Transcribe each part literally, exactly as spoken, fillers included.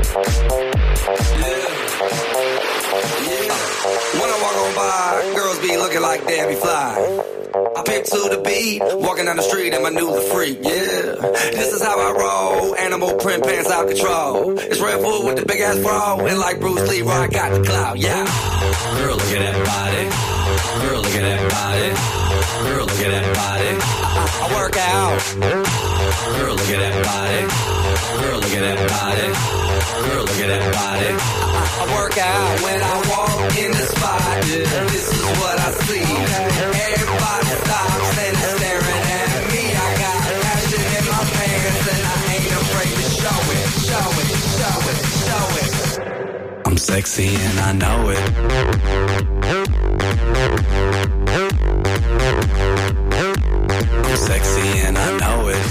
When I walk on by, girls be looking like Debbie Fly. I pimp to the beat, walking down the street and my new the freak, yeah. This is how I roll, animal print pants out control. It's Red Bull with the big ass bra, and like Bruce Lee, I got the clout, yeah. Girl, look at that body. Girl, look at that body. Girl, look at that body. I, I work out. Girl, look at that body. Girl, look at that body. Girl, look at that body. I, I work out when I walk in the spot. This is what I see. Everybody stops and is staring at me. I got passion in my pants and I ain't afraid to show it, show it, show it, show it. I'm sexy and I know it. I'm sexy and I know it.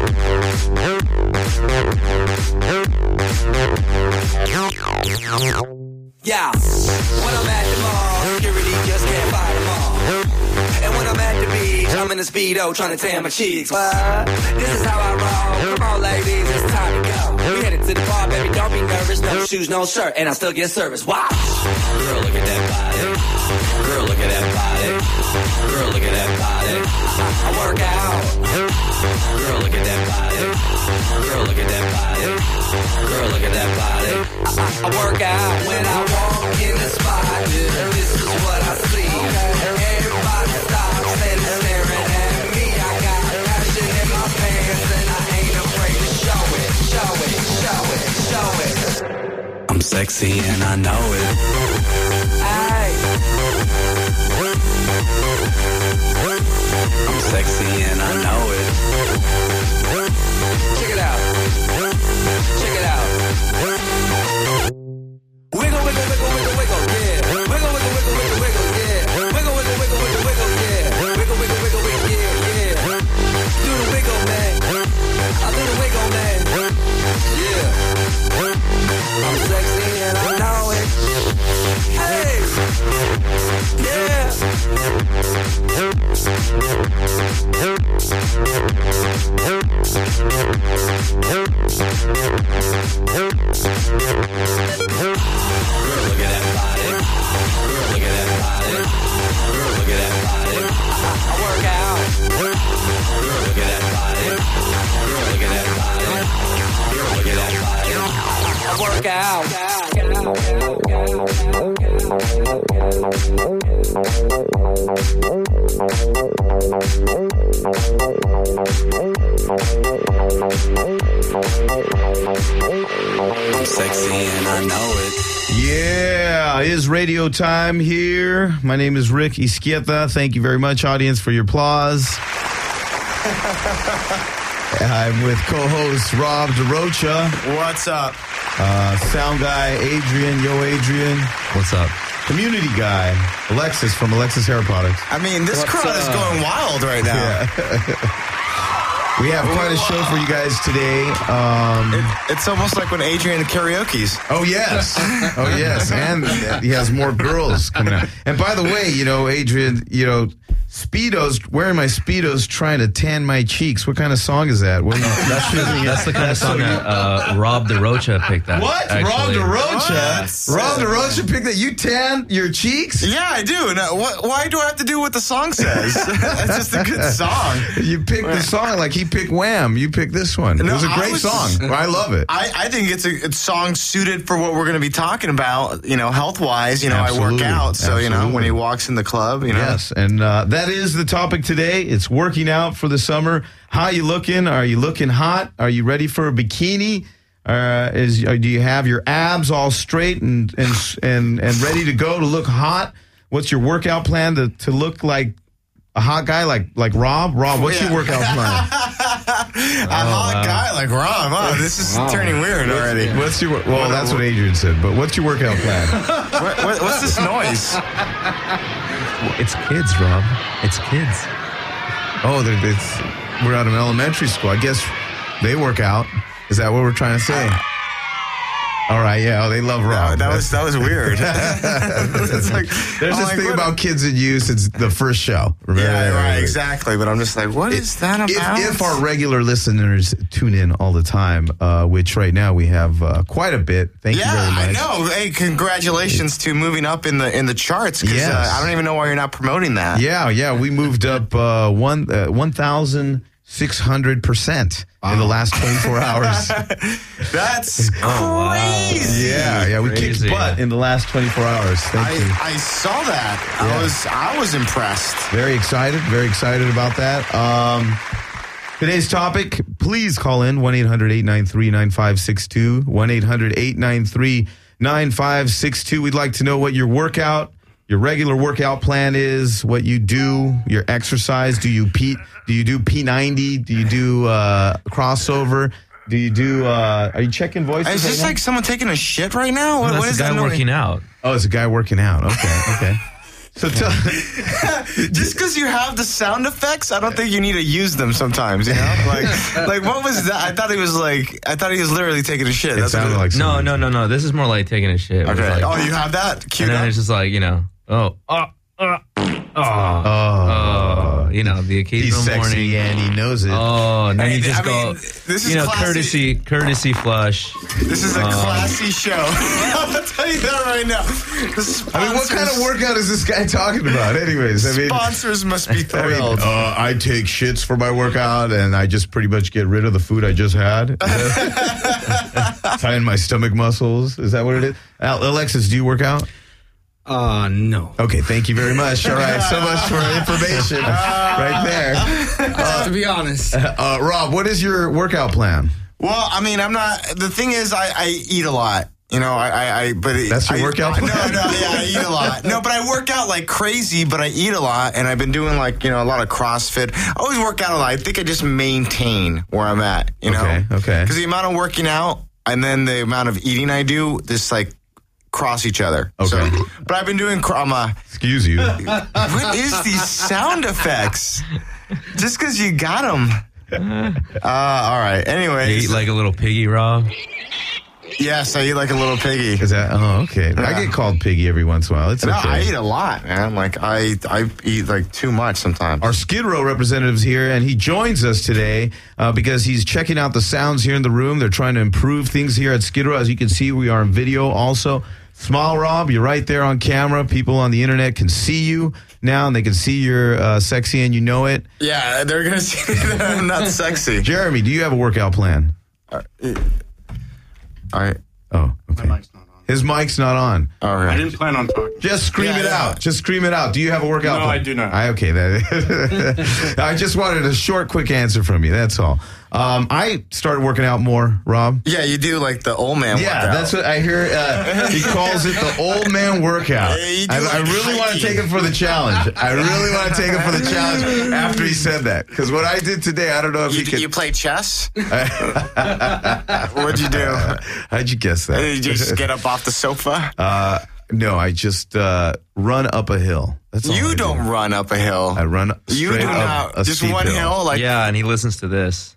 Yeah, when I'm at the mall, security just can't buy them all. And when I'm at the beach, I'm in a Speedo trying to tan my cheeks. What? This is how I roll. Come on, ladies, it's time to go. We headed to the bar, baby, don't be nervous. No shoes, no shirt, and I still get service. Wow. Girl, look at that body. Girl, look at that body. Girl, look at that body. I, I work out. Girl, look at that body. Girl, look at that body. Girl, look at that body. I, I, I work out when I walk in the spot. This is what I see. Everybody stops and is staring at me. I got passion in my pants and I ain't afraid to show it, show it, show it, show it. I'm sexy and I know it. Aye. I'm sexy and I know it. Check it out. Check it out. Wiggle, wiggle, wiggle, wiggle, wiggle, yeah. Wiggle, wiggle, wiggle, wiggle, wiggle, yeah. Wiggle, wiggle, wiggle, wiggle, wiggle, yeah. Wiggle, wiggle, wiggle, wiggle, yeah, yeah. Do the wiggle, man. I do the wiggle, man. Yeah. I'm sexy and I know it. Hey. Yeah. Girl, look at that body. Girl, look at that body. Girl, look at that body. I, I work out. Girl, look at that body. Girl, look at that body. Girl, look at that body. I, I work out. I'm sexy and I know it. Yeah, it is radio time here. My name is Rick Izquieta. Thank you very much, audience, for your applause. I'm with co-host Rob DeRocha. What's up? Uh, sound guy Adrian. Yo, Adrian. What's up? Community guy Alexis from Alexis Hair Products. I mean, this What's crowd up? is going wild right now. Yeah. We have quite a show for you guys today. Um, it, it's almost like when Adrian karaoke's. Oh, yes. Oh, yes. And he has more girls coming out. And by the way, you know, Adrian, you know, Speedos, wearing my Speedos, trying to tan my cheeks. What kind of song is that? What, that's, that's the kind of song that uh, Rob DeRocha picked that. What? Actually. Rob DeRocha? What? Rob DeRocha picked that? You tan your cheeks? Yeah, I do. Now, what, why do I have to do what the song says? That's just a good song. You picked the song like he picked Wham. You picked this one. No, it was a great was, song. I love it. I, I think it's a, a song suited for what we're going to be talking about, you know, health-wise. You know, Absolutely. I work out, so, Absolutely. you know, when he walks in the club, you know. Yes, and uh, that is the topic today. It's working out for the summer. How you looking? Are you looking hot? Are you ready for a bikini? Uh, is uh, do you have your abs all straight and and and and ready to go to look hot? What's your workout plan to to look like a hot guy like like Rob? Rob, what's yeah. your workout plan? a oh, hot wow. guy like Rob. Oh, this is wow. turning weird already. What's your well? That's what Adrian said. But what's your workout plan? what, what, what's this noise? It's kids, Rob. It's kids. Oh, it's, we're out of elementary school. I guess they work out. Is that what we're trying to say? All right, yeah, oh, they love Rob. That, that was that was weird. It's like, There's I'm this like, thing what- about kids in use. It's the first show. Remember Yeah, that? right, exactly. But I'm just like, what is that If, about? if our regular listeners tune in all the time, uh, which right now we have uh, quite a bit. Thank yeah, you very much. I know. Hey, congratulations to moving up in the in the charts. Because Yes. uh, I don't even know why you're not promoting that. Yeah, yeah, we moved up uh, one uh, one thousand six hundred percent in the last twenty-four hours. That's crazy. wow. Yeah, yeah, we Crazy. kicked butt in the last twenty-four hours. Thank you. I, I saw that. Yeah. I was I was impressed. Very excited, very excited about that. Um, today's topic, please call in one eight hundred eight nine three nine five six two, one eight hundred eight nine three nine five six two. We'd like to know what your workout, your regular workout plan is, what you do, your exercise. Do you P, do you do P ninety? Do you do uh, crossover? Do you do, uh, are you checking voices? Is right this now? like someone taking a shit right now? What, That's what the is guy that noise? working out. Oh, it's a guy working out. Okay, okay. So tell, Just because you have the sound effects, I don't think you need to use them sometimes. You know, like, like what was that? I thought he was like, I thought he was literally taking a shit. it That's what sounded like No, something. no, no, no. This is more like taking a shit. It's Okay. like- Oh, you have that queued and then up? it's just like, you know, oh, oh, oh, oh, Oh, oh, you know, the he's occasional sexy morning. and he knows it. Oh, and then Hey, you just I go, mean, this is you know, classy. courtesy, courtesy flush. This is a Uh, classy show. I'll tell you that right now. The I mean, what kind of sponsors- workout is this guy talking about? Anyways, I mean, Sponsors must be I, mean, thrilled. uh, I take shits for my workout, and I just pretty much get rid of the food I just had. Tighten my stomach muscles. Is that what it is? Al- Alexis, do you work out? Uh, no. Okay, thank you very much. All right, so much for information right there. to be honest. Uh, Rob, what is your workout plan? Well, I mean, I'm not. The thing is, I, I eat a lot. You know, I, I, I but it, That's your I, workout No, plan? no, yeah, I eat a lot. No, but I work out like crazy. But I eat a lot, and I've been doing like you know a lot of CrossFit. I always work out a lot. I think I just maintain where I'm at. You know, Okay, okay. Because the amount of working out and then the amount of eating I do, just like cross each other. Okay. So, but I've been doing. cr- I'm a. Excuse you. What is these sound effects? Just because you got them. Uh, all right. You Anyways, eat like a little piggy, Rob. yes, I eat like a little piggy. Is that? Oh, okay. I get called piggy every once in a while. It's No, okay. I eat a lot, man. Like I, I eat like too much sometimes. Our Skid Row representative's here, and he joins us today uh, because he's checking out the sounds here in the room. They're trying to improve things here at Skid Row. As you can see, we are in video also. Smile Rob, you're right there on camera. People on the internet can see you now, and they can see you're uh, sexy, and you know it. Yeah, they're gonna see that I'm not sexy. Jeremy, do you have a workout plan? All right. Oh, okay. My mic's not on. His mic's not on. All right. I didn't plan on talking. Just scream Yeah, it yeah. out. Just scream it out. Do you have a workout No, plan? I do not. I, okay, that, I just wanted a short, quick answer from you. That's all. Um, I started working out more, Rob. Yeah, you do like the old man. Yeah, workout. that's what I hear. Uh, he calls it the old man workout. Yeah, you do I, like I really want to hiking. take him for the challenge. I really want to take him for the challenge after he said that. Because what I did today, I don't know if You, he could. you play chess? What'd you do? How'd you guess that? Did you just get up off the sofa? Uh, no, I just uh, run up a hill. That's all I you do. don't run up a hill. I run you straight do up not. a Just steep one hill. Like Yeah, and he listens to this.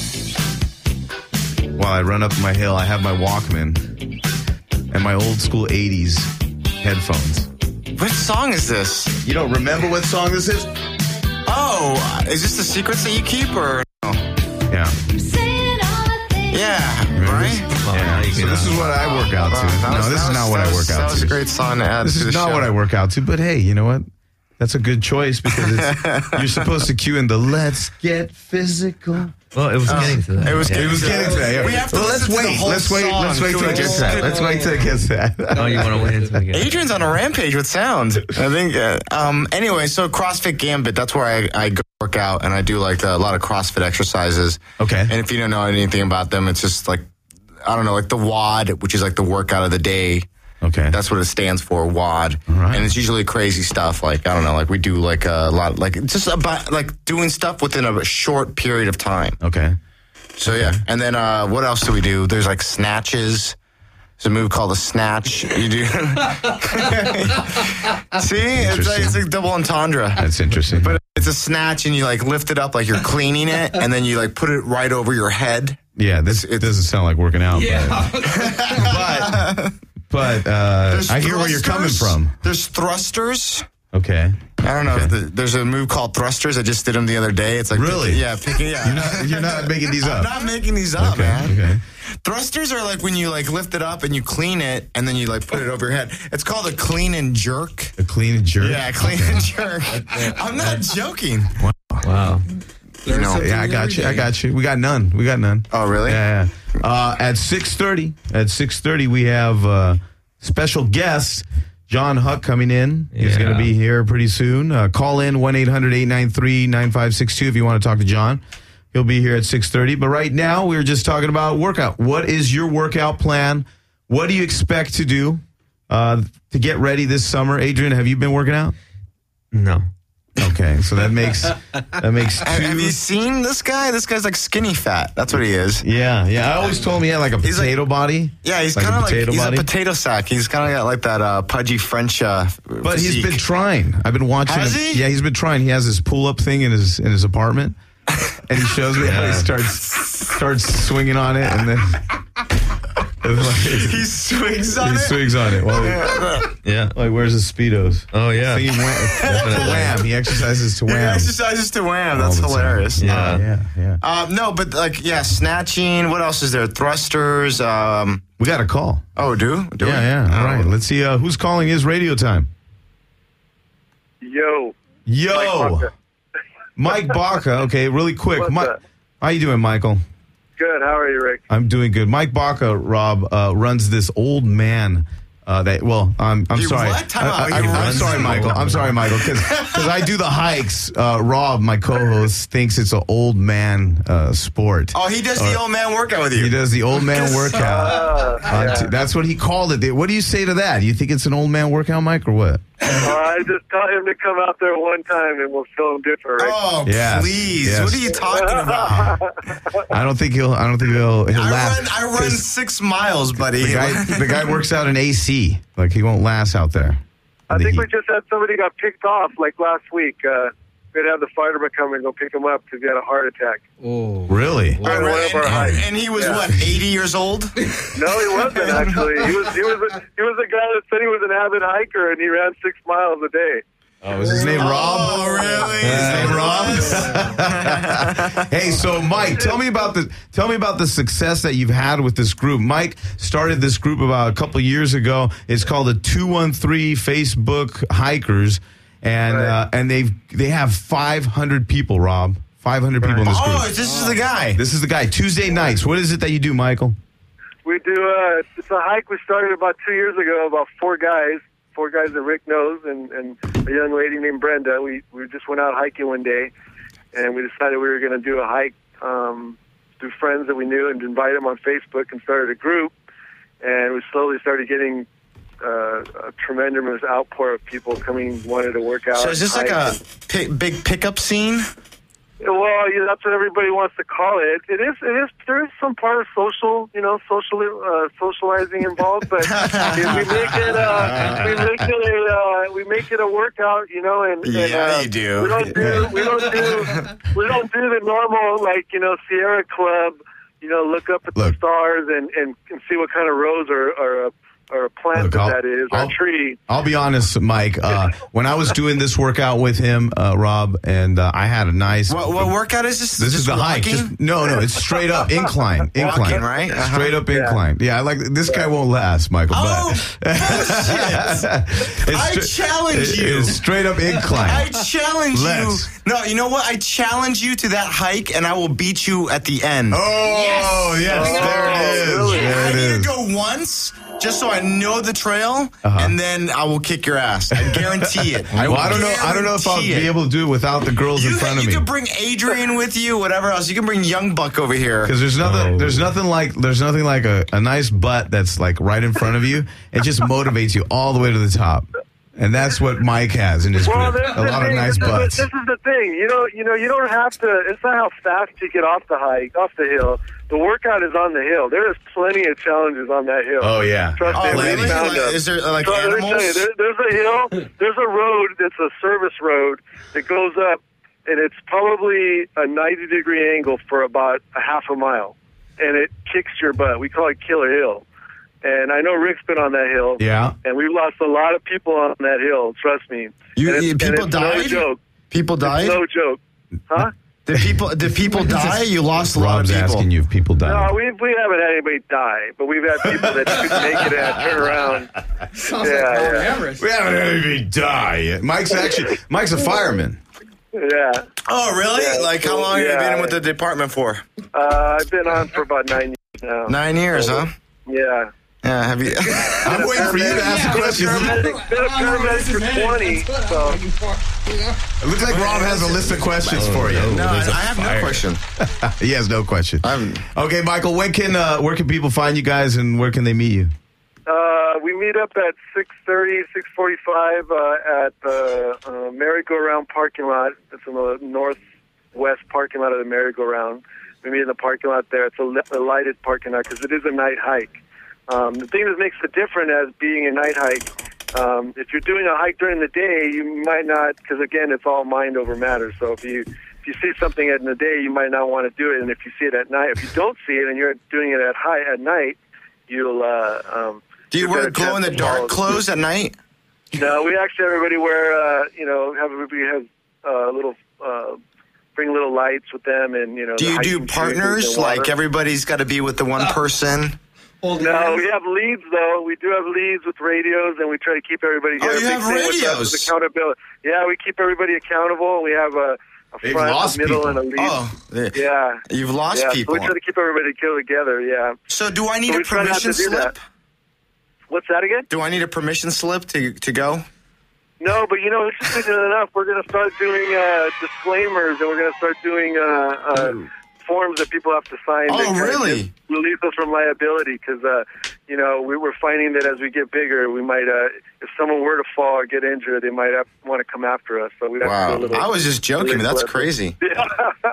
While I run up my hill, I have my Walkman and my old school eighties headphones. what song is this? You don't remember what song this is? Oh, is this the secrets that you keep or? No? Yeah. Yeah, right. Well, now you So can, this uh, is what I work out to. That No, was- this that is was- not what that I was- work out That was to. a great song to add This to is the not show. what I work out to, but hey, you know what? That's a good choice because it's, you're supposed to cue in the let's get physical. well, it was getting to that. It was, Yeah. it was Getting to that. Yeah. We have to Well, let's listen to the wait. whole Let's wait. song. Let's wait till it gets that. Let's wait till it gets that. Oh, you want to wait until we get Adrian's on a rampage with sound. I think. Uh, um. Anyway, so CrossFit Gambit. That's where I, I go work out, and I do like a lot of CrossFit exercises. Okay. And if you don't know anything about them, it's just like I don't know, like the W O D, which is like the workout of the day. Okay. That's what it stands for, W O D. right. And it's usually crazy stuff. Like I don't know, like we do like a lot, like just about like doing stuff within a short period of time. okay. So yeah, and then uh, what else do we do? There's like snatches. There's a move called the snatch. You do. See, it's like, it's like double entendre. That's interesting. But it's a snatch, and you like lift it up like you're cleaning it, and then you like put it right over your head, Yeah, this it doesn't sound like working out. Yeah. But, but, but uh, There's I hear where you're coming thrusters. from. There's thrusters. Okay. I don't know Okay. if the, there's a move called thrusters. I just did them the other day. It's like Really? pick- yeah, picking. Yeah, You're not, you're not making these I'm up. not making these up, Okay, man. okay. Thrusters are like when you like lift it up and you clean it and then you like put it over your head. It's called a clean and jerk. A clean and jerk? Yeah, clean and jerk. I'm not joking. Wow. You know, Yeah, I got you. I got you. We got none. We got none. Oh, really? Yeah. yeah. Uh, at six thirty, at six thirty, we have uh, special guest John Huck coming in. He's Yeah. going to be here pretty soon. Uh, call in one eight hundred eight nine three nine five six two if you want to talk to John. He'll be here at six thirty. But right now, we were just talking about workout. What is your workout plan? What do you expect to do uh, to get ready this summer? Adrian, have you been working out? No. Okay, so that makes that makes two. Have, have you seen this guy? This guy's like skinny fat. That's what he is. Yeah, yeah. I always told him he had like a He's like- potato body. Yeah, he's Like a kind of like potato he's body? a potato sack. He's kind of got like that uh, pudgy French. Uh, But he's physique. been trying. I've been watching Has him. he? Yeah, he's been trying. He has this pull up thing in his in his apartment, and he shows me how he starts starts swinging on it, and then He swings on he it. swings on it. While he, Yeah. like wears his speedos. Oh, yeah. Singing wham, to wham. He exercises to He wham. exercises to wham. That's all the time. hilarious. Yeah. Oh, yeah, yeah. Uh, no, but like yeah, snatching. What else is there? Thrusters. Um, We got a call. oh, do do Yeah, we? yeah. All Oh. right. Let's see uh, who's calling his radio time. Yo, Yo, Mike Baca. Mike Baca. Okay, really quick. What's Mike, up? how you doing, Michael? good. How are you, Rick? I'm doing good. Mike Baca, Rob, uh, runs this old man. Uh, that well, I'm I'm You sorry. what? Time out. I, He am runs sorry, an Michael. old I'm sorry, Michael, because I do the hikes. Uh, Rob, my co-host, thinks it's an old man uh, sport. Oh, he does the old man workout with you. He does the old man workout. Uh, On t- that's what he called it. What do you say to that? You think it's an old man workout, Mike, or what? uh, I just tell him to come out there one time and we'll show him different, Rick. Oh, Yes, please! yes. What are you talking about? I don't think he'll. I don't think he'll. He'll I laugh. run, I run 'Cause six miles, buddy. The guy, the guy works out in A C. Like he won't last out there. I in the think we heat. just had somebody got picked off like last week. Uh, we'd have the fireman come and go pick him up because he had a heart attack. Oh. Really? All right, one of our and, and, hikes. and he was Yeah. what, eighty years old? No, he wasn't actually. He was he was a, he was a guy that said he was an avid hiker and he ran six miles a day. Oh, is his name Rob? Oh, really? His name Rob? Hey, so Mike, tell me about the tell me about the success that you've had with this group. Mike started this group about a couple of years ago. It's called the two one three Facebook Hikers, and Right. uh, and they've they have five hundred people. Rob, five hundred people in this Oh, group. this is the guy. This is the guy. Tuesday nights. What is it that you do, Michael? We do uh, it's a hike we started about two years ago. About four guys, four guys that Rick knows, and, and a young lady named Brenda. We we just went out hiking one day, and we decided we were going to do a hike um, through friends that we knew, and invite them on Facebook, and started a group. And we slowly started getting uh, a tremendous outpour of people coming, wanted to work out. So is this like hike, a pi- big pickup scene? Well, yeah, that's what everybody wants to call it. It is. It is. There is some part of social, you know, social uh, socializing involved, but we make it. Uh, we make it a. Uh, we make it a workout, you know, and, and Yeah, uh, you do. We don't do. We don't do. We don't do the normal, like, you know, Sierra Club. You know, look up at Look. the stars and, and, and see what kind of rose or or a, or a plant Look, that, I'll- that is, or I'll- a tree. I'll be honest, Mike. Uh, when I was doing this workout with him, uh, Rob, and uh, I had a nice. What, what workout is this? This Just is the hike. walking? Just, no, no, it's straight up incline, incline, Walking, right? Uh-huh. Straight up incline. Yeah, I like this guy won't last, Michael. Oh, but bullshit. it's I stra- challenge it- you. It's straight up incline. I challenge Let's. you. No, you know what? I challenge you to that hike, and I will beat you at the end. oh, yes, there it is. really? There I it need is. to go once, just so I know the trail, Uh-huh. and then I will kick your ass. I guarantee it. I Well, I don't know. I don't know if I'll guarantee be it. able to do it without the girls You, in front you of me. can bring Adrian with you, whatever else. You can bring Young Buck over here. Because there's nothing, Oh. there's nothing like, there's nothing like a, a nice butt that's like right in front of you. It just motivates you all the way to the top, and that's what Mike has in his Well, group. this, A lot of thing, nice this butts. Is, this is the thing. You know, you know, you don't have to. It's not how fast you get off the hike, off the hill. The workout is on the hill. There is plenty of challenges on that hill. Oh yeah. Trust Oh, me, we really? found Like, them. is there, like, So, let me animals? tell you, there, there's a hill, there's a road that's a service road that goes up, and it's probably a ninety degree angle for about a half a mile. and it kicks your butt. We call it Killer Hill. And I know Rick's been on that hill. Yeah. And we've lost a lot of people on that hill, trust me. You, and it's, you- people and it's died? no joke. People died? It's no joke. Huh? Did people did people die? You lost a lot Rob's of people. asking you if people died. No, we we haven't had anybody die, but we've had people that couldn't make it and turn around. Sounds Yeah, like Mount yeah. Everest. We haven't had anybody die. Mike's actually Mike's a fireman. Yeah. Oh, really? Yeah, like, how long have yeah. you been with the department for? Uh, I've been on for about nine years now. Nine years, huh? Yeah. Yeah, have you? I'm waiting for you to ask a question. Paramedic, been a paramedic for twenty, so. It looks like Rob has a list of questions for you. No, I, I have no question. He has no question. I'm- Okay, Michael, when can uh, where can people find you guys and where can they meet you? Uh, we meet up at six thirty, six forty-five uh, at the uh, merry-go-round parking lot. It's in the northwest parking lot of the merry-go-round. We meet in the parking lot there. It's a, li- a lighted parking lot because it is a night hike. Um, the thing that makes it different as being a night hike, um, if you're doing a hike during the day, you might not, because again, it's all mind over matter. So if you if you see something in the day, you might not want to do it, and if you see it at night, if you don't see it and you're doing it at high at night, you'll. Uh, um, Do you you'll wear get a chance glow in the to dark follow. clothes at night? No, we actually have everybody wear, uh, you know, have everybody have uh, little, uh, bring little lights with them, and you know. Do the you do hiking shoes partners? and water. Like everybody's got to be with the one person? No, we have leads though. We do have leads with radios, and we try to keep everybody. Oh, a you big have thing with us radios? is accountability. Yeah, we keep everybody accountable. We have a, a They've front, lost a middle, people. and a lead. Oh, Yeah, you've lost yeah. people. So we try to keep everybody go together. Yeah. So do I need So a we try not to permission do slip? that. What's that again? Do I need a permission slip to to go? No, but you know, interesting enough, we're going to start doing uh, disclaimers, and we're going to start doing uh, uh, forms that people have to sign. Oh, that kind of really? just release us from liability, because uh, you know we were finding that as we get bigger, we might, uh, if someone were to fall or get injured, they might have, want to come after us. So we have to Wow, do a little. I was just joking. little That's slip. crazy. Yeah.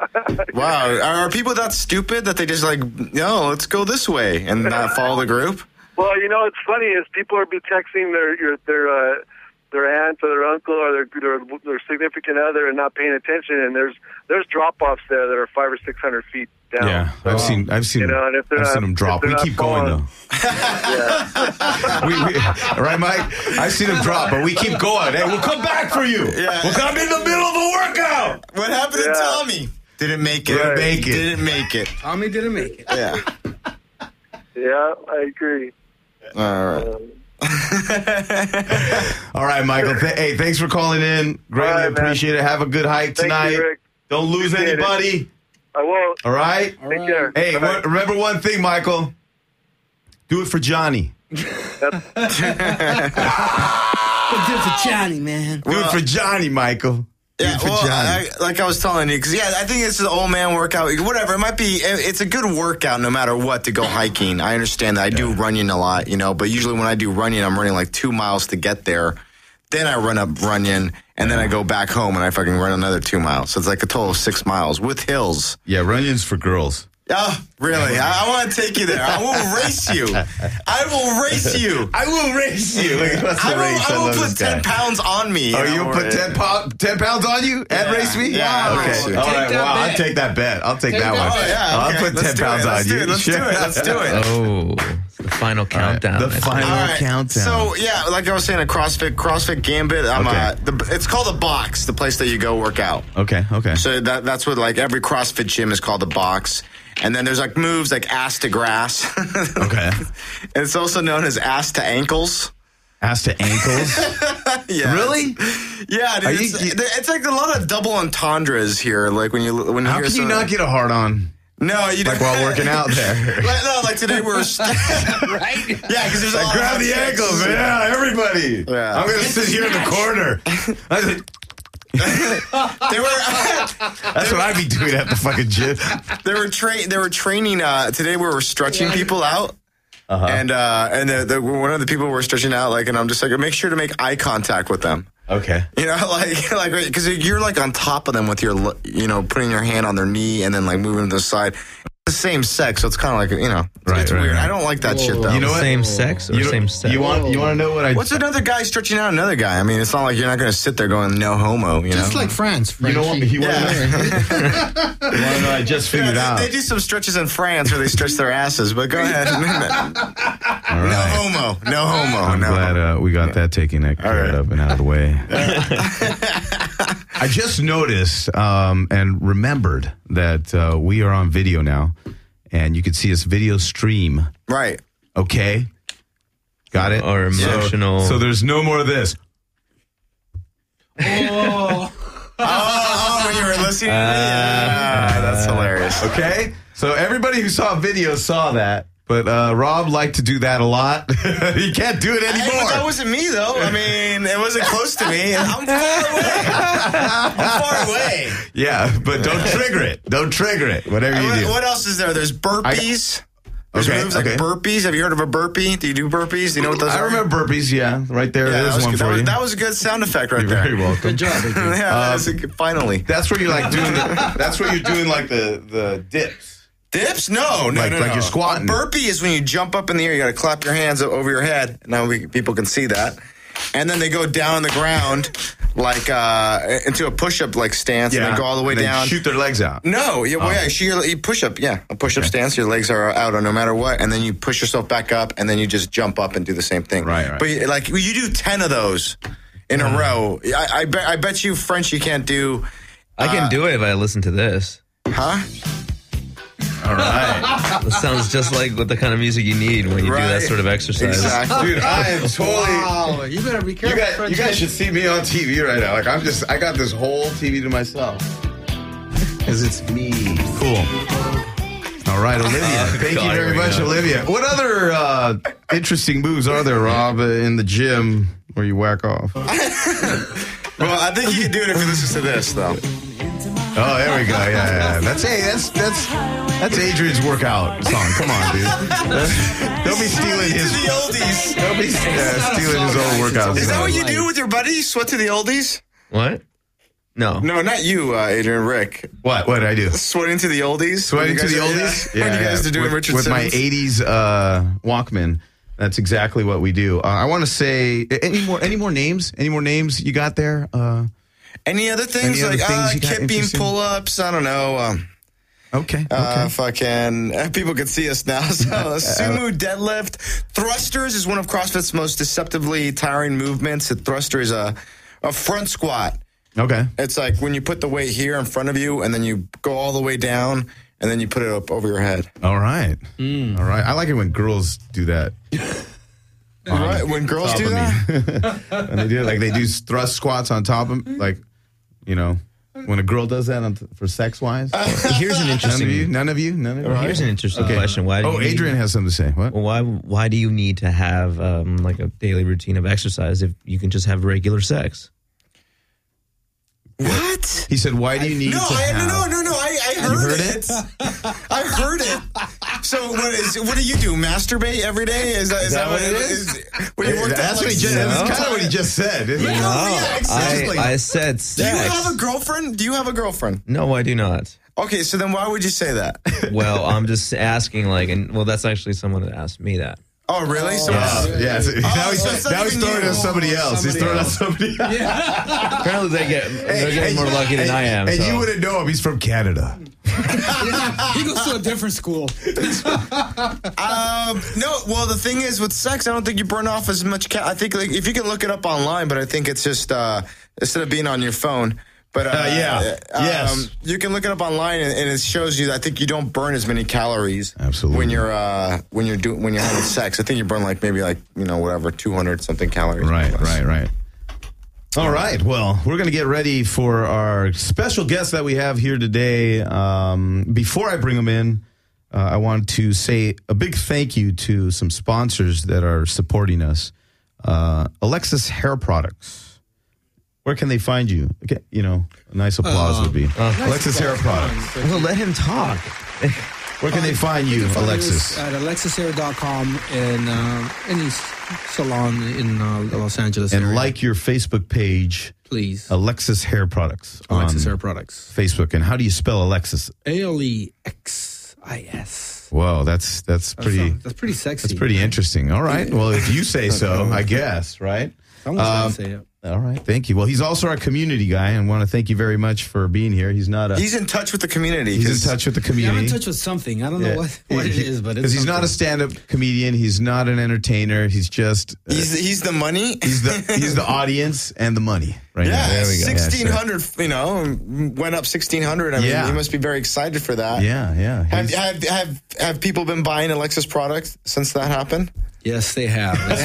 Wow, are, are people that stupid that they just like, no, let's go this way and not follow the group? Well, you know, it's funny is people are be texting their your, their uh, their aunt or their uncle or their, their their significant other and not paying attention, and there's there's drop offs there that are five or six hundred feet down. Yeah, I've seen I've seen You know, and if they're I've not- seen them drop. if We they're keep not going falling- though. we, we, right, Mike? I've seen them drop, but we keep going. Hey, we'll come back for you. Yeah. We'll come in the middle of a workout. What happened Yeah. to Tommy? Didn't make it. Didn't make it. Didn't make it. Tommy didn't make it. Yeah. Yeah, I agree. All right. Um, All right, Michael. Th- hey, thanks for calling in. Greatly All right, man. appreciate it. Have a good hike Thank you, tonight. Rick. Don't lose Appreciate it. anybody. I won't. All right. Take care. Hey, Bye-bye. one- remember one thing, Michael. Do it for Johnny. What did for Johnny, man? Do it for Johnny, Michael. Do Yeah, it for well, Johnny. I, like I was telling you, because yeah, I think it's an old man workout. Whatever, it might be. It's a good workout no matter what to go hiking. I understand that. I do running a lot, you know, but usually when I do running, I'm running like two miles to get there. Then I run up running, and then I go back home and I fucking run another two miles. So it's like a total of six miles with hills. yeah, Runyon's for girls. Oh, really? I, I want to take you there. I will race you. I will race you. I will race you. Look, that's I the will, race. I will love put this guy. ten pounds on me. Oh, you you'll know, put or- ten, po- ten pounds on you and race me? Yeah, I'll okay. race you. All Take right, that wow, I'll bet. take that bet. I'll take, Take that that one. Oh, yeah. I'll okay. put Let's ten do it. pounds Let's on do you. it. Let's do it. Let's do it. Oh, the final countdown. The final All right. countdown. So yeah, like I was saying, a CrossFit CrossFit Gambit. I'm Okay. uh, the, it's called the Box, the place that you go work out. okay, okay. So that that's what like every CrossFit gym is called the Box. And then there's like moves like ass to grass. Okay. It's also known as ass to ankles. Ass to ankles. Yeah. Really? Yeah, dude, Are you- it's, it's like a lot of double entendres here. Like when you when you How hear can you some- not get a hard on? no, you Like don't. while working out there. Like, no, like today we were Right? yeah, because there's a Like, lot grab of the chicks. ankles, man. Yeah, everybody. Yeah. I'm going to sit here in the corner. I was like, They were that's what I'd be doing at the fucking gym. they were tra- they were training uh today we were stretching people out. Uh-huh. And uh and the, the one of the people were stretching out like and I'm just like make sure to make eye contact with them. Okay. You know, like like because you're like on top of them with your you know putting your hand on their knee and then like moving to the side. the same sex, so it's kind of like, you know, it's, Right, it's right, weird. right. I don't like that shit, though. You know what? Same sex or You, same sex? you want you want to know what I? What's another guy stretching out another guy? I mean, it's not like you're not going to sit there going, no homo, you Just know? like France. You know what? Frenchie. You want to know? You want to know? I just figured Yeah, out. they, they do some stretches in France where they stretch their asses, but go ahead. All No right. homo. No homo. I'm no. glad uh, we got that taken care right. of and out of the way. I just noticed um, and remembered that uh, we are on video now, and you can see us video stream. Right. Okay, got it. Or emotional. So, so there's no more of this. Oh, oh, when you were listening to me? Yeah, that's hilarious. Okay, so everybody who saw video saw that, but uh, Rob liked to do that a lot. He can't do it Hey, but anymore. that wasn't me, though. I mean, it wasn't close to me. I'm far away. I'm far away. Yeah, but don't trigger it. Don't trigger it. Whatever you What, do. what else is there? There's burpees. There's Okay, moves like okay. burpees. Have you heard of a burpee? Do you do burpees? Do you know what those I are? remember burpees. Yeah, right there. Yeah, that There's was, one good. for That, was, you. that was a good sound effect right You're there. very welcome. Good job. Adrian. yeah, that was a good- finally. That's where you're like doing. The, that's where you're doing like the the dips. Dips? No, no, Like- no, like no. you're squatting. A burpee is when you jump up in the air. You got to clap your hands over your head. Now we, people can see that. And then they go down on the ground like uh, into a push-up like stance, and then go all the way They down. Shoot their legs out. No, yeah, well, Oh. yeah, you, you push up, yeah, a push up stance. Your legs are out no matter what, and then you push yourself back up, and then you just jump up and do the same thing. Right, right. But you- like you do ten of those in a row. I, I bet, I bet you French you can't do. I can do it if I listen to this. Huh? All right, It sounds just like what the kind of music you need when you do that Right. sort of exercise. Exactly. dude, I am totally. Wow, you better be You careful. guys, you Frenchie. guys should see me on T V right now. Like I'm just, I got this whole T V to myself because it's me. Cool. All right, Olivia. Thank God, you here very we much, go. Olivia. What other uh, interesting moves are there, Rob, uh, in the gym where you whack off? Well, I think you can do it if you listen to this, though. Oh, there we go. Yeah, yeah, yeah. That's hey, that's that's that's Adrian's workout song. Come on, dude. Don't be stealing his. To the oldies. Don't be uh, stealing his own workout Is that song. what you do with your buddy? You sweat to the oldies? What? No. No, not you, uh, Adrian. Rick. What? What did I do? Sweating to the oldies. Sweating When to you the guys are- oldies? Yeah, when you guys are doing with, Richard with my Simmons. eighties uh, Walkman. That's exactly what we do. Uh, I want to say any more any more names? Any more names you got there? Uh, Any other things Any other like things uh, you got kip beam interesting? pull-ups? I don't know. Um, okay. uh, Okay. fucking uh, people can see us now. So sumo deadlift, thrusters is one of CrossFit's most deceptively tiring movements. A thruster is a a front squat. Okay. It's like when you put the weight here in front of you, and then you go all the way down, and then you put it up over your head. All right. All right. I like it when girls do that. Right? When girls top do of me. that, And they do it like they do thrust squats on top of like, you know, when a girl does that on t- for sex wise. Here's an None of interesting. you. None of you. None of you. Here's an interesting question. Why? Do Oh, you need- Adrian has something to say. What? Well, why? Why do you need to have um, like a daily routine of exercise if you can just have regular sex? what? He said, "Why do you need No, to I, have?" no, no, no, no. I, I heard, heard it. I heard it. So what is? What do you do? Masturbate every day? Is that, is that, what it is? When you work That's out, what he like, just. no? That's kind of what he just said. Isn't it? Yeah. Oh, yeah, exactly. I, I said Do you sex. have a girlfriend? Do you have a girlfriend? No, I do not. Okay, so then why would you say that? Well, I'm just asking, like, and well, that's actually someone that asked me that. Oh, really? So Uh, yeah. So now he's, so it's not now he's even throwing you. it at somebody else. He's Somebody throwing it at else. somebody else. Apparently, they get they're getting more lucky than and, I am. And so. you wouldn't know him. He's from Canada. He goes to a different school. Um, no, well, the thing is with sex, I don't think you burn off as much. Ca- I think like, if you can look it up online, but I think it's just uh, instead of being on your phone. But uh, Uh, yeah. um, Yes. you can look it up online, and, and it shows you. I think you don't burn as many calories. Absolutely. When you're uh, when you're doing when you're having sex, I think you burn like maybe like you know whatever two hundred something calories. Right, more or less. right, right. All right. Well, we're going to get ready for our special guest that we have here today. Um, before I bring them in, uh, I want to say a big thank you to some sponsors that are supporting us. Uh, Alexis Hair Products. Where can they find you? Okay, you know, a nice applause would be. Alexis Hair Products. Well, let him talk. Where can they find you, Find Alexis? us At alexis hair dot com in uh, any s- salon in uh, the Los Angeles And area. like your Facebook page, please. Alexis Hair Products. Alexis on Hair Products. Facebook. And how do you spell Alexis? A L E X Ah, yes. Whoa, that's that's That's, pretty. uh, that's pretty sexy. That's pretty interesting. All right. Well, if you say so, I guess. Right. Someone's Um, gonna say it. All right. Thank you. Well, he's also our community guy, and want to thank you very much for being here. He's not a. He's in touch with the community. He's 'cause- in touch with the Yeah, I'm community. in touch with something. I don't Yeah. know what, what it He- is, but it's because he's not a something. stand-up comedian. He's not an entertainer. He's just. uh, He's, he's the money. he's the he's the audience and the money right Yeah, now. There we go. sixteen Yeah, hundred, you know, went up sixteen hundred. I mean, Yeah. he must be very excited for that. sure. Yeah, yeah. Have, He's- have, have, have people been buying Alexis products since that happened? Yes, they have. It's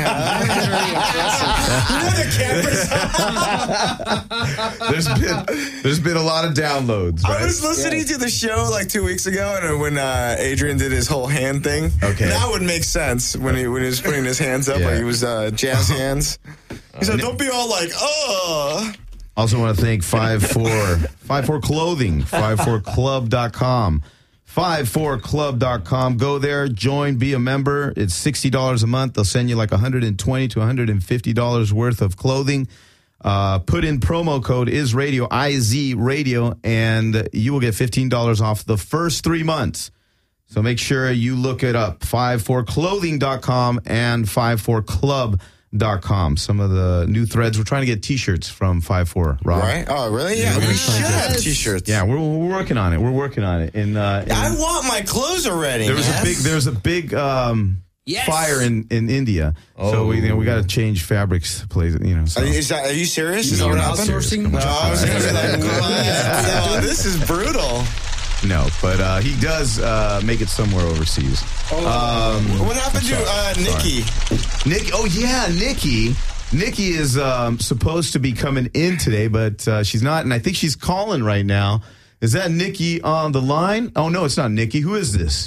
there's been there's been a lot of downloads, I right? was listening to the show like two weeks ago, and when uh, Adrian did his whole hand thing, Okay. that would make sense when he when he was putting his hands up, Yeah. like he was uh, jazz hands. He said, "Don't be all like, oh." Also want to thank five four five four Clothing, five four club dot com. five four club dot com. Go there, join, be a member. It's sixty dollars a month. They'll send you like one hundred twenty to one hundred fifty dollars worth of clothing. Uh, put in promo code IZRadio, I Z Radio, and you will get fifteen dollars off the first three months. So make sure you look it up, five four clothing dot com and five four club dot com. Some of the new threads. We're trying to get T-shirts from five four, Rob. Right? Oh, really? Yeah, we should have T-shirts. Yeah, we're, we're working on it. We're working on it. And uh, and I want my clothes already. there was man. a big there's a big um, Yes. fire in, in India, so we you know, we got to change fabrics. Place, you know. So. Are you, is that, are you serious? Is that No, what we're happened? outsourcing? No, I was going to be like, what? No, this is brutal. No, but uh, he does uh, make it somewhere overseas. Um, What happened to uh, Nikki? Nick, oh yeah, Nikki. Nikki is um, supposed to be coming in today, but uh, she's not, and I think she's calling right now. Is that Nikki on the line? Oh no, it's not Nikki. Who is this?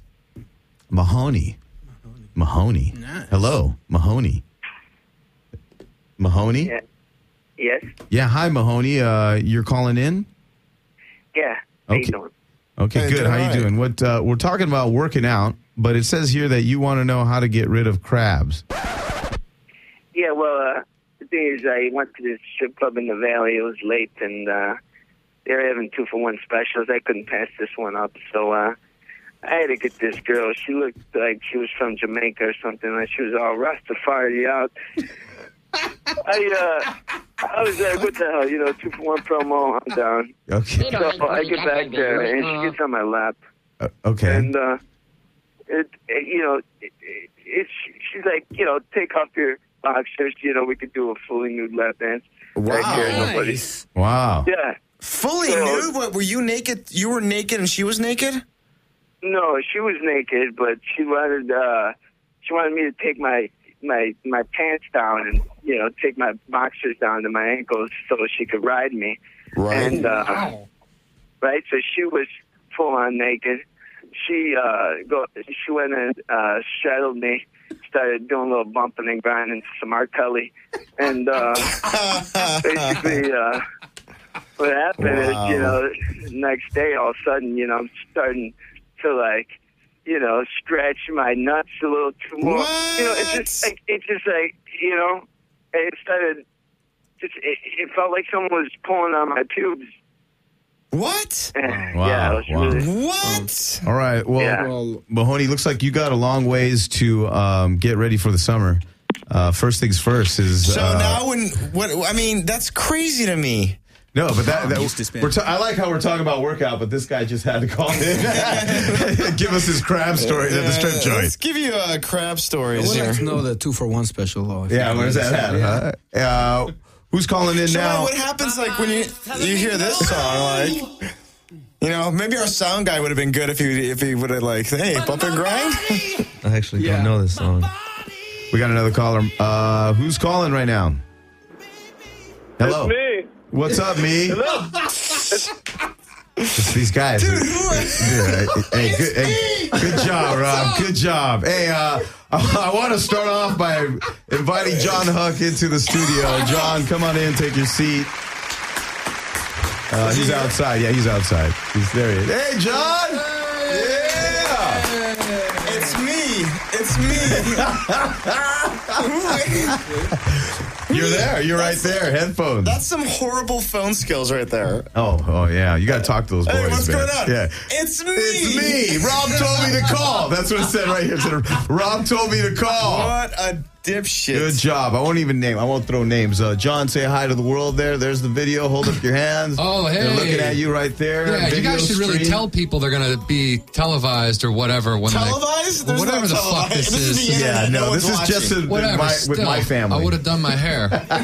Mahoney. Mahoney. Nice. Hello, Mahoney. Mahoney. Yeah. Yes. Yeah, hi Mahoney. Uh, you're calling in? Yeah. How Okay. you doing? Okay, Hey, good. doing How all you right. doing? What uh, we're talking about working out, but it says here that you want to know how to get rid of crabs. Yeah. Well, uh, the thing is, I went to this strip club in the Valley. It was late, and uh, they were having two for one specials. I couldn't pass this one up, so uh, I had to get this girl. She looked like she was from Jamaica or something. Like she was all Rastafari out. I uh, I was like, what the hell, you know, two for one promo. I'm down. Okay. So I get back there, and she gets on my lap. Uh, okay. And uh, it, it, you know, it, it, it's she's like, you know, take off your boxers. You know, we could do a fully nude lap dance. Right there, nobody. Nice. Wow. Yeah. Fully So- nude? What, were you naked? You were naked and she was naked? No, she was naked, but she wanted uh, she wanted me to take my my my pants down and you know take my boxers down to my ankles so she could ride me. Right. And uh, right, so she was full on naked. She uh, go. She went and uh, straddled me, started doing a little bumping and grinding to some R. Kelly, and uh, basically, uh, what happened Wow. is, you know, the next day, all of a sudden, you know, I'm starting to like, you know, stretch my nuts a little too more. You know, it's just like it's just like you know, it started. Just it, it felt like someone was pulling on my pubes. What? And, Wow, yeah, it was wow. really. What? All right. Well, Yeah. Well, Mahoney, looks like you got a long ways to um, get ready for the summer. Uh, first things first is So uh, now when, what, I mean, that's crazy to me. no, but that, that used to spend- we're ta- I like how we're talking about workout, but this guy just had to call in, give us his crab stories at the strip Uh, joint. Let's give you uh, crab I stories would here. like to know the two for one special. Though, if Yeah, you where's guys- that at? Huh? Uh, who's calling in So now? what happens like when you you hear this song, like, you know, maybe our sound guy would have been good if he if he would have like, hey, bump and grind. I actually don't know this song. We got another caller. Uh, who's calling right now? Hello. Me. What's up, me? It's these guys. Dude, who Yeah, hey, good, hey, good job, Rob. Good job. Hey, uh, I, I want to start off by inviting John Huck into the studio. John, come on in, take your seat. Uh, he's outside. Yeah, he's outside. He's there. He is. Hey, John. Yeah. It's me. It's me. You're there. You're right there. Headphones. That's some horrible phone skills right there. Oh, oh yeah. You got to talk to those boys. Hey, what's man. going on? Yeah. It's me. It's me. Rob told me to call. That's what it said right here. It said, Rob told me to call. What a dipshit. Good job. I won't even name. I won't throw names. Uh, John, say hi to the world there. There's the video. Hold up your hands. Oh, hey. They're looking at you right there. Yeah, you Video guys should really stream. tell people they're going to be televised or whatever. When Televised? They, There's whatever no the televised. fuck this, This is is. the internet. Yeah, no, No this one's is just watching. a, Whatever. my, with still, my family. I would have done my hair.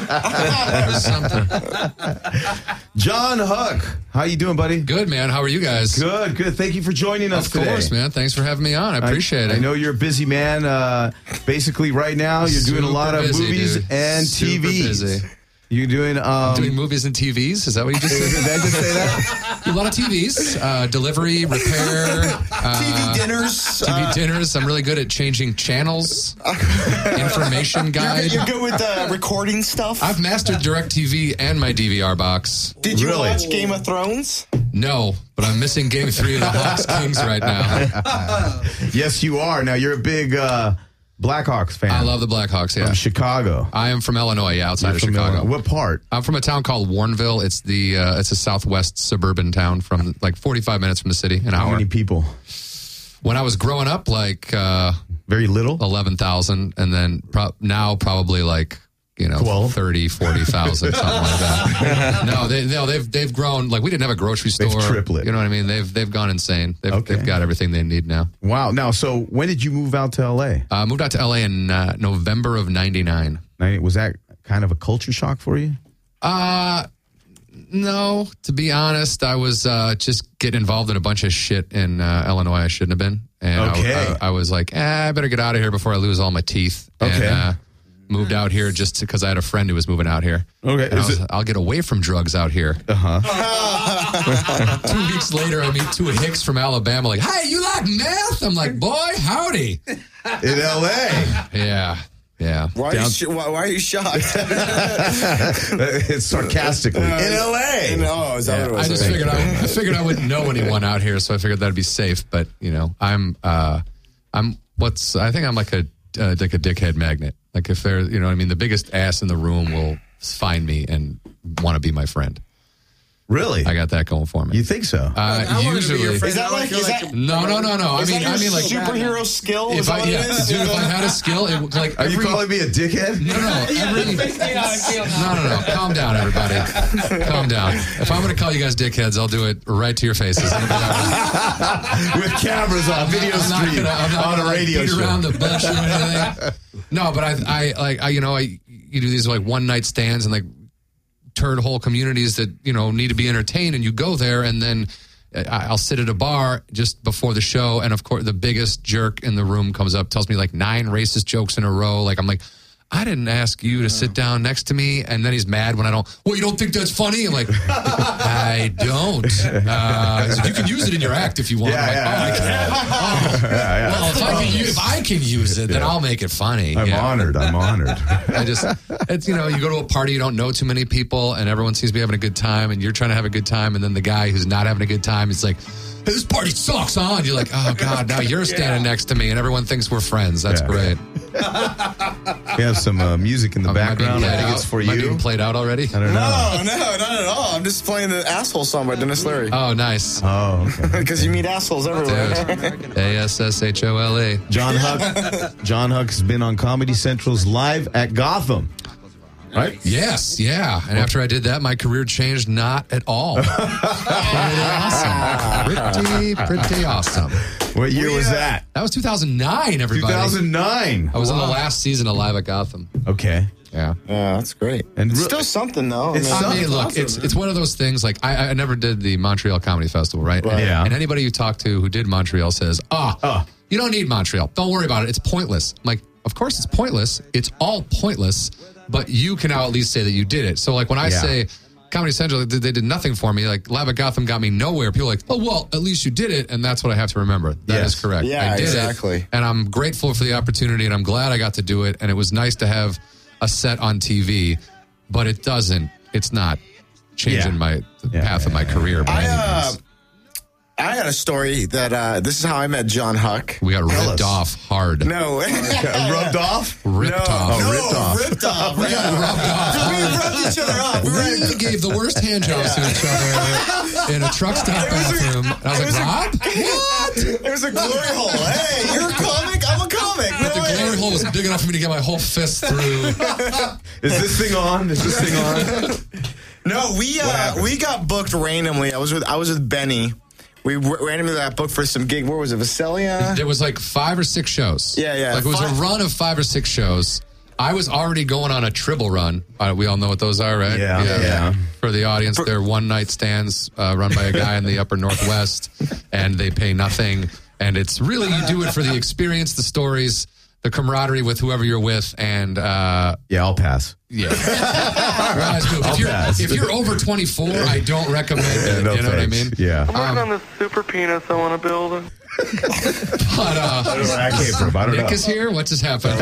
or something. John Huck, how you doing, buddy? Good, man. How are you guys? Good, good. Thank you for joining us Of today. course, man. Thanks for having me on. I appreciate I, it. I know you're a busy man. Uh, basically, right now, you're doing a lot Super of busy, movies dude. and Super T Vs. busy. You're doing... Um, Doing movies and T Vs? Is that what you just did said? I just say that? A lot of T Vs, uh, delivery, repair, uh, T V dinners. T V uh, dinners. I'm really good at changing channels, information you're, guide. you're good with uh, recording stuff. I've mastered DirecTV and my D V R box. Did you Really? watch Game of Thrones? No, but I'm missing Game Three of the Hawks Kings right now. Yes, you are. Now, you're a big uh, Blackhawks fan. I love the Blackhawks. Yeah, From Chicago. I am from Illinois, yeah, outside You're of from Chicago. Illinois. What part? I'm from a town called Warrenville. It's the uh, it's a southwest suburban town from like forty-five minutes from the city, an How hour. many people? When I was growing up, like uh, Very little? eleven thousand, and then pro- now probably like, you know, twelve? thirty, forty thousand, something like that. No, they, no, they've they've grown. Like, we didn't have a grocery They've store. tripled. You know what I mean? They've they've gone insane. They've, Okay. they've got everything they need now. Wow. Now, so when did you move out to L A? I uh, moved out to L A in uh, November of ninety-nine. Now, was that kind of a culture shock for you? Uh, no, to be honest, I was uh, just getting involved in a bunch of shit in uh, Illinois I shouldn't have been. And I- Okay. I, I was like, eh, I better get out of here before I lose all my teeth. Okay. And, uh, moved out here just because I had a friend who was moving out here. Okay. And I Is was, it- I'll get away from drugs out here. Uh-huh. Two weeks later, I meet two hicks from Alabama like, hey, you like meth? I'm like, boy, howdy. In L A. Yeah. Yeah. Why are, you sh- why, why are you shocked? It's sarcastically. In L A. No, is that what it was? I just figured I, I figured I wouldn't know anyone out here, so I figured that'd be safe. But you know, I'm uh, I'm what's I think I'm like a uh, like a dickhead magnet. Like if they're you know what I mean, the biggest ass in the room will find me and want to be my friend. Really? I got that going for me. You think so? Uh, usually, Is that like, is that, no, no, no, no. I is mean, that your I mean, like superhero skill? Is if that I what yeah, it is? dude, if I had a skill, it would like Are you every, calling me a dickhead? No, no, every, no, no, no. Calm down, everybody. Calm down. If I'm going to call you guys dickheads, I'll do it right to your faces. With cameras on, video I'm not stream, gonna, I'm not on gonna, a like, radio beat show. around the bush or anything. No, but I, I like, I, you know, I, you do these like one night stands and like turd hole communities that you know need to be entertained, and you go there, and then I- I'll sit at a bar just before the show, and of course the biggest jerk in the room comes up, tells me like nine racist jokes in a row. Like I'm like, I didn't ask you to sit down next to me, and then he's mad when I don't. Well, you don't think that's funny? I'm like, I don't. Uh, he's like, you can use it in your act if you want. Yeah, I'm like, yeah, oh, I can. Oh. Yeah, yeah. Well, if I can, use, if I can use it, then Yeah. I'll make it funny. I'm Yeah. honored. I'm honored. I just, it's, you know, you go to a party, you don't know too many people, and everyone seems to be having a good time, and you're trying to have a good time, and then the guy who's not having a good time is like, hey, this party sucks, huh? And you're like, oh, God, now you're standing next to me, and everyone thinks we're friends. That's Yeah. great. We have some uh, music in the Am I being background. I played think out? it's for Am I being you. played out already? I don't know. No, no, not at all. I'm just playing the asshole song by Dennis Leary. Oh, nice. Oh, okay. Because you meet assholes everywhere. Dude. A S S H O L A. John Huck. John Huck's been on Comedy Central's Live at Gotham. Right? Yes, yeah. And after I did that, my career changed not at all. Pretty awesome. Pretty, pretty awesome. What year was that? That was two thousand nine, everybody. two thousand nine. I was in the last season of Live at Gotham. Okay. Yeah. Yeah, that's great. And It's re- still something, though. It's I mean, I mean, Sounds look, awesome, it's it's one of those things. Like I, I never did the Montreal Comedy Festival, right? Right. Yeah. And anybody you talk to who did Montreal says, "Ah, Ah. you don't need Montreal. Don't worry about it. It's pointless." I'm like, of course it's pointless. It's all pointless. But you can now at least say that you did it. So like when I Yeah. say Comedy Central, they, they did nothing for me. Like Live at Gotham got me nowhere. People are like, oh well, at least you did it, and that's what I have to remember. That is Yes. correct. Yeah, I did exactly. it, and I'm grateful for the opportunity, and I'm glad I got to do it. And it was nice to have a set on T V, but it doesn't. It's not changing Yeah. my the Yeah, path of my career by I, any uh, means. I got a story that uh, this is how I met John Huck. We got Tell ripped us. off hard. No. Rubbed off? Ripped no, off. No, ripped off. Ripped off. We got rubbed off. We rubbed each other off. We were We gave the worst hand jobs to each other in a truck stop bathroom. And I was like, Rob? What? It was a glory hole. Hey, you're a comic? I'm a comic. No But the way. glory hole was big enough for me to get my whole fist through. Is this thing on? Is this thing on? No, we uh, happened? we got booked randomly. I was with I was with Benny. We w- randomly got booked for some gig. Where was it? Visalia? There was like five or six shows. Yeah, yeah. Like it was Five- a run of five or six shows. I was already going on a Tribble run. Uh, we all know what those are, right? Yeah, yeah. For the audience, they're one night stands uh, run by a guy in the upper Northwest, and they pay nothing. And it's really, you do it for the experience, the stories, the camaraderie with whoever you're with, and uh, Yeah, I'll pass. yeah. Guys, look, if, you're, pass. if you're over twenty-four, I don't recommend it. No you know what I mean? thanks. Yeah. I'm working on this super penis I want to build. But uh, I don't know where that came from. I don't Nick know. is here. What just happened?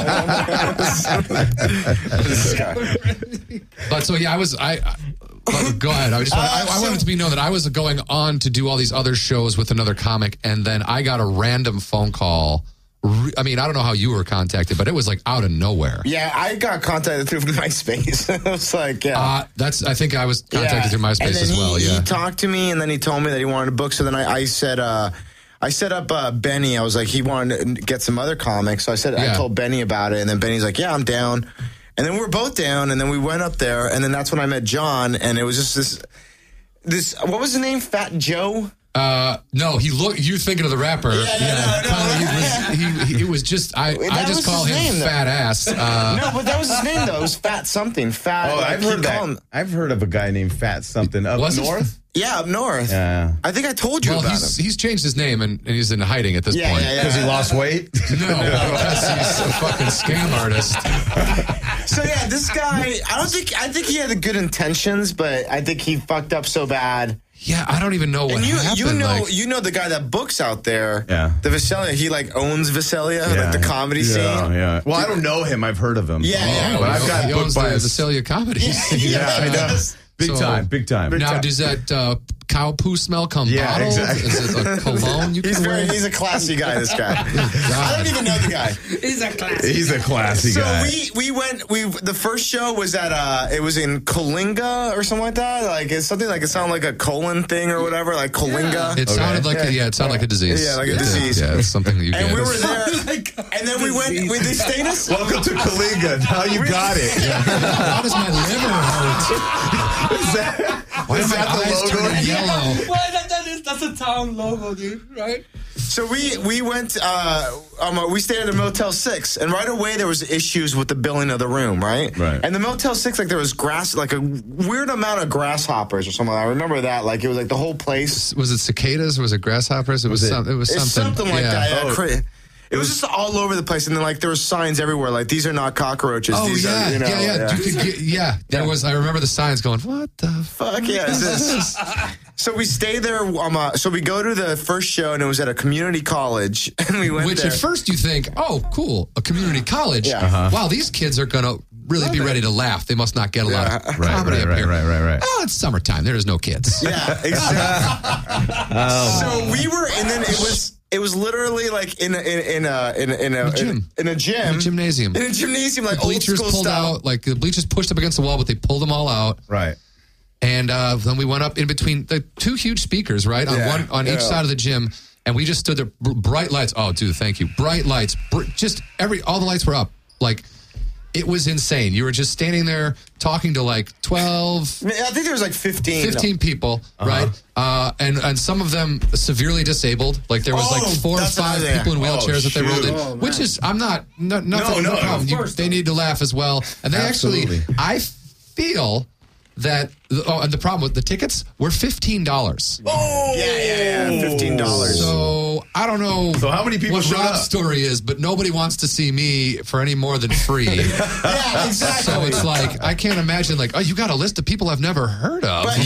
But so yeah, I was I. I but go ahead. I just want, I, I wanted to be known that I was going on to do all these other shows with another comic, and then I got a random phone call. Re- I mean, I don't know how you were contacted, but it was like out of nowhere. Yeah, I got contacted through MySpace. It was like, yeah. Uh, that's. I think I was contacted Yeah. through And MySpace then as he, well. Yeah. He talked to me, and then he told me that he wanted a book. So then I, I said, uh, I set up uh, Benny. I was like, he wanted to get some other comics. So I said, Yeah. I told Benny about it, and then Benny's like, yeah, I'm down. And then we were both down, and then we went up there, and then that's when I met John, and it was just this, this. What was his name? Fat Joe. Uh, no, he looked. You thinking of the rapper? no, no, no. Tyler, he was. He, he, it was just. I. That I just was call his him name, though. fat ass. Uh, No, but that was his name though. It was Fat something. Fat. Oh, like, I've he'd heard call that. him- I've heard of a guy named Fat something up Was it- north. Yeah, up north. Yeah. I think I told you well, about he's him. he's changed his name and, and he's in hiding at this Yeah, point. yeah, yeah. Because he lost weight. No, because he's a fucking scam artist. So yeah, this guy. I don't think. I think he had the good intentions, but I think he fucked up so bad. Yeah, I don't even know what And you, happened. you know, like, you know the guy that books out there. Yeah. The Visalia. He like owns Visalia, like the comedy yeah, scene. Yeah. Well, I don't know him. I've heard of him. Yeah, yeah. But he I've got he booked owns by the, his- the Celia comedy. Yeah, I know. Big So- time. Big time. Now, does that uh, cow poo smell come Yeah, bottled? exactly. Is it a cologne you He's can very. wear? He's a classy guy. This guy. I don't even know the guy. He's a classic. He's a classy So guy. we we went we the first show was at uh it was in Coalinga or something like that, like it's something like it sounded like a colon thing or whatever, like Coalinga. It sounded like a, yeah, it sounded like a disease. Yeah, like a It did. disease. Yeah, it's something that you And get. we were there, and then we went. We, they stayed us. Welcome to Kalinga. Now you got it. How does my liver hurt? Is that, Why is are my that the eyes logo? turning yellow? Well, that, that is, that's a town logo, dude, right? So we we went. Uh, um, we stayed at a Motel Six, and right away there was issues with the billing of the room, right? Right. And the Motel Six, like there was grass, like a weird amount of grasshoppers or something. I remember that. Like it was like the whole place. Was it cicadas? Was it grasshoppers? It was, Was it- some, it was It's something. something like yeah. that. Yeah, Oh. cra- It was just all over the place, and then like there were signs everywhere, like these are not cockroaches. Oh these yeah, are, you know, yeah, yeah, You could get, yeah. There was. I remember the signs going. What the Fuck yeah, is this? So we stay there. Um, uh, so we go to the first show, and it was at a community college, and we went Which there. at first you think, oh, cool, a community college. Yeah. Uh-huh. Wow, these kids are gonna really be ready to laugh. They must not get a lot of Yeah. Right, comedy right, up right, here. right, right, right. Oh, it's summertime. There is no kids. Yeah, exactly. So we were, and then it was. It was literally like in a in, in a in a, in a, A gym. in a gym, In a gymnasium. in a gymnasium, like The bleachers old school pulled style. out, like the bleachers pushed up against the wall, but they pulled them all out. Right. And uh, then we went up in between the two huge speakers, right, on Yeah, one on yeah. each side of the gym, and we just stood there, br- bright lights. Oh, dude, thank you, bright lights. Br- just every all the lights were up, like. It was insane. You were just standing there talking to like twelve, I think there was like fifteen. fifteen people, right? Uh, and and some of them severely disabled. Like there was Oh, like four or that's five another- people in Oh, wheelchairs that they rolled in, shoot. Oh, which is I'm not no, nothing, No, no, no, problem. of You- course they not. need to laugh as well, and they Absolutely. actually I feel that oh, and the problem with the tickets were fifteen dollars. Oh, yeah, yeah, yeah, fifteen dollars. So I don't know. So how many people what showed Rob's up? story is, but nobody wants to see me for any more than free. Yeah, exactly. So it's like I can't imagine. Like, oh, you got a list of people I've never heard of. But,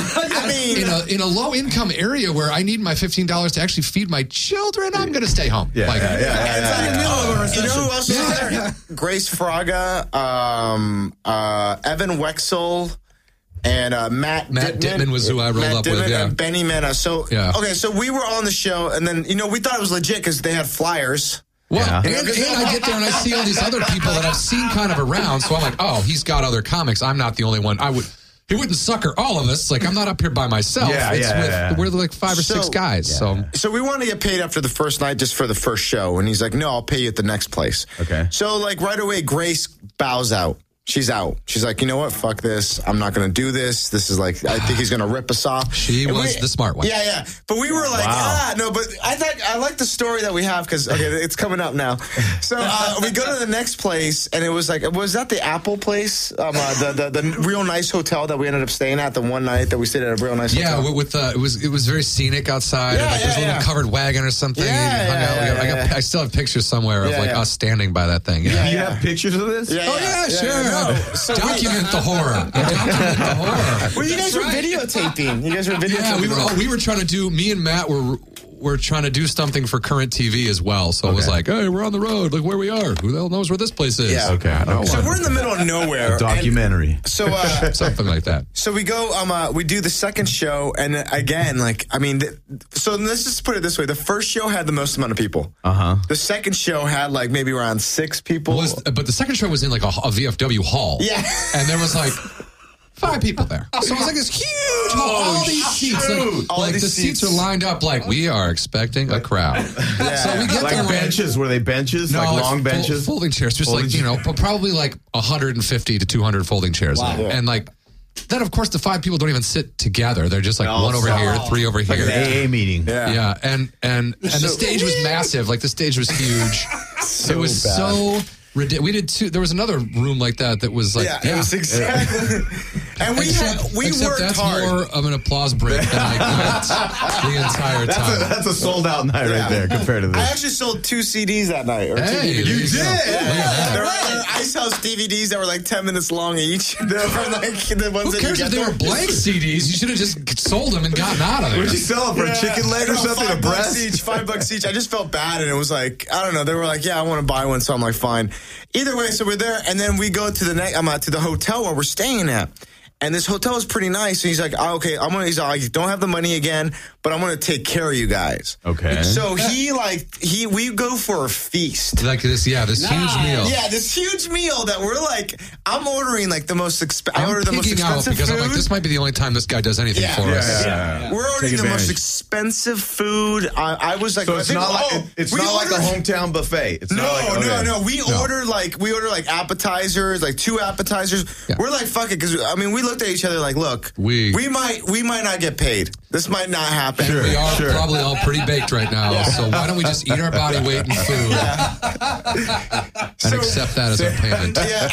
I mean, in a in a low income area where I need my fifteen dollars to actually feed my children, I'm going to stay home. Yeah, like, yeah, yeah, yeah, It's yeah, like yeah. a middle of a recession. You know who else was Yeah, there? yeah. Grace Fraga, um, uh, Evan Wexel, and uh, Matt Matt Dittman was who I rolled Matt up Dittman with, yeah. and Benny Mena. So Yeah. okay, so we were on the show, and then you know we thought it was legit because they had flyers. Well, Yeah. and, and I get there and I see all these other people that I've seen kind of around. So I'm like, oh, he's got other comics. I'm not the only one. I would. He wouldn't sucker all of us. Like I'm not up here by myself. Yeah, it's yeah, with, yeah. We're like five or So- six guys. So So we wanted to get paid after the first night just for the first show, and he's like, "No, I'll pay you at the next place." Okay. So like right away, Grace bows out. She's out. She's like, you know what? Fuck this. I'm not going to do this. This is like, I think he's going to rip us off. She And was the smart one. Yeah, yeah. But we were like, Wow. ah, no. But I thought I like the story that we have because okay, it's coming up now. So uh, we go to the next place, and it was like, was that the Apple place? Um, uh, the, the the real nice hotel that we ended up staying at the one night that we stayed at a real nice yeah, hotel. with, with uh, it was it was very scenic outside. Yeah, like there's yeah, a little yeah. covered wagon or something. Yeah, and you hung yeah, out. We got- yeah, I, got, yeah. I still have pictures somewhere of Yeah, like yeah. us standing by that thing. Yeah. Do you have pictures of this? Yeah, Oh yeah, yeah, sure. no. So we- Document the horror. Document the horror. Well, you guys were videotaping. You guys were videotaping. Yeah, we were. Oh, we were trying to do. Me and Matt were were trying to do something for current T V as well. So it was like, hey, we're on the road. Look where we are. Who the hell knows where this place is? Yeah. Okay. I don't So know. we're in the middle of nowhere. A documentary. and So, uh, Something like that. so we go. Um, uh, we do the second show, and again, like, I mean, th- so let's just put it this way: the first show had the most amount of people. Uh huh. The second show had like maybe around six people. Was, but the second show was in like a, a V F W hall. Yeah. And there was like five people there. So it was like this huge hall. All these seats. Like, All like these the seats. seats. are lined up like we are expecting a crowd. So we get Like there. benches? Were they benches? No, like it's long fo- benches? folding chairs. Just Folding like, you know, but probably like one hundred fifty to two hundred folding chairs. And like, then of course the five people don't even sit together. They're just like No, one over so- here, three over Like here. an A A meeting. Yeah. Yeah, and and and the So- stage was massive. Like the stage was huge. it was bad. so ridiculous. We did two. There was another room like that that was like yeah, it was exactly. And we except, had we except worked that's hard. more of an applause break than I got the entire That's a, time. that's a sold out night Yeah. right there compared to I this. actually sold two C Ds that night. Or two Hey, D V Ds. there You go. did? Look at that. There were, there were Ice House D V Ds that were like ten minutes long each. They were like the ones Who that cares you if get they were there. blank C Ds? You should have just sold them and gotten out of there. Would you sell it for a chicken leg or No, something? A Five bucks breast? each. Five bucks each. I just felt bad, and it was like I don't know. They were like, "Yeah, I want to buy one," so I'm like, "Fine." Either way, so we're there, and then we go to the next. I'm out to the hotel where we're staying at. And this hotel is pretty nice. And he's like, oh, okay, I'm gonna. He's like, I don't have the money again, but I'm gonna take care of you guys. Okay. So he like he we go for a feast. Like this, yeah, this huge meal. Yeah, this huge meal that we're like, I'm ordering like the most exp- I I'm ordered the most picking out expensive because food. I'm like, this might be the only time this guy does anything Yeah. for Yeah, us. yeah. We're ordering Take the most advantage. expensive food. I, I was like, So I it's think- not like oh, it's we not like a ordered- hometown buffet. It's No, not like, no, okay. no. We ordered like we ordered like appetizers, like two appetizers. Yeah. We're like, fuck it, because I mean, we looked at each other like, look, We- we might we might not get paid. This might not happen. Sure. We are Sure. probably all pretty baked right now, so why don't we just eat our body weight in food and So- accept that as our payment? Yeah.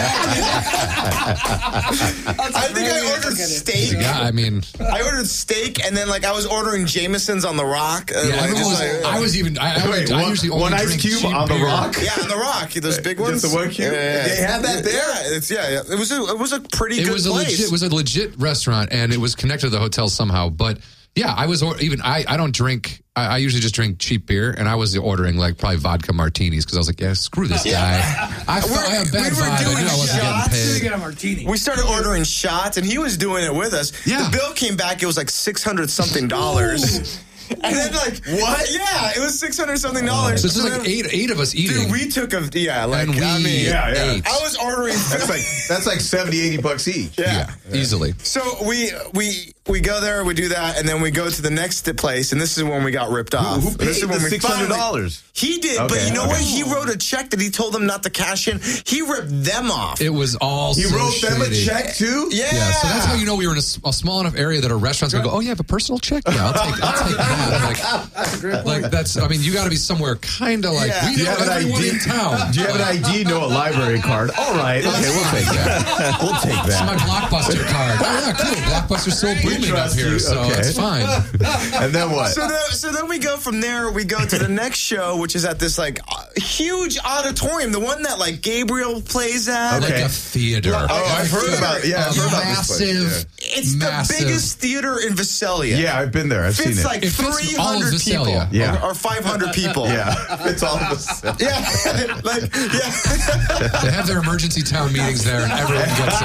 I think I ordered steak. Yeah, I mean, I ordered steak, and then like I was ordering Jameson's on the rock. and, yeah, like, everyone just was, like- I was even. I, I, Wait, I one- usually only one ice drink cube cheap on the beer. rock? Yeah, on the rock, those big Just ones. the one cube? They had that there? Yeah, it's yeah, yeah. It was a, it was a pretty It good was a place. legit. It was a legit restaurant, and it was connected to the hotel somehow. But yeah, I was or, even. I, I don't drink. I, I usually just drink cheap beer, and I was ordering like probably vodka martinis because I was like, yeah, screw this guy. I, felt, I had bad we were vibe. I doing knew I wasn't shots. getting paid. Get a martini. We started ordering shots, and he was doing it with us. Yeah. The bill came back; it was like six hundred something dollars. And then like what? Yeah, it was six hundred something dollars. So this is So like then- eight eight of us eating. Dude, we took a yeah, like and we I mean, Yeah, yeah. ate. I was ordering. That's like that's like seventy, eighty bucks each. yeah. yeah, easily. So we we we go there, we do that, and then we go to the next place, and this is when we got ripped off. Who paid this is the when we six hundred dollars? finally- He did, but Okay, you know okay. what? He wrote a check that he told them not to cash in. He ripped them off. It was all. He so wrote them a shady. check too? yeah. Yeah, so that's how you know we were in a, s- a small enough area that a restaurant's gonna go. Oh, you have a personal check? Yeah, I'll take. I'll take that. Like, like that's. I mean, you got to be somewhere kind of like Yeah. we Do you know have an everyone I D? in town. Do you have an I D? No, a library card. All right. Okay, we'll take that. We'll take It's my that. Blockbuster card. Oh yeah, cool. Blockbuster's still booming up trust here, you. so Okay. it's fine. And then what? So then, so then we go from there. We go to the next show, which is at this like uh, huge auditorium, the one that like Gabriel plays at. Okay. Like a theater. Oh, I've heard about- yeah, I've A heard about this place, massive. It's massive. the biggest theater in Visalia. Yeah, I've been there. I've seen Fits it. like It fits three three all of hundred people, Visalia. Yeah. or, or five hundred people. Yeah, it's all of us. Yeah, like yeah. They have their emergency town meetings there, and everyone gets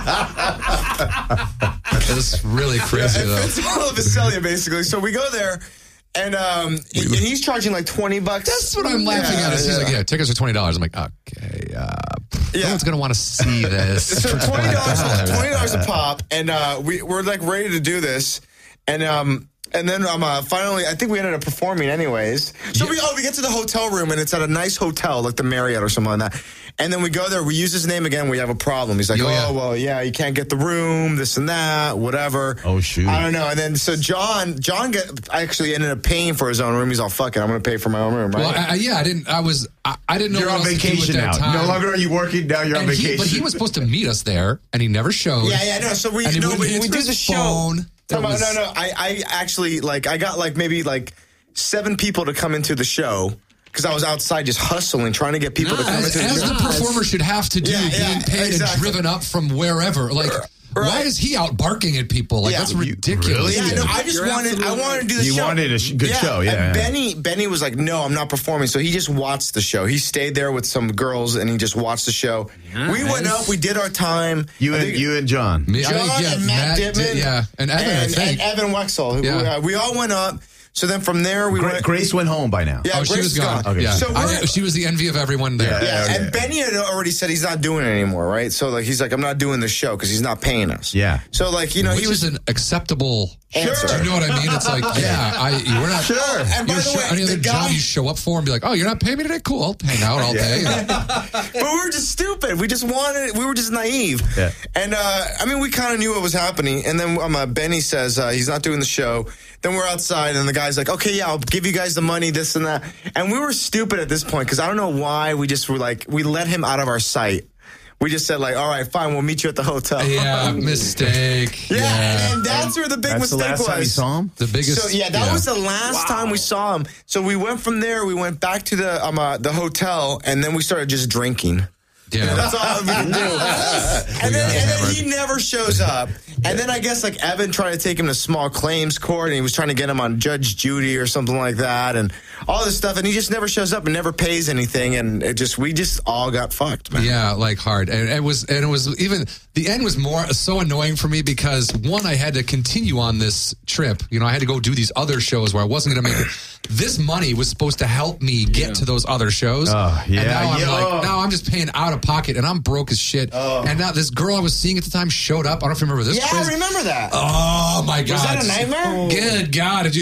in. It's really crazy, though. It's all of Visalia, basically. So we go there, and um, and he's charging like twenty bucks. That's what I'm laughing Yeah, at. Is he's yeah. like, yeah, tickets are twenty dollars. I'm like, okay, uh, Yeah. no one's gonna want to see this. So for twenty dollars, dollars. twenty dollars a pop, and uh, we we're like ready to do this, and um, and then um, uh, finally, I think we ended up performing anyways. So we oh we get to the hotel room, and it's at a nice hotel like the Marriott or something like that. And then we go there, we use his name again, we have a problem. He's like, Oh, oh, yeah. well, yeah, you can't get the room, this and that, whatever. Oh, shoot. I don't know. And then so John, John get, actually ended up paying for his own room. He's all, fuck it, I'm going to pay for my own room, right? Well, I, I, yeah, I didn't. I was. I, I didn't know. You're what on else to do with vacation that now. time. No longer are you working. Now you're on And he- vacation. but he was supposed to meet us there, and he never showed. Yeah, yeah, no. So we And he no, wouldn't we, we answer did his the show. phone. Come It on, was- no, no. I, I actually like I got like maybe like seven people to come into the show because I was outside just hustling, trying to get people to come As, into the as show. the performer should have to do, Yeah, yeah, being paid exactly. and driven up from wherever. Like, why Right. is he out barking at people? Like, Yeah. that's You- ridiculous. Yeah, no, I just You're wanted, I absolutely wanted to do the You show. wanted a sh- good show, yeah, And yeah. Benny, Benny was like, "No, I'm not performing." So he just watched the show. He stayed there with some girls and he just watched the show. We went up, we did our time. you I and think- you and John. Me- I John think, yeah, and Matt, Matt Dittman, did- yeah, and Evan, I and, think. and Evan Wexel. Who, Yeah. uh, we all went up. So then from there we Gra- went. Grace went home by now. Yeah, Oh, she Grace was is gone. Okay. Yeah, So I- we're- she was the envy of everyone there. Yeah, okay. and Benny had already said he's not doing it anymore, right? So like he's like, I'm not doing the show because he's not paying us. Yeah. So like you know Which he was is an acceptable. Answer. Do you know what I mean? It's like, yeah, I, we're not. Sure. And by you're the sure- way, any other the job guy- you show up for and be like, oh, you're not paying me today? Cool, I'll hang out all day. but we were just stupid. We just wanted. We were just naive. Yeah. And uh, I mean, we kind of knew what was happening. And then um, uh, Benny says uh, he's not doing the show. Then we're outside, and the guy's like, "Okay, yeah, I'll give you guys the money, this and that." And we were stupid at this point because I don't know why we just were like, we let him out of our sight. We just said like, "All right, fine, we'll meet you at the hotel." Yeah, mistake. Yeah, Yeah. and that's where the big That's the mistake last was. time you saw him? The biggest. So yeah, that yeah. was the last time we saw him. So we went from there. We went back to the um uh, the hotel, and then we started just drinking. Yeah. That's all we could do. and, then, and then he never shows up. And then I guess like Evan tried to take him to small claims court, and he was trying to get him on Judge Judy or something like that, and all this stuff. And he just never shows up and never pays anything. And it just we just all got fucked, man. Yeah, like hard, and it was, and it was even the end was more so annoying for me because one, I had to continue on this trip. You know, I had to go do these other shows where I wasn't going to make it. This money was supposed to help me get to those other shows. Oh, yeah, and now I'm yeah. like, now I'm just paying out of pocket, and I'm broke as shit. And now this girl I was seeing at the time showed up. I don't know if you remember this. Yeah, I crazy- remember that. Oh my god! Was that a nightmare? Good God! Did you?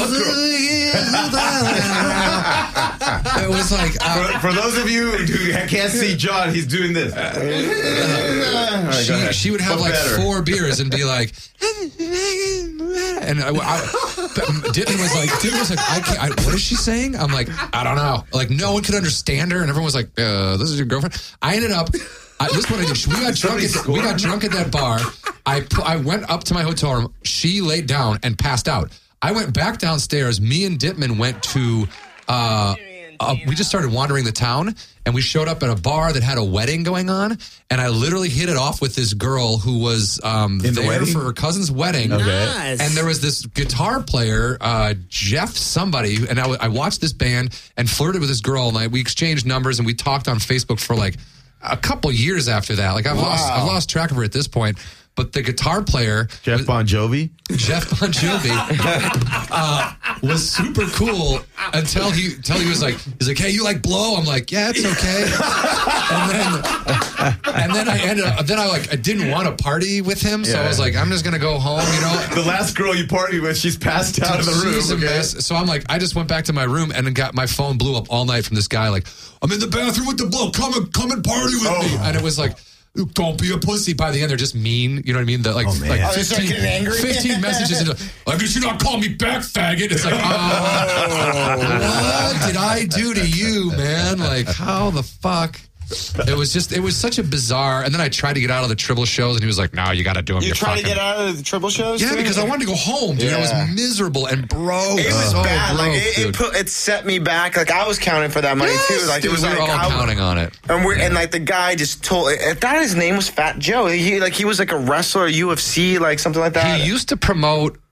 It was like. Uh, For, for those of you who can't see John, he's doing this. All right, go she, ahead. she would have But like better. four beers and be like, and I, I, Dittman was like, Dittman was like, I can't. I, what is she saying? I'm like, I don't know. Like no one could understand her, and everyone was like, uh, "This is your girlfriend." I ended up. I, this is what I did. We got drunk. At, we got drunk at that bar. I pu- I went up to my hotel room. She laid down and passed out. I went back downstairs. Me and Dittman went to. Uh, uh, we just started wandering the town, and we showed up at a bar that had a wedding going on. And I literally hit it off with this girl who was um, In the there wedding? for her cousin's wedding. Nice. And there was this guitar player, uh, Jeff somebody, and I, w- I watched this band and flirted with this girl, and I, we exchanged numbers, and we talked on Facebook for like a couple years after that. Like I've lost, I've lost track of her at this point. But the guitar player, Jeff was- Bon Jovi. Jeff Bon Jovi, uh, was super cool until he until he was like, he's like, hey, you like blow? I'm like, yeah, it's okay. And then and then I ended up then I like I didn't want to party with him, so I Yeah. was like, I'm just gonna go home, you know. The last girl you partied with, she's passed out of the room. She's a okay? mess. So I'm like, I just went back to my room and then got my phone blew up all night from this guy. Like, I'm in the bathroom with the blow. Come and come and party with Oh. me. And it was like, don't be a pussy. By the end, they're just mean. You know what I mean? They're like, Oh, man. like Oh, they start fifteen, getting angry? fifteen messages into, I guess you're not calling me back, faggot. It's like, oh, what did I do to you, man? Like, how the fuck? It was just, it was such a bizarre. And then I tried to get out of the Tribble shows, and he was like, no, you got to do them. You You're trying to fucking- get out of the triple shows? Yeah, too? because I wanted to go home, dude. I Yeah. was miserable and broke. It was so bad. broke, Like it, dude. it put it set me back. Like I was counting for that money too. Like Dude, it was we like were all I, counting on it. And we're and like the guy just told. I thought his name was Fat Joe. He like he was like a wrestler, U F C, like something like that. He used to promote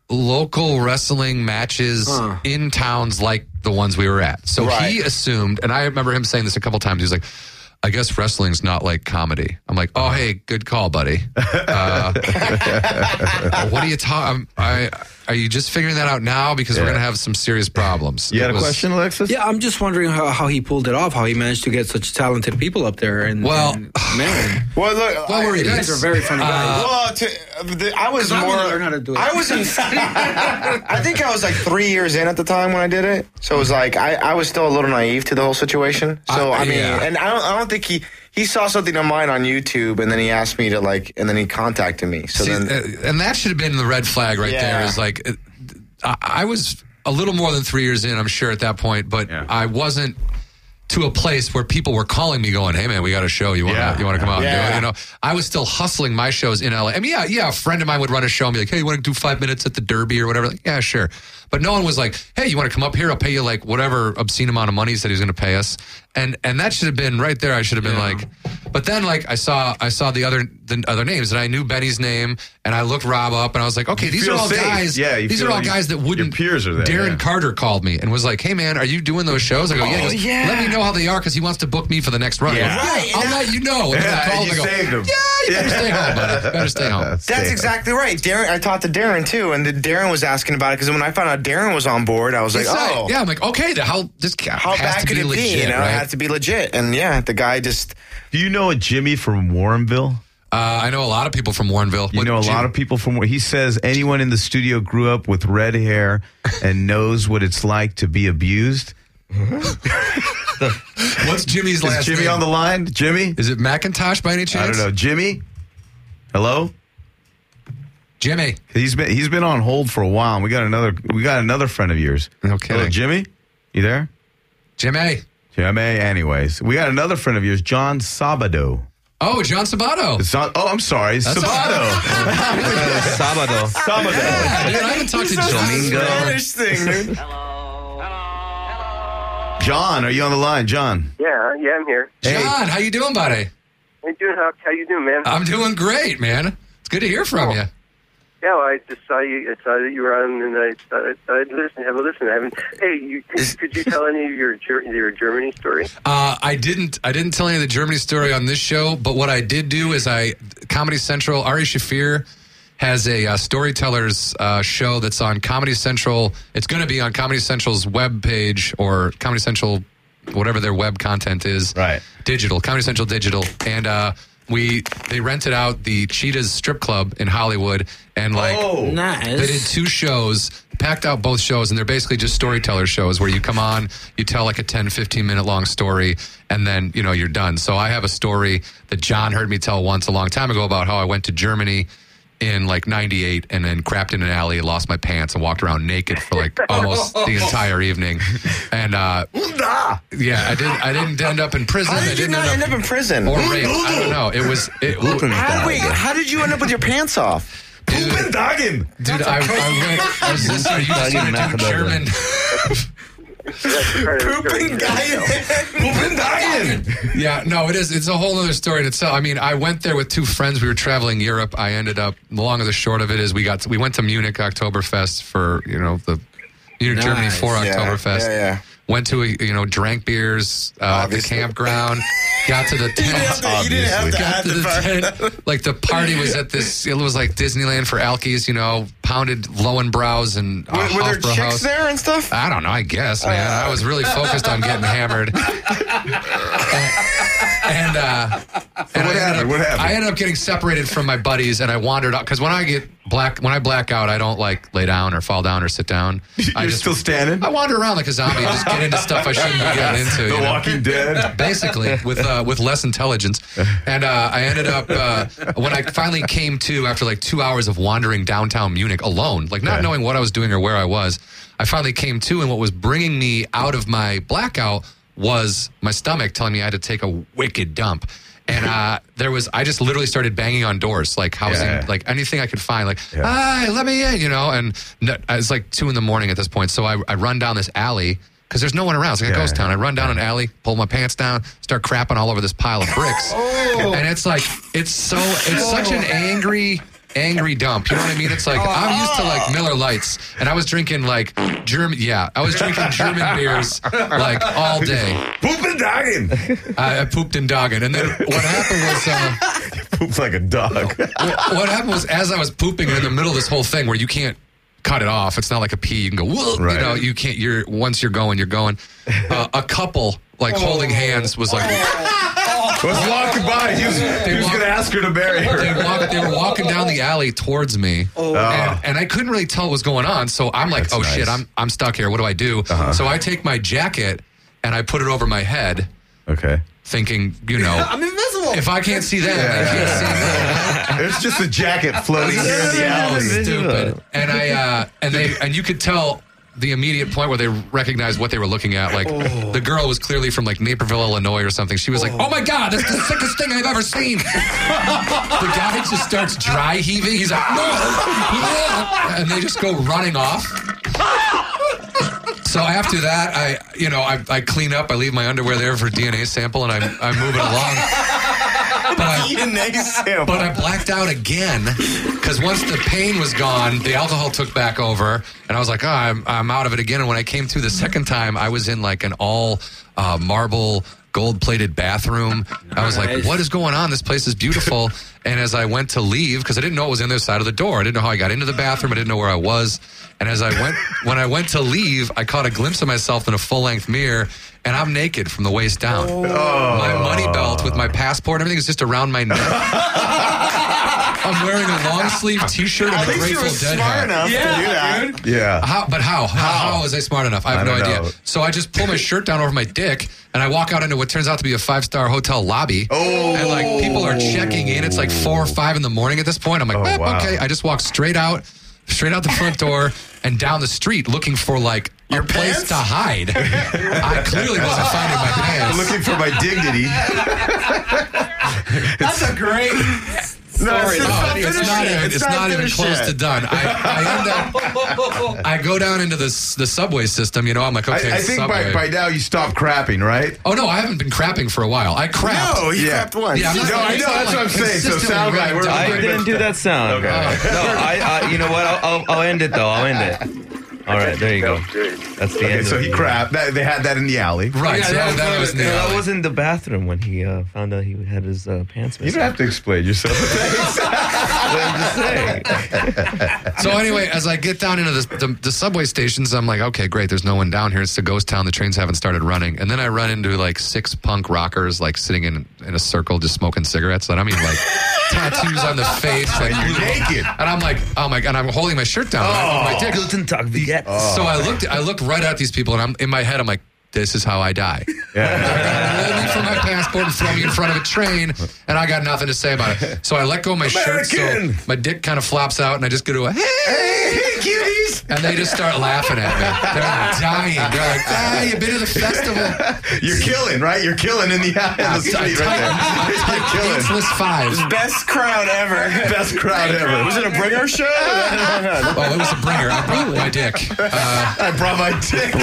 local wrestling matches Huh. in towns like the ones we were at. So Right. he assumed, and I remember him saying this a couple times. He was like, I guess wrestling's not like comedy. I'm like, oh, hey, good call, buddy. Uh, what are you talking? I Are you just figuring that out now? Because Yeah. we're going to have some serious problems. You had It a was- question, Alexis? Yeah, I'm just wondering how, how he pulled it off, how he managed to get such talented people up there. And Well- and, man, Well, look, What were you you? guys are very funny guys. well, to, the, I was 'Cause I more. wanna learn how to do it. I was in. I think I was like three years in at the time when I did it. So it was like I, I was still a little naive to the whole situation. So Uh, I mean, yeah. and I don't. I don't think he. He saw something of mine on YouTube, and then he asked me to like, and then he contacted me. So See, then, uh, and that should have been the red flag right Yeah. there. Is like, uh, I, I was a little more than three years in, I'm sure at that point, but Yeah. I wasn't to a place where people were calling me, going, "Hey man, we got a show. You want to Yeah. you want to come out and do Yeah. it?" You know, I was still hustling my shows in L A. I mean, yeah, yeah. A friend of mine would run a show and be like, "Hey, you want to do five minutes at the Derby or whatever?" Like, yeah, sure. But no one was like, "Hey, you want to come up here? I'll pay you like whatever obscene amount of money he said he was going to pay us." And and that should have been right there. I should have been like, but then like I saw I saw the other the other names and I knew Benny's name and I looked Rob up and I was like, okay, You these are feel all safe. guys. Yeah, you these feel are all like guys that your wouldn't. peers are there, Darren yeah. Carter called me and was like, "Hey man, are you doing those shows?" I go, "Yeah." He Oh, goes, yeah. "Let me know how they are because he wants to book me for the next run." I go, Yeah. Right, I'll and let you know. And then I Yeah, call you him. I go, saved him. "Yeah, you better stay home, buddy. Better stay home." That's Stay- exactly right. Darren, I talked to Darren too, and the, Darren was asking about it because when I found out Darren was on board, I was like, It's like- "Oh, yeah, I'm like, okay, the how this how has bad to could be it legit, be? You know, right? it had to be legit." And yeah, the guy just Do you know a Jimmy from Warrenville? Uh, I know a lot of people from Warrenville. You What- know a Jim- lot of people from where he says anyone in the studio grew up with red hair and knows what it's like to be abused. What's Jimmy's last Is Jimmy name? on the line? Jimmy? Is it McIntosh by any chance? I don't know. Jimmy? Hello? Jimmy. He's been he's been on hold for a while. And we got another we got another friend of yours. No kidding. Hello, Jimmy? You there? Jimmy. Jimmy. Anyways, we got another friend of yours, John Sabado. Oh, John Sabato. It's not, oh, I'm sorry, That's Sabato. Sabado. Sabado. Yeah, dude, I haven't talked to John. Spanish thing, dude. John, are you on the line, John? Yeah, yeah, I'm here. John, how you doing, buddy? How you doing? How, how you doing, man? I'm doing great, man. It's good to hear from you. Yeah, well, I just saw you. I saw that you were on, and I thought I'd listen, have a listen. I haven't. Hey, you, could, could you tell any of your Ger- your Germany story? Uh, I didn't. I didn't tell any of the Germany story on this show, but what I did do is I Comedy Central. Ari Shafir has a uh, storytellers uh, show that's on Comedy Central. It's going to be on Comedy Central's web page or Comedy Central, whatever their web content is. Right. Digital, Comedy Central Digital, and uh, we they rented out the Cheetahs strip club in Hollywood, and like Oh. Nice. they did two shows, packed out both shows, and they're basically just storyteller shows where you come on, you tell like a ten, fifteen minute long story, and then, you know, you're done. So I have a story that John heard me tell once a long time ago about how I went to Germany in like ninety-eight and then crapped in an alley, lost my pants, and walked around naked for like almost the entire evening. And uh, yeah, I didn't. I didn't end up in prison. How I did you didn't not end up in prison? or raped. I don't know. It was. It, How, wait, how did you end up with your pants off? Copenhagen. Dude, I, I went. I was listening. You just Doggy want to do Macedonia. German. That's part of the story. Copenhagen. Yeah, no, it is. It's a whole other story in itself. I mean, I went there with two friends. We were traveling Europe. I ended up. The long or the short of it is, we got to, we went to Munich Oktoberfest for you know the Munich Nice. Germany for Yeah, Oktoberfest. yeah, yeah. Went to a, you know drank beers uh, at the Obviously. campground. Got to the tent. You didn't have to Got add to the the part. tent. Like the party was at this. It was like Disneyland for Alkies. You know, pounded Lowenbrows and uh, Were, were there Hofbräuhaus. chicks there and stuff? I don't know. I guess, man. I was really focused on getting hammered. and uh, and what I ended happened? up- What happened? I ended up getting separated from my buddies, and I wandered out because when I get black, when I black out, I don't like lay down or fall down or sit down. I You're just still standing? I wander around like a zombie and just get into stuff I shouldn't be getting into. The you know? Walking Dead. Basically, with uh, with less intelligence, and uh, I ended up uh, when I finally came to after like two hours of wandering downtown Munich alone, like not Okay. knowing what I was doing or where I was. I finally came to, and what was bringing me out of my blackout was my stomach telling me I had to take a wicked dump. And uh, there was, I just literally started banging on doors, like housing, Yeah. like anything I could find, like, Yeah. hi, let me in, you know. And no, it's like two in the morning at this point, so I, I run down this alley because there's no one around. It's like a Yeah, ghost town. yeah, I run down an alley, pull my pants down, start crapping all over this pile of bricks, and it's like it's so it's such an angry angry dump. You know what I mean? It's like I'm used to like Miller Lights, and I was drinking like German. Yeah, I was drinking German beers like all day. Poop and dogging. I, I pooped and dogging, and then what happened was. Uh, Poops like a dog. what, what happened was, as I was pooping in the middle of this whole thing, where you can't cut it off. It's not like a pee. You can go, whoa, Right. you know, you can't. You're once you're going, you're going. Uh, a couple like holding hands was like. Was walking by. He was, he was walk- going to ask her to marry her. They, walk, they were walking down the alley towards me, Oh. and, and I couldn't really tell what was going on. So I'm like, That's "Oh nice. shit, I'm I'm stuck here. What do I do?" Uh-huh. So I take my jacket and I put it over my head, Okay. thinking, you know, I'm invisible. if I can't see them, I can't see them. It's just a jacket floating here in the alley. Stupid. And I uh, and they and you could tell the immediate point where they recognized what they were looking at. Like the girl was clearly from like Naperville, Illinois, or something. She was like, "Oh my god, that's the sickest thing I've ever seen." The guy just starts dry heaving. He's like, "No," and they just go running off. So after that, I you know I, I clean up. I leave my underwear there for D N A sample, and I I move it along. But I, D N A sample. but I blacked out again because once the pain was gone, the alcohol took back over, and I was like, oh, I'm, I'm out of it again. And when I came through the second time, I was in like an all uh, marble, gold-plated bathroom. I was like, Nice. what is going on? This place is beautiful. And as I went to leave, because I didn't know it was in the other side of the door, I didn't know how I got into the bathroom. I didn't know where I was. And as I went, when I went to leave, I caught a glimpse of myself in a full-length mirror, and I'm naked from the waist down. My money belt with my passport, everything is just around my neck. I'm wearing a long sleeve T-shirt and At a least you Grateful were Dead smart hat. enough to do that. Yeah. How, but how? how? How was I smart enough? I have I no don't idea. know. So I just pull my shirt down over my dick, and I walk out into what turns out to be a five-star hotel lobby. Oh. And like people are checking in. It's like four or five in the morning at this point. I'm like, Oh, eh, wow. okay. I just walk straight out, straight out the front door, and down the street looking for like Your a place pants? to hide. I clearly wasn't finding my I'm pants. looking for my dignity. That's a great. No, Sorry, it's, Oh, not it's finished not yet. even. It's, not, even finished close yet. to done. I, I end up. I go down into the s- the subway system. You know, I'm like, okay, I, I think subway. by, by now you stopped crapping, right? Oh no, I haven't been crapping for a while. I crapped. No, he Yeah. crapped once. Yeah, I'm not- No, I it's know. not That's like what I'm saying. So consistently sound guy, running we're down. I didn't do that sound. Okay. No, I, I. You know what? I'll, I'll, I'll end it though. I'll end it. All right, there you go. That's the Okay, end. so of he it. crapped. That, they had that in the alley. Right, Yeah, so that was that one was of the the- No, that alley. was in the bathroom when he uh, found out he had his uh, pants You missing. don't have to explain yourself. I'm just saying. So anyway, as I get down into the, the the subway stations, I'm like, okay, great. There's no one down here. It's a ghost town. The trains haven't started running. And then I run into like six punk rockers, like sitting in in a circle, just smoking cigarettes. And I mean, like tattoos on the face, like You're naked. And I'm like, oh my god! And I'm holding my shirt down Oh. with my dick. Guten Tag, wie geht's? So I looked, I looked right at these people, and I'm in my head. I'm like, this is how I die. Yeah. Roll me for my passport and throw me in front of a train, and I got nothing to say about it. So I let go of my shirt, so American. my dick kind of flops out, and I just go to a hey, Hey, cuties. and they just start laughing at me. They're dying. They're like, ah, you been to the festival? You're killing, right? You're killing in the, in the street right there. You're killing. Faceless Five. Best crowd ever. Best crowd ever. Was it a bringer show? Oh, it was a bringer. I brought my dick. Uh, I brought my dick.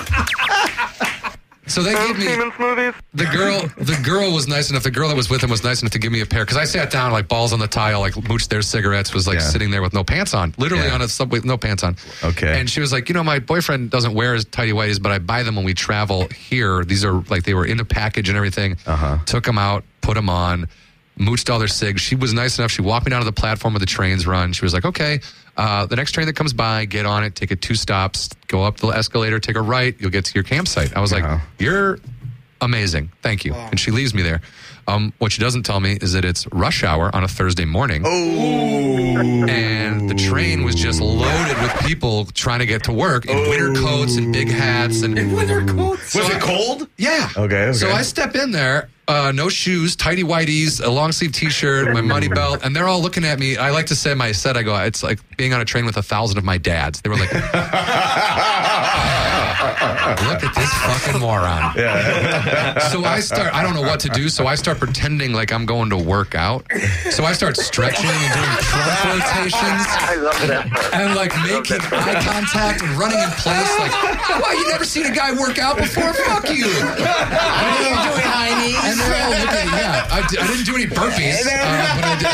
so they gave me the girl. The girl was nice enough. The girl that was with him was nice enough to give me a pair because I sat down like balls on the tile, like mooched their cigarettes. Was like Yeah. sitting there with no pants on, literally Yeah. on a subway with no pants on. Okay. And she was like, you know, my boyfriend doesn't wear his tighty whities, but I buy them when we travel here. These are like they were in a package and everything. Uh-huh. Took them out, put them on. Mooched all their cigs. She was nice enough. She walked me down to the platform where the trains run. She was like, okay, uh, the next train that comes by, get on it, take it two stops, go up the escalator, take a right, you'll get to your campsite. I was Uh-huh. like, you're amazing. Thank you. And she leaves me there. Um, what she doesn't tell me is that it's rush hour on a Thursday morning. Oh. And the train was just loaded with people trying to get to work in winter coats and big hats. And Winter coats. Was it cold? yeah. Okay, okay. So I step in there, uh, no shoes, tighty whities, a long sleeve T-shirt, my money belt, and they're all looking at me. I like to say my set. I go, it's like being on a train with a thousand of my dads. They were like, look at this fucking moron. So I start. I don't know what to do. So I start pretending like I'm going to work out. So I start stretching and doing trunk rotations. I love that part. And like making eye contact and running in place, like, why you never seen a guy work out before? Fuck you! What are you doing, high knees? And they're all looking. Yeah, I, d- I didn't do any burpees, uh, but I, d- I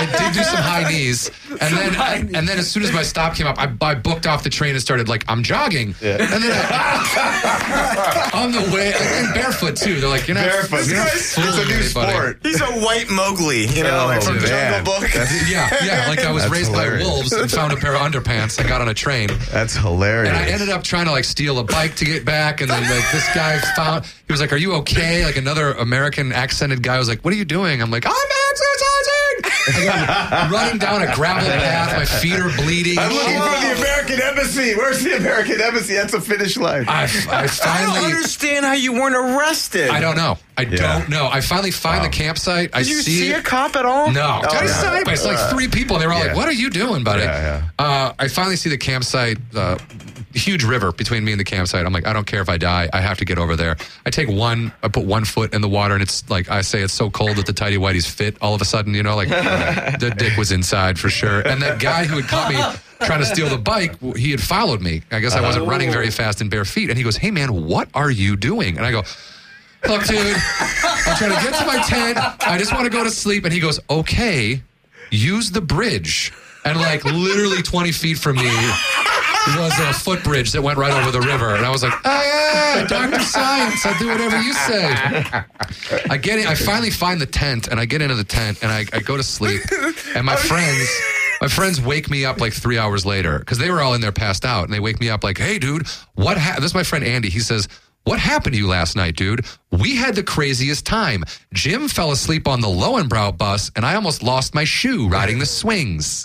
I did do some high knees, and then I, and then as soon as my stop came up, I, I booked off the train and started like I'm jogging, Yeah. and then I, on the way and barefoot too. They're like, you're not Barefoot. You're not It's fooling a new anybody. sport. He's a white Mowgli, you know, Oh, like from man. Jungle Book. Yeah, yeah. Like I was That's raised hilarious. by wolves and found a pair of underpants and got on a train. That's hilarious. And I ended up trying to like steal a bike to get back, and then like this guy found. He was like, "Are you okay?" Like another American accented guy was like, "What are you doing?" I'm like, "I'm exercising." I go running down a gravel path. My feet are bleeding. I'm looking Oh. for the American Embassy. Where's the American Embassy? That's a finish line. I, I I don't finally. understand how you weren't arrested. I don't know. I Yeah. don't know. I finally find Wow. the campsite. I Did you see, see a cop at all? No, Oh, I yeah. saw it, but it's like three people, and they were all Yeah. like, "What are you doing, buddy?" Yeah, Uh, I finally see the campsite, uh, huge river between me and the campsite. I'm like, I don't care if I die, I have to get over there. I take one, I put one foot in the water, and it's like I say, it's so cold that the tighty whities fit. All of a sudden, you know, like the dick was inside for sure. And that guy who had caught me trying to steal the bike, he had followed me. I guess I wasn't running very fast in bare feet, and he goes, "Hey man, what are you doing?" And I go, "Look, dude, I'm trying to get to my tent. I just want to go to sleep." And he goes, "Okay, use the bridge." And like literally twenty feet from me was a footbridge that went right over the river. And I was like, "Oh yeah, Doctor Science, I'll do whatever you say." I get in, I finally find the tent, and I get into the tent, and I, I go to sleep. And my friends, my friends wake me up like three hours later because they were all in there passed out, and they wake me up like, "Hey, dude, what happened?" This is my friend Andy. He says, "What happened to you last night, dude? We had the craziest time. Jim fell asleep on the Lowenbrow bus, and I almost lost my shoe riding the swings."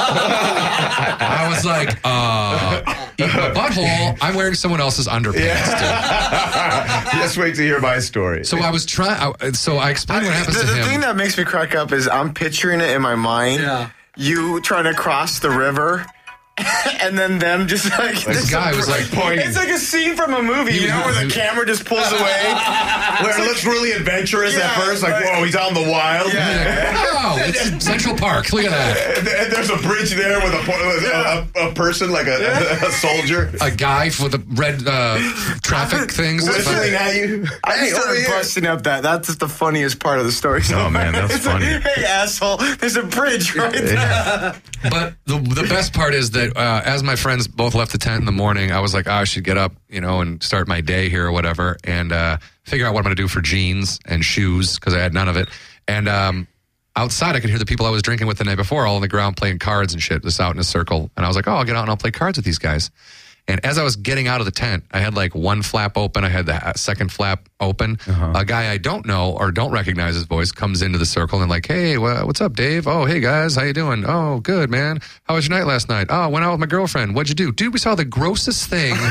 I was like, uh, eat my butthole. I'm wearing someone else's underpants, dude. Just wait to hear my story. So I was trying, so I explained what happens the, to the him. thing that makes me crack up is I'm picturing it in my mind. Yeah. You trying to cross the river. And then them just like This guy was like pointing. It's like a scene from a movie, you know, where the camera just pulls away. Where it looks really adventurous at Yeah, first, like, right. whoa, he's out in the wild. Yeah. Oh, it's Central Park. Look at that. And, and there's a bridge there with a, with a, a, a person, like a, a soldier, A guy with the red uh, traffic things. whistling at you. I Hey, just over started here. busting up that. That's the funniest part of the story. Oh, man, that's It's like, funny. hey, asshole, there's a bridge right there. But the the best part is that uh, as my friends both left the tent in the morning, I was like, oh, I should get up, you know, and start my day here or whatever, and uh, figure out what I'm going to do for jeans and shoes because I had none of it. And um, outside, I could hear the people I was drinking with the night before all on the ground playing cards and shit, just out in a circle. And I was like, oh, I'll get out and I'll play cards with these guys. And as I was getting out of the tent, I had like one flap open. I had the second flap open. Uh-huh. A guy I don't know or don't recognize his voice comes into the circle and like, hey, wha- what's up, Dave? Oh, hey, guys. How you doing? Oh, good, man. How was your night last night? Oh, went out with my girlfriend. What'd you do? Dude, we saw the grossest thing. in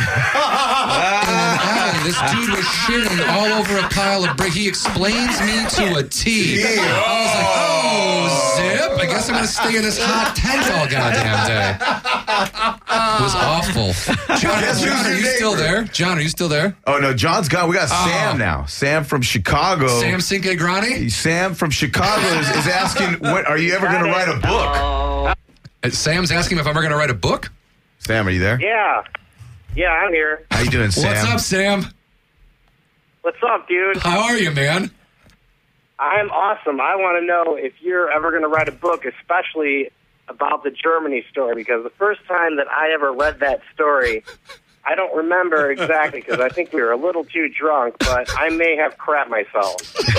an alley. This dude was shitting all over a pile of brick. He explains me to a T. I was like, oh, zip. I guess I'm going to stay in this hot tent all goddamn day. It was awful. John, Guess who's John, are your you still neighbor? there? John, are you still there? Oh, no, John's gone. We got Oh. Sam now. Sam from Chicago. Sam Cinque Grani? Sam from Chicago is, is asking, what, are you ever going to write a book? Uh, Sam's asking if I'm ever going to write a book. Sam, are you there? Yeah. Yeah, I'm here. How you doing, Sam? What's up, Sam? What's up, dude? How are you, man? I'm awesome. I want to know if you're ever going to write a book, especially about the Germany story, because the first time that I ever read that story, I don't remember exactly because I think we were a little too drunk, but I may have crapped myself.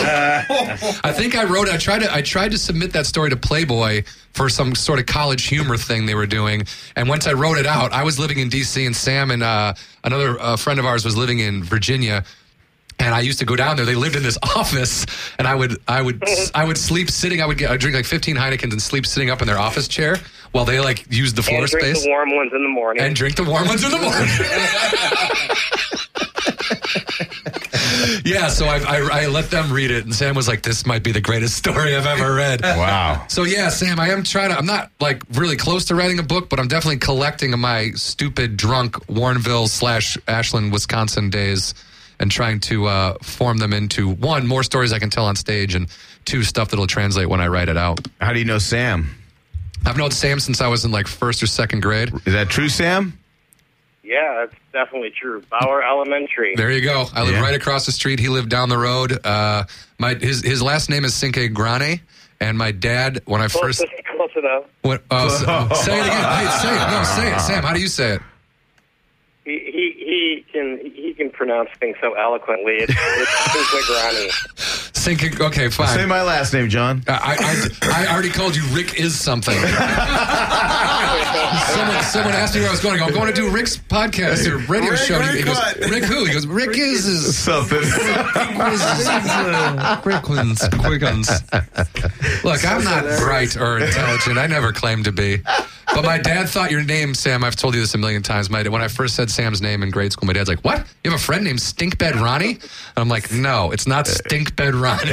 I think I wrote. I tried to. I tried to submit that story to Playboy for some sort of college humor thing they were doing. And once I wrote it out, I was living in D C and Sam and uh, another uh, friend of ours was living in Virginia. And I used to go down there. They lived in this office, and I would, I would, I would sleep sitting. I would get, I would drink like fifteen Heinekens and sleep sitting up in their office chair while they like used the floor And drink space the warm ones in the morning. and drink the warm ones in the morning. Yeah, so I, I, I let them read it, and Sam was like, "This might be the greatest story I've ever read." Wow. So yeah, Sam, I am trying to. I'm not like really close to writing a book, but I'm definitely collecting my stupid drunk Warrenville slash Ashland, Wisconsin days, and trying to uh, form them into one, more stories I can tell on stage, and two, stuff that'll translate when I write it out. How do you know Sam? I've known Sam since I was in like first or second grade. Is that true, Sam? Yeah, that's definitely true. Bauer Elementary. There you go. I live Yeah. right across the street. He lived down the road. Uh, my his his last name is Cinque Grani, And my dad, when I Close, first... close enough. What, oh, so- say it again. Hey, say it. No, say it. Sam, how do you say it? He he he can he can pronounce things so eloquently. It's it's Cinquegrani. Think, okay, fine. Say my last name, John. I, I, I already called you Rick is something. someone, someone asked me where I was going. I go, I'm going to do Rick's podcast or radio Rick, show. Rick he goes, what? Rick who? He goes, Rick is, is Something. Quickens, Quickens. Look, I'm not bright or intelligent. I never claimed to be. But my dad thought your name, Sam, I've told you this a million times. My, when I first said Sam's name in grade school, my dad's like, what? You have a friend named Stinkbed Ronnie? And I'm like, no, it's not Stinkbed Ronnie.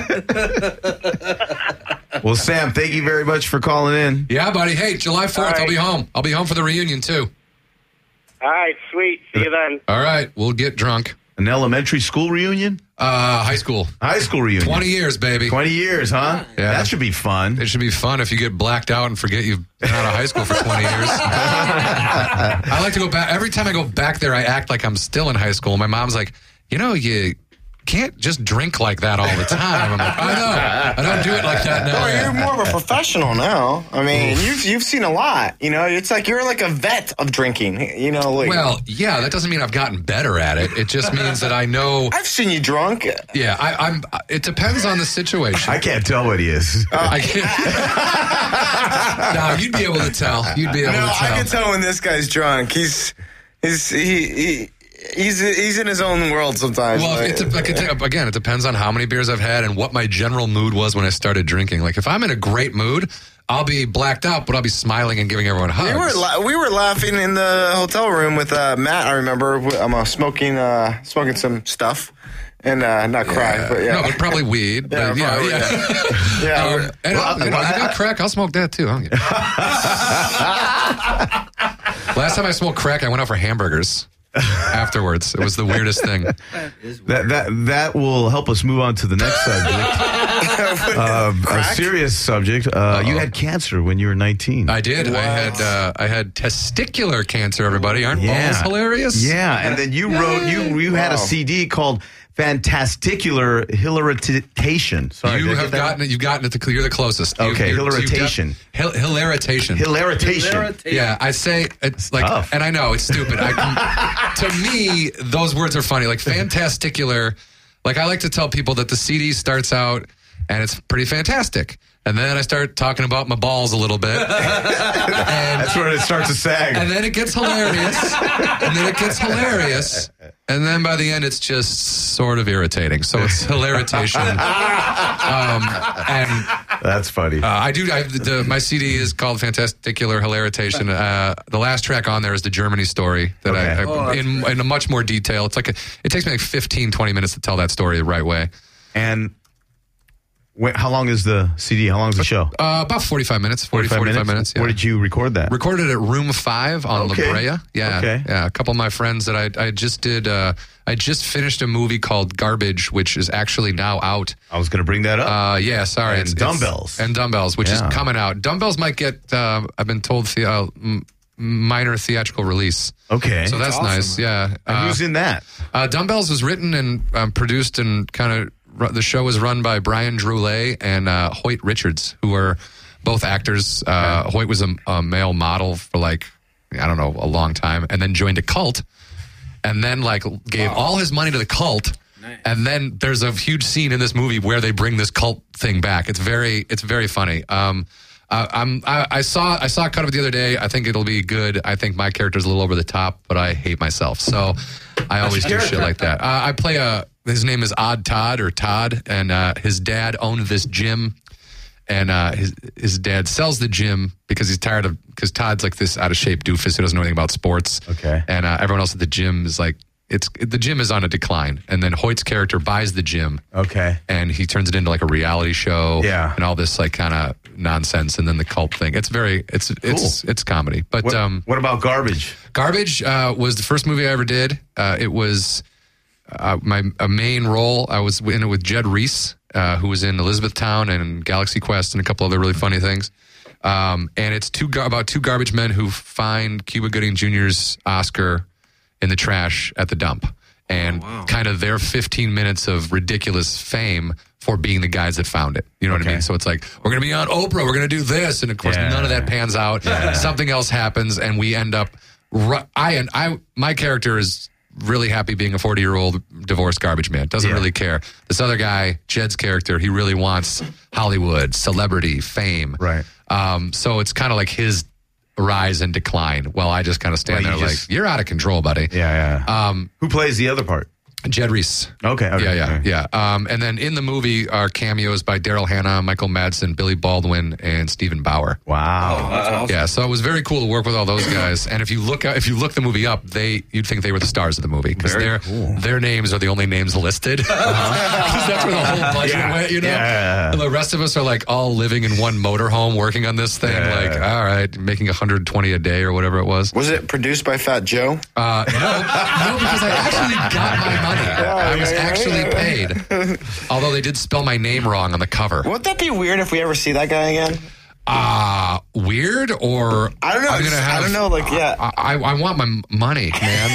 Well, Sam, thank you very much for calling in. Yeah, buddy. Hey, July fourth, All right. I'll be home. I'll be home for the reunion, too. All right, sweet. See you then. All right, we'll get drunk. An elementary school reunion? Uh, high school. High school reunion. twenty years, baby. twenty years, huh? Yeah. That should be fun. It should be fun if you get blacked out and forget you've been out of high school for twenty years. I like to go back. Every time I go back there, I act like I'm still in high school. My mom's like, you know, you can't just drink like that all the time. I'm like, I know. I don't do it like that now. Oh, you're more of a professional now. I mean, you've you've seen a lot. You know, it's like you're like a vet of drinking. You know, like Well, yeah, that doesn't mean I've gotten better at it. It just means that I know. I've seen you drunk. Yeah, I, I'm. It depends on the situation. I can't tell what he is. I can't. No, you'd be able to tell. You'd be able No, to tell. I can tell when this guy's drunk. He's he's he. he He's he's in his own world sometimes. Well, like, it, like it, again, it depends on how many beers I've had and what my general mood was when I started drinking. Like, if I'm in a great mood, I'll be blacked out, but I'll be smiling and giving everyone hugs. we were la- we were laughing in the hotel room with uh, Matt. I remember I'm uh, smoking uh, smoking some stuff and uh, not crack, but yeah, No, but probably weed. Yeah, but, yeah, probably, yeah. yeah. Um, we're- and I'll- you know, you got crack, I'll smoke that too. I don't get- Last time I smoked crack, I went out for hamburgers. Afterwards, it was the weirdest thing. That that that will help us move on to the next subject. um, a serious subject. Uh, you had cancer when you were nineteen. I did. I had uh, I had testicular cancer. Everybody, aren't Yeah. balls hilarious? Yeah, and then you wrote you you had a Wow. C D called Fantasticular Hilaritation. Sorry, did You I have get that? gotten it. You've gotten it. The, you're the closest. You- Okay, you're- you've hilaritation. got- Hil- hilaritation. Hilaritation. Yeah, I say it's like, tough. and I know it's stupid. I, to me, those words are funny. Like fantasticular. Like I like to tell people that the C D starts out and it's pretty fantastic, and then I start talking about my balls a little bit, and, That's where it starts to sag. and then it gets hilarious, and then it gets hilarious, and then by the end it's just sort of irritating. So it's hilaritation, um, and. That's funny. Uh, I do. I, the, my C D is called Fantasticular Hilaritation. Uh, the last track on there is the Germany story that Okay. I, I Oh, that's in, in a much more detail. It's like a, it takes me like fifteen, twenty minutes to tell that story the right way. and wh- how long is the C D? How long is the show? Uh, about forty-five minutes, forty, forty-five minutes. Yeah. Where did you record that? Recorded at Room Five on Okay. La Brea. Yeah, Okay. yeah. A couple of my friends that I I just did. Uh, I just finished a movie called Garbage, which is actually now out. I was going to bring that up. Uh, yeah, sorry. And Dumbbells. and Dumbbells, which Yeah. is coming out. Dumbbells might get, uh, I've been told, the, uh, m- minor theatrical release. okay. So that's awesome. nice. Yeah. and Uh, who's in that? uh, Dumbbells was written and um, produced and kind of, ru- the show was run by Brian Droulet and uh, Hoyt Richards, who are both actors. Uh, Hoyt was a, a male model for like, I don't know, a long time, and then joined a cult. And then, like, gave all his money to the cult. And then there's a huge scene in this movie where they bring this cult thing back. It's very, it's very funny. Um, uh, I'm, I, I saw, I saw a cut of it the other day. I think it'll be good. I think my character's a little over the top, but I hate myself, so I always do shit like that. Uh, I play a. His name is Odd Todd or Todd, and uh, his dad owned this gym. And uh, his his dad sells the gym because he's tired of, because Todd's like this out of shape doofus who doesn't know anything about sports. Okay. And uh, everyone else at the gym is like, it's the gym is on a decline. And then Hoyt's character buys the gym Okay. and he turns it into like a reality show. Yeah. And all this like kind of nonsense. And then the cult thing. It's very, it's it's it's comedy. But What, um, what about Garbage? Garbage uh, was the first movie I ever did. Uh, it was uh, my a main role. I was in it with Jed Reese, uh, who was in Elizabethtown and Galaxy Quest and a couple other really funny things. Um, and it's two gar- about two garbage men who find Cuba Gooding Junior's Oscar in the trash at the dump. And kind of their fifteen minutes of ridiculous fame for being the guys that found it. You know what I Okay. mean? So it's like, we're going to be on Oprah, we're going to do this. And of course, Yeah. none of that pans out. Something else happens, and we end up, ru- I, and I, my character is really happy being a forty-year-old divorced garbage man. Doesn't Yeah. really care. This other guy, Jed's character, he really wants Hollywood, celebrity, fame. Right. Um, so it's kind of like his rise and decline. While I just kind of stand Well, there you like, just- you're out of control, buddy. Yeah, yeah. Um, Who plays the other part? Jed Reese. Okay, okay, yeah, yeah, okay. yeah. Um, and then in the movie are cameos by Daryl Hannah, Michael Madsen, Billy Baldwin, and Stephen Bauer. Wow. Yeah, so it was very cool to work with all those guys. And if you look, if you look the movie up, they you'd think they were the stars of the movie because Very their cool. their names are the only names listed. Because that's where the whole budget Yeah, went, you know. yeah. And the rest of us are like all living in one motorhome, working on this thing. Yeah. Like, all right, making one hundred twenty a day or whatever it was. Was it produced by Fat Joe? Uh, no, no, because I actually got my money. I was actually paid. Although they did spell my name wrong on the cover. Would that be weird if we ever see that guy again? Uh, weird or I don't know. I'm It's- gonna have, I don't know. Like, yeah. I, I, I want my m- money, man.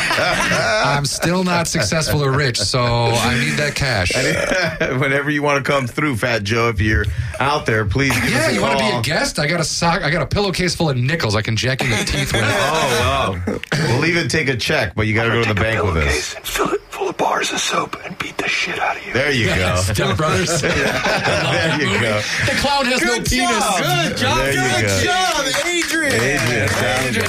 Like, I'm still not successful or rich, so I need that cash. Whenever you want to come through, Fat Joe, if you're out there, please give Yeah, us a you call. want to be a guest? I got a sock. I got a pillowcase full of nickels. I can jack in the teeth with. Oh, wow. We'll even take a check, but you got to go to the bank with us. And fill it full of bars of soap and beat the shit out of you. There you go. Step Brothers. There you go. The clown has no Good penis. job. Good job. There you Good go. job, Adrian. Adrian, found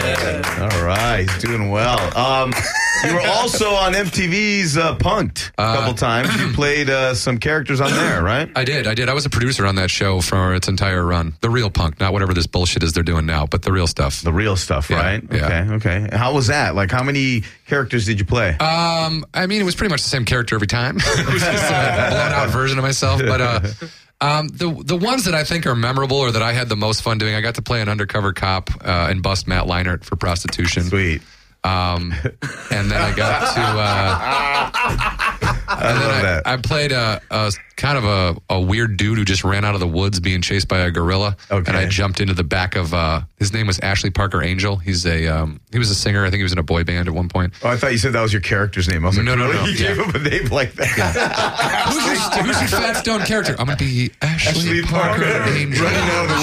it. All right, he's doing well. Um, you were also on M T V's uh, Punk'd a couple times. You played uh, some characters on there, right? I did. I did. I was a producer on that show for its entire run. The real punk, not whatever this bullshit is they're doing now, but the real stuff. The real stuff, Yeah, right? yeah. Okay, okay. How was that? Like, how many characters did you play? Um, I mean, it was pretty much the same character every time. It was just a blown out version of myself. But uh, um, the the ones that I think are memorable or that I had the most fun doing, I got to play an undercover cop uh, and bust Matt Leinart for prostitution. Sweet. Um, and then I got to. Uh, I and then love I, that. I played a, a kind of a, a weird dude who just ran out of the woods being chased by a gorilla. Okay. And I jumped into the back of. Uh, his name was Ashley Parker Angel. He's a um, he was a singer. I think he was in a boy band at one point. Oh, I thought you said that was your character's name. I was like, No, no, really? no, You yeah. gave him a name like that? who's, your, who's your fat stone character? I'm gonna be Ashley, Ashley Parker, Parker, Angel. running out of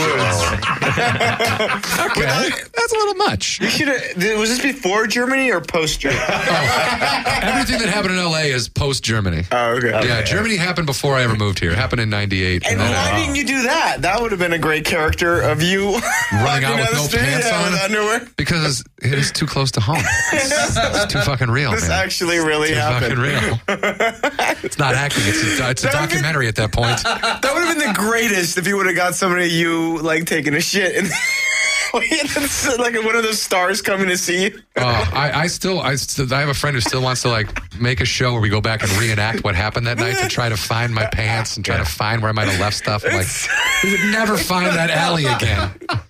the woods. Okay, that's a little much. You should have. Was this before Germany or post Germany? Everything that happened in L A is post Germany. Oh, okay. Yeah, Germany happened before I ever moved here. It happened in ninety-eight. And then, why uh, didn't you do that? That would have been a great character of you Running out walking with down the no street, pants yeah, on? with underwear. Because it is too close to home. It's, it's too fucking real, This man. actually really Too happened. fucking real. It's not acting. It's a, it's a That would be- documentary at that point. That would have been the greatest if you would have got somebody of you like taking a shit and like one of those stars coming to see you. Uh, I, I still, I still, I have a friend who still wants to like make a show where we go back and reenact what happened that night to try to find my pants and try to find where I might have left stuff. I'm like, we would never find that alley again.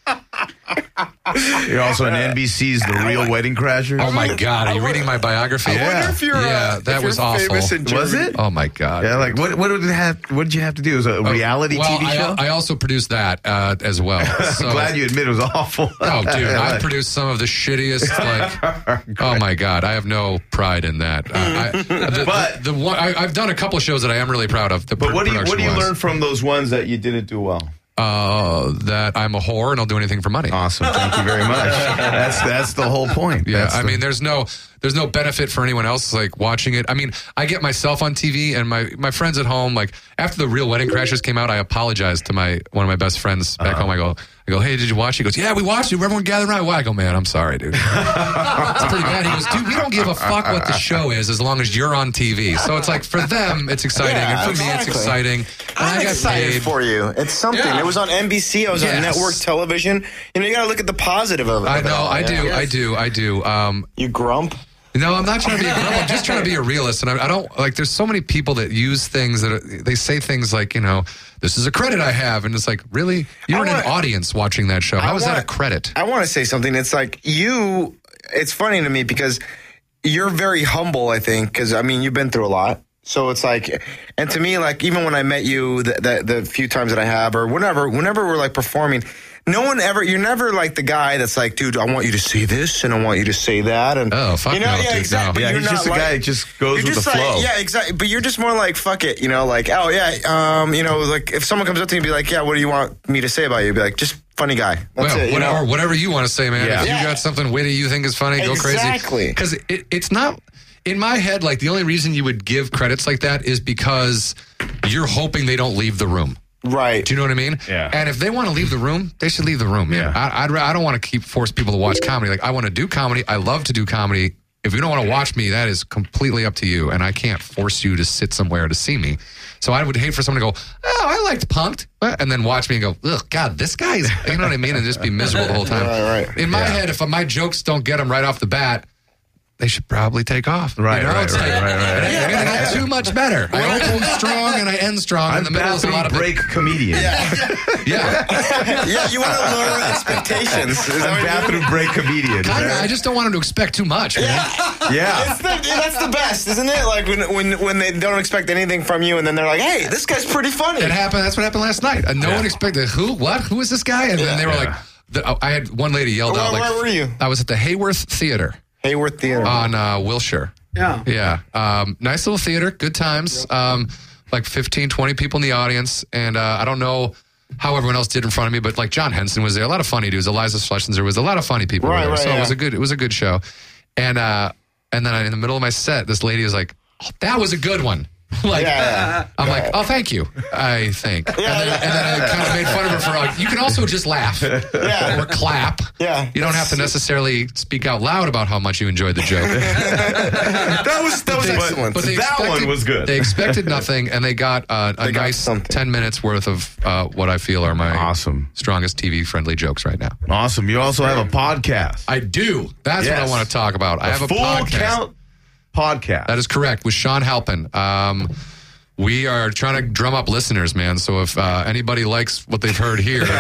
You're also on N B C's The Real Wedding Crashers. Oh my God! Are you reading my biography? I wonder if you're, yeah, uh, that if was you're awful. famous in Was Germany. it? Oh my God! Yeah, like what? What did it have? What did you have to do? It was a reality well, T V I, show. I also produced that uh, as well. So, I'm glad you admit it was awful. Oh, dude, I produced some of the shittiest. Like, oh my God, I have no pride in that. Uh, I, the, But- the, the one I, I've done a couple of shows that I am really proud of. The But what do you what do you production-wise. learn from those ones that you didn't do well? Uh, that I'm a whore and I'll do anything for money. Awesome, thank you very much. That's that's the whole point. Yeah, That's I the- mean, there's no there's no benefit for anyone else like watching it. I mean, I get myself on T V and my my friends at home. Like after the Real Wedding Crashers came out, I apologized to my one of my best friends back Uh-huh. home. I go, I go, hey, did you watch it? He goes, yeah, we watched it. Everyone gathered around. Why? I go, man, I'm sorry, dude. It's pretty bad. He goes, dude, we don't give a fuck what the show is as long as you're on T V. So it's like for them, it's exciting, Yeah, and for me, it's exactly. exciting. And I'm I got excited paid. for you. It's something. Yeah. It was on N B C. I was on Yes. network television. You know, you got to look at the positive of it. I of it know, all, I yeah. do, I do, I do. Um, You grump. No, I'm not trying to be a grump. I'm just trying to be a realist. And I, I don't like, there's so many people that use things that are, they say things like, you know, this is a credit I have. And it's like, really? You're I in an wanna- audience watching that show. How I is that wanna- a credit? I want to say something. It's like you, it's funny to me because you're very humble, I think, because I mean, you've been through a lot. So it's like, and to me, like, even when I met you, the, the, the few times that I have, or whenever, whenever we're like performing, no one ever, you're never like the guy that's like, dude, I want you to say this and I want you to say that. And oh, fuck you know, no, yeah, dude, exactly. no. But Yeah, you're he's not just a like, guy that just goes you're with just the like, flow. yeah, exactly. But you're just more like, fuck it, you know, like, oh yeah, um, you know, like if someone comes up to you and be like, yeah, what do you want me to say about you? Be like, just funny guy. That's well, it. You whatever, know? whatever you want to say, man. Yeah. If you Yeah. got something witty you think is funny, go crazy. Exactly. Because it, it's not, in my head, like the only reason you would give credits like that is because you're hoping they don't leave the room. Right. Do you know what I mean? Yeah. And if they want to leave the room, they should leave the room. Man. Yeah. I, I'd, ra- I don't want to keep force people to watch comedy. Like I want to do comedy. I love to do comedy. If you don't want to watch me, that is completely up to you. And I can't force you to sit somewhere to see me. So I would hate for someone to go, oh, I liked Punk'd, and then watch me and go, ugh, God, this guy's, you know what I mean? And just be miserable the whole time. Right, right. In my Yeah. head, if my jokes don't get them right off the bat, they should probably take off. Right, you know? right, It's right, like, right, right. They're going to get too much better. I open strong and I end strong. I'm in the middle is a lot of bathroom break comedian. Yeah. Yeah, you want to lower expectations. Is that I'm what you're bathroom break comedian. Kinda, I just don't want them to expect too much, man. Yeah. It's the, that's the best, isn't it? Like when, when when they don't expect anything from you, and then they're like, "Hey, this guy's pretty funny." It happened. That's what happened last night. And no Yeah. one expected who, what, who is this guy? And then they were Yeah. like, the, I had one lady yelled Where- out, like, where were you? I was at the Hayworth Theater Hayworth Theater. on uh, Wilshire. Yeah. Yeah. Um, nice little theater, good times. Um, like fifteen, twenty people in the audience. And uh, I don't know how everyone else did in front of me, but like John Henson was there. A lot of funny dudes. Eliza Schlesinger was a lot of funny people. Right, were there. right, so yeah. it was a good, it was a good show. And uh, and then in the middle of my set, this lady was like, oh, that was a good one. Like, Yeah, I'm like, oh, thank you, I think. And then, and then I kind of made fun of her for like, you can also just laugh Yeah. or clap. Yeah. You don't have to necessarily speak out loud about how much you enjoyed the joke. that was that was They- excellent. But they That expected, one was good. They expected nothing, and they got uh, a They got nice something. ten minutes worth of uh, what I feel are my Awesome. strongest T V friendly jokes right now. Awesome. You also have a podcast. I do. That's what Yes. I want to talk about. I have a full podcast. count podcast. That is correct, with Sean Halpin. Um, we are trying to drum up listeners, man. So if uh, anybody likes what they've heard here, no,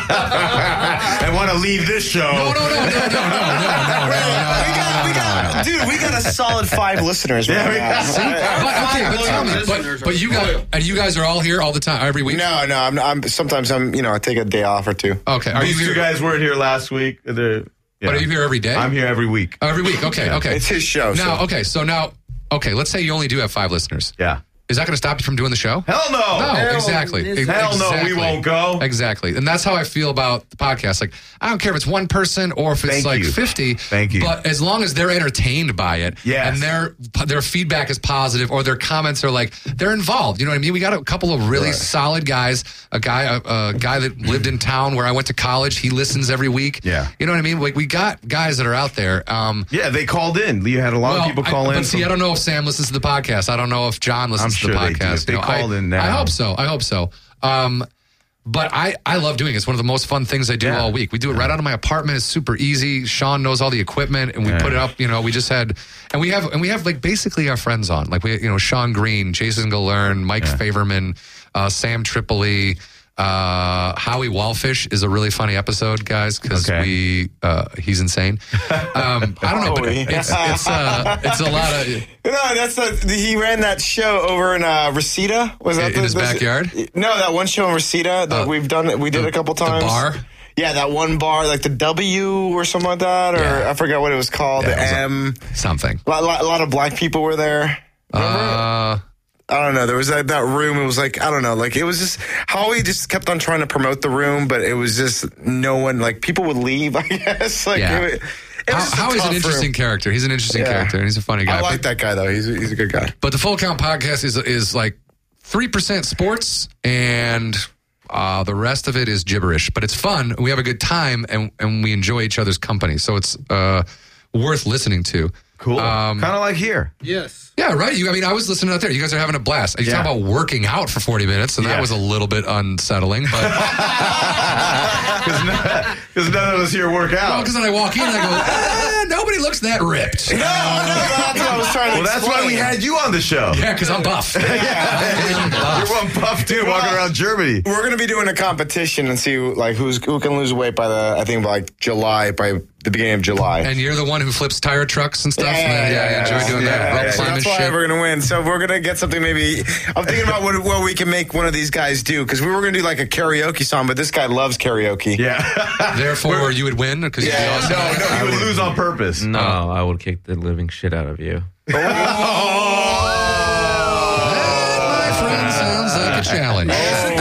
I want to leave this show. no, no, no, no, no, no, no, no, no, no. we got, we got, dude, we got a solid five listeners right Yeah, we now. got- See? But, okay, but tell me, but, but you guys, and you guys are all here all the time, every week. No, no, I'm, I'm. Sometimes I'm. You know, I take a day off or two. Okay, are you These two here? guys weren't here last week. They're- yeah. But are you here every day? I'm here every week. Oh, every week. Okay, okay. It's his show. Now, so. okay, so now, okay, let's say you only do have five listeners. Yeah. Is that going to stop you from doing the show? Hell no. No, Hell, exactly. Ex- Hell no, we exactly. won't go. Exactly. And that's how I feel about the podcast. Like, I don't care if it's one person or if it's Thank like you. fifty. Thank you. But as long as they're entertained by it Yes. and their their feedback is positive or their comments are like, they're involved. You know what I mean? We got a couple of really Right. solid guys. A guy, a, a guy that lived in town where I went to college. He listens every week. Yeah. You know what I mean? Like, we got guys that are out there. Um, Yeah, they called in. You had a lot well, of people I- call but in. see, from- I don't know if Sam listens to the podcast. I don't know if John listens I'm to the sure they do. podcast. If they You know, called I, in now. I hope so. I hope so. Um, but I, I love doing it. It's one of the most fun things I do Yeah. all week. We do it right out of my apartment. It's super easy. Sean knows all the equipment, and we Yeah. put it up. You know, we just had, and we have, and we have like basically our friends on. Like we, you know, Sean Green, Jason Galern, Mike Favorman, uh, Sam Tripoli. Uh, Howie Wallfish is a really funny episode, guys, because Okay. we uh, he's insane. Um, I don't know, but Howie. it's it's uh, it's a lot of. No, that's the, he ran that show over in uh, Reseda. Was that In the, his the- backyard? No, that one show in Reseda that Uh, we've done. We did the- a couple the times. bar? Yeah, that one bar, like the W or something like that, or Yeah. I forgot what it was called. Yeah, the it was a- M. Something. A lot, lot, lot of black people were there. Uh, I don't know. There was that, that room. It was like, I don't know. Like, it was just, Howie just kept on trying to promote the room, but it was just no one, like, people would leave, I guess. Like, Yeah. it, it was how, just a how he's tough an interesting room. character. He's an interesting Yeah. character, and he's a funny guy. I like but, that guy, though. He's, he's a good guy. but the Full Count podcast is is like three percent sports, and uh, the rest of it is gibberish. But it's fun. We have a good time, and and we enjoy each other's company. So it's uh, worth listening to. Cool. Um, kind of like here. Yes. Yeah, right. You, I mean, I was listening out there. You guys are having a blast. You Yeah. talk about working out for forty minutes, and Yeah. that was a little bit unsettling. But Because none, none of us here work out. because then I walk in and I go, ah, nobody looks that ripped. No, no, that's what I was trying to well, that's why we explain. had you on the show. Yeah, because I'm buff. I'm buff. You're one buff dude walking around Germany. We're going to be doing a competition and see like who's who can lose weight by the I think by like July by the beginning of July. And you're the one who flips tire trucks and stuff? Yeah, and then, yeah, yeah, yeah, enjoy doing yeah, that. yeah, Rope yeah. climbing That's why shit. we're going to win. So we're going to get something maybe. I'm thinking about what, what we can make one of these guys do, because we were going to do like a karaoke song, but this guy loves karaoke. Yeah. Therefore, you would win? Because Yeah, awesome. No, no, you would lose on purpose. No, I would kick the living shit out of you. That, my friend, sounds like a challenge.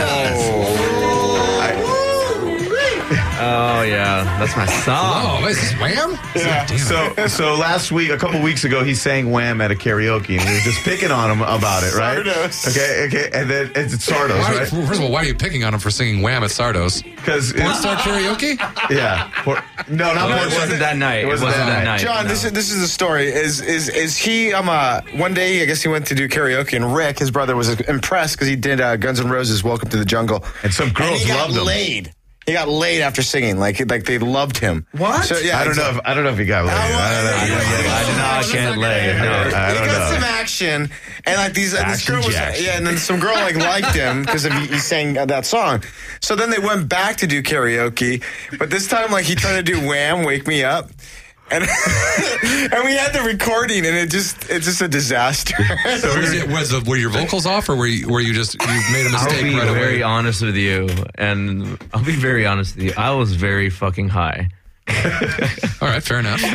Oh, yeah. That's my song. Oh, is this Wham? Yeah. So, so last week, a couple weeks ago, he sang Wham at a karaoke, and we were just picking on him about it, right? Sardos. Okay, okay, and then it's Sardos, Why, right? First of all, why are you picking on him for singing Wham at Sardos? Because Porn star karaoke? yeah, por- no, not No, porn it star. wasn't that night. It wasn't that night. John, no. this is this is the story. Is is is he? Um, uh, one day, I guess he went to do karaoke, and Rick, his brother, was impressed because he did uh, Guns N' Roses' "Welcome to the Jungle," And some girls and he got loved him. laid. He got laid after singing, like like they loved him. What? So, yeah, I don't know. If, I don't know if he got laid. I don't know. I If he got laid. I did not get laid. No. I he don't got know. some action, and like these, and this Action girl was, Jackson. yeah, and then some girl like liked him because he, he sang uh, that song. So then they went back to do karaoke, but this time like he tried to do Wham, "Wake Me Up." And, and we had the recording, and it just it's just a disaster. So was it, was the, were your vocals off, or were you, were you just, you made a I'll mistake be right very away? honest with you, and I'll be very honest with you. I was very fucking high. All right, fair enough.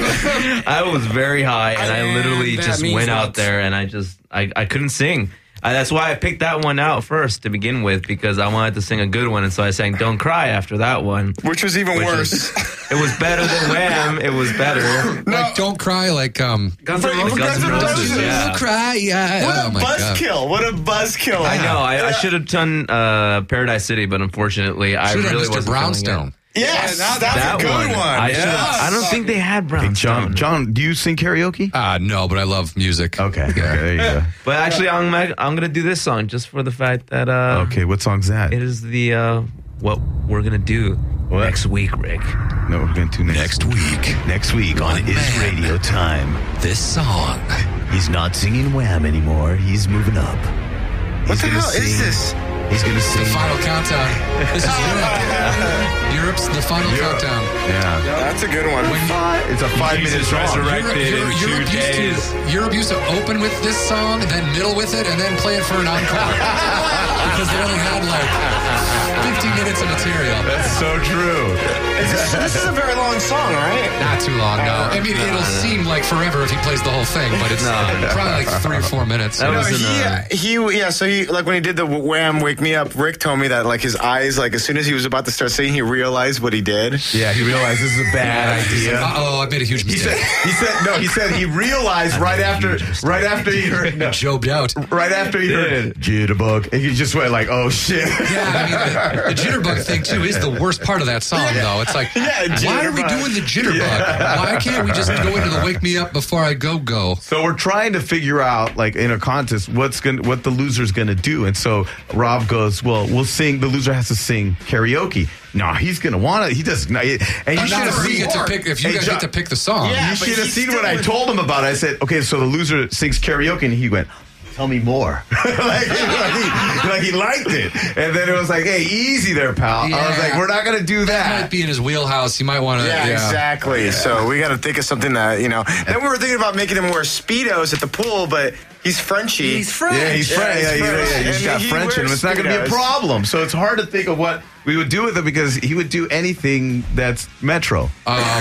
I was very high, and I literally that just means went out what? there, and I just I, I couldn't sing. I, that's why I picked that one out first to begin with, because I wanted to sing a good one, and so I sang "Don't Cry" after that one. Which was even Which worse. is- it was better than Wham. It was better. Like, don't cry, like, um... Guns N' Roses. Guns N' Roses, Yeah. Cry, yeah. What Oh, a my God. buzzkill! What a buzzkill! I know. I, I should have done uh, Paradise City, but unfortunately, I Should've done really Mister wasn't feeling Brownstone. it. Yes, that's That a good one. one. I, should Yes. I don't think they had Hey, Brownstone. John, John, do you sing karaoke? Uh, no, but I love music. Okay, okay, there you go. But actually, I'm I'm gonna do this song just for the fact that uh, Okay, what song's that? it is the uh, what we're gonna do What? next week, Rick. No, we're going to next, Next week, next week on Is Man. Radio Time. this song. He's not singing Wham anymore. He's moving up. He's What the gonna hell is sing- this? He's going to The sing. final countdown. This is Europe. Europe's the final countdown. Yeah. That's a good one. It's a five minute song. Europe, Europe, Europe, used to, Europe used to open with this song, then middle with it, and then play it for an encore. Because they only had like fifteen minutes of material. That's so true. This, this is a very long song, right? Not too long, no. I mean, it'll seem like forever if he plays the whole thing, but it's probably like three or four minutes. That No, was in, he, uh, he, yeah. So he, like when he did the Wham, "Wake Me Up," Rick told me that like his eyes, like as soon as he was about to start singing, he realized what he did. Yeah, he realized this is a bad idea. Uh-oh, I made a huge He mistake. said, he said, no, he said he realized right after, right after he heard, no, Jobed out. right after he heard Jitterbug, and he just went like, oh shit. Yeah, I mean, the, the jitterbug thing, too, is the worst part of that song, though. It's like, Yeah, why are we jitterbug. doing the jitterbug? Why can't we just go into the wake me up before I go go? So we're trying to figure out, like in a contest, what's going what the loser's going to do. And so Rob goes, well, we'll sing. The loser has to sing karaoke. No, he's going to want it. He doesn't. And you I'm should not have sure you seen. get to pick, if you Hey, guys John, get to pick the song. Yeah. you but should have he's seen still what I with- told him about it. I said, okay, so the loser sings karaoke, and he went, tell me more. like, like, he, like he liked it. And then it was like, hey, easy there, pal. I was Yeah. like, we're not going to do That might that. be in his wheelhouse. You might want to. Yeah, exactly. So we got to think of something that you know. Then we were thinking about making him wear speedos at the pool, but he's Frenchy. He's French. Yeah, he's French. he's Yeah, yeah, French. yeah, he's And got he French in him. wears It's not going to be a Speedos. problem. So it's hard to think of what we would do with him because he would do anything that's Metro. Um,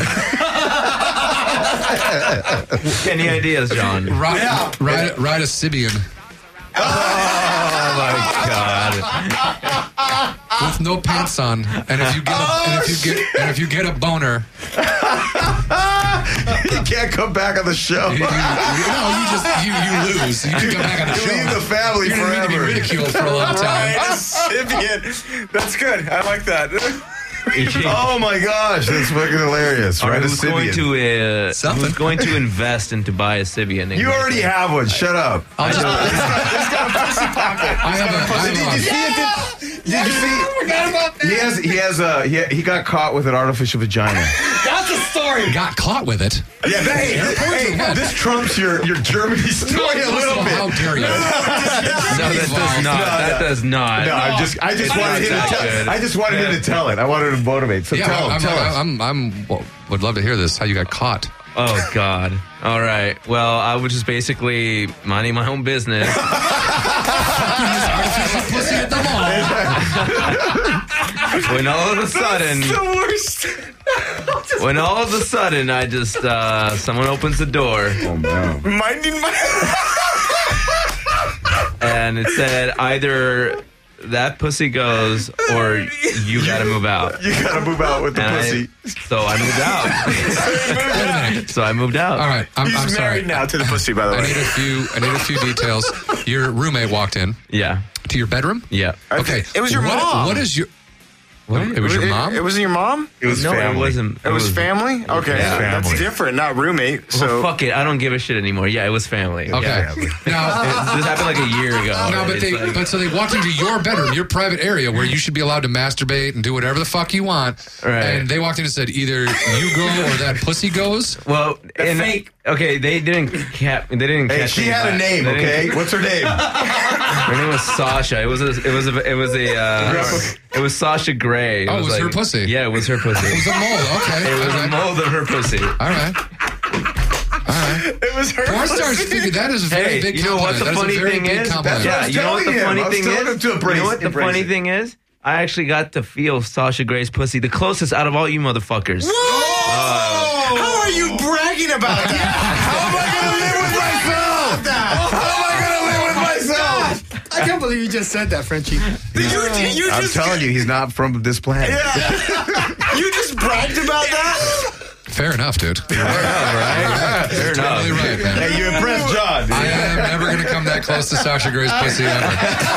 Any ideas, John? ride, Yeah. ride, ride a Sibian Oh my God! with no pants on, and if you get a, and if you get and if you get a boner, He can't come back on the show. you, you, no, you just you, you lose. You can come back on the You show. leave the family You're gonna need to be forever. ridiculed for a long time. Right, a Sibian. That's good. I like that. Oh my gosh, that's fucking hilarious! Right, a Who's going Sibian. to uh, Something. who's going to invest and to buy a Sibian? You already have one. Shut up. I'll just, I have a, I Did you have a, see it? Did, Did you see? I forgot about that. He has. He has a. He, he got caught with an artificial vagina. That's a story. Got caught with it. Yeah, that, hey, hey, this trumps your your Germany story a little bit. How dare you? No, that does not. No, that no. does not. No, I just, I just It's wanted not him to that tell. good. I just wanted him to tell it. I wanted him to motivate. So Yeah, tell him. I'm, Tell us. I'm, I'm, I'm, well, would love to hear this. How you got caught? Oh God! All right. Well, I was just basically minding my own business. Pussy at the mall. When all of a sudden, when all of a sudden, I just uh, someone opens the door. Oh no! Minding my. And it said either that pussy goes or you gotta move out. You gotta move out with the And pussy. I, so I moved out. So I moved out. All right, I'm, He's I'm sorry. married now to the pussy, by the I way. need a few. I need a few details. Your roommate walked in Yeah. to your bedroom. Yeah. Okay, It was your what, mom. What is your? What, it was your mom. It wasn't your mom? It was No, family. it wasn't. It was family? Okay, Yeah. that's Family. different, not roommate. So Well, fuck it. I don't give a shit anymore. Yeah, it was family. Okay. Yeah. Now, It- this happened like a year ago. no, but It's they, like- but so they walked into your bedroom, your private area where you should be allowed to masturbate and do whatever the fuck you want. Right. And they walked in and said, either you go or that pussy goes. well, and fake. Okay, they didn't cap. They didn't. Hey, catch she me had a by- name. they didn't- Okay, what's her name? Her name was Sasha. It was a. It was a. It was a. Uh, it was Sasha Grey. Oh, it was her pussy. Yeah, it was her pussy. It was a mole. Okay. It was All a right. mold of her pussy. All right. All right. it was her. Porn stars pussy. figure that is a very Hey, big you know what compliment. the That is a funny very thing big is? compliment. That's Yeah, what I was you know what the telling him. funny I was thing telling is? him to embrace- You know what the embrace funny it. thing is? I actually got to feel Sasha Grey's pussy, the closest out of all you motherfuckers. Whoa! How are you bragging about that? How am I going to live with myself? How am I gonna live with myself? I can't believe you just said that, Frenchie. You, you I'm just, telling you, he's not from this planet. you just bragged about that? Fair enough, dude. Fair enough. Totally right, man. Hey, you impressed John. dude. I am never going to come that close to Sasha Grey's pussy ever.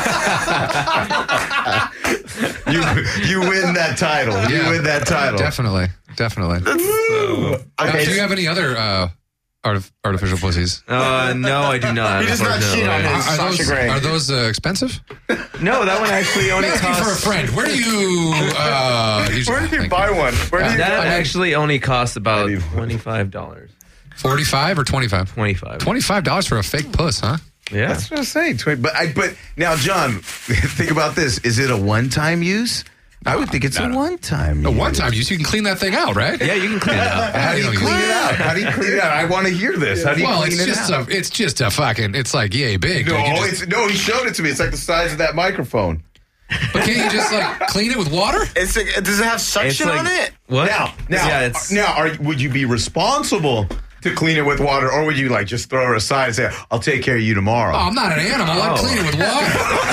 You you win that title. You Yeah. win that title. Definitely. Definitely. Now, Okay. do you have any other uh, artif- artificial pussies? Uh, no, I do not. He does not cheat on unfortunately. his- Are Sasha those, Grey. are those uh, expensive? No, that one actually only Asking for a costs. friend. Where do you? Uh, usually, Where did you thank buy one? Where did you That buy one? actually only costs about Maybe- twenty-five dollars. Forty-five or twenty-five? Twenty-five. Twenty-five dollars for a fake puss, huh? Yeah. That's what I'm saying. Tw- But I, but now, John, think about this. Is it a one-time use? I would think it's a one-time. A use. one-time use. You can clean that thing out, right? Yeah, you can clean it up. How do you You know, clean you- it out? How do you clean it out? I want to hear this. How do you Well, clean it's it just out? a, it's just a fucking, it's like yay big. no, Like, you just- it's, no, he showed it to me. It's like the size of that microphone. but can't you just like clean it with water? It's a, does it have suction like- on it? What? Now, now, yeah, it's now, are, would you be responsible to clean it with water, or would you like just throw it aside and say, "I'll take care of you tomorrow"? Oh, I'm not an animal. I'd Oh. clean it with water.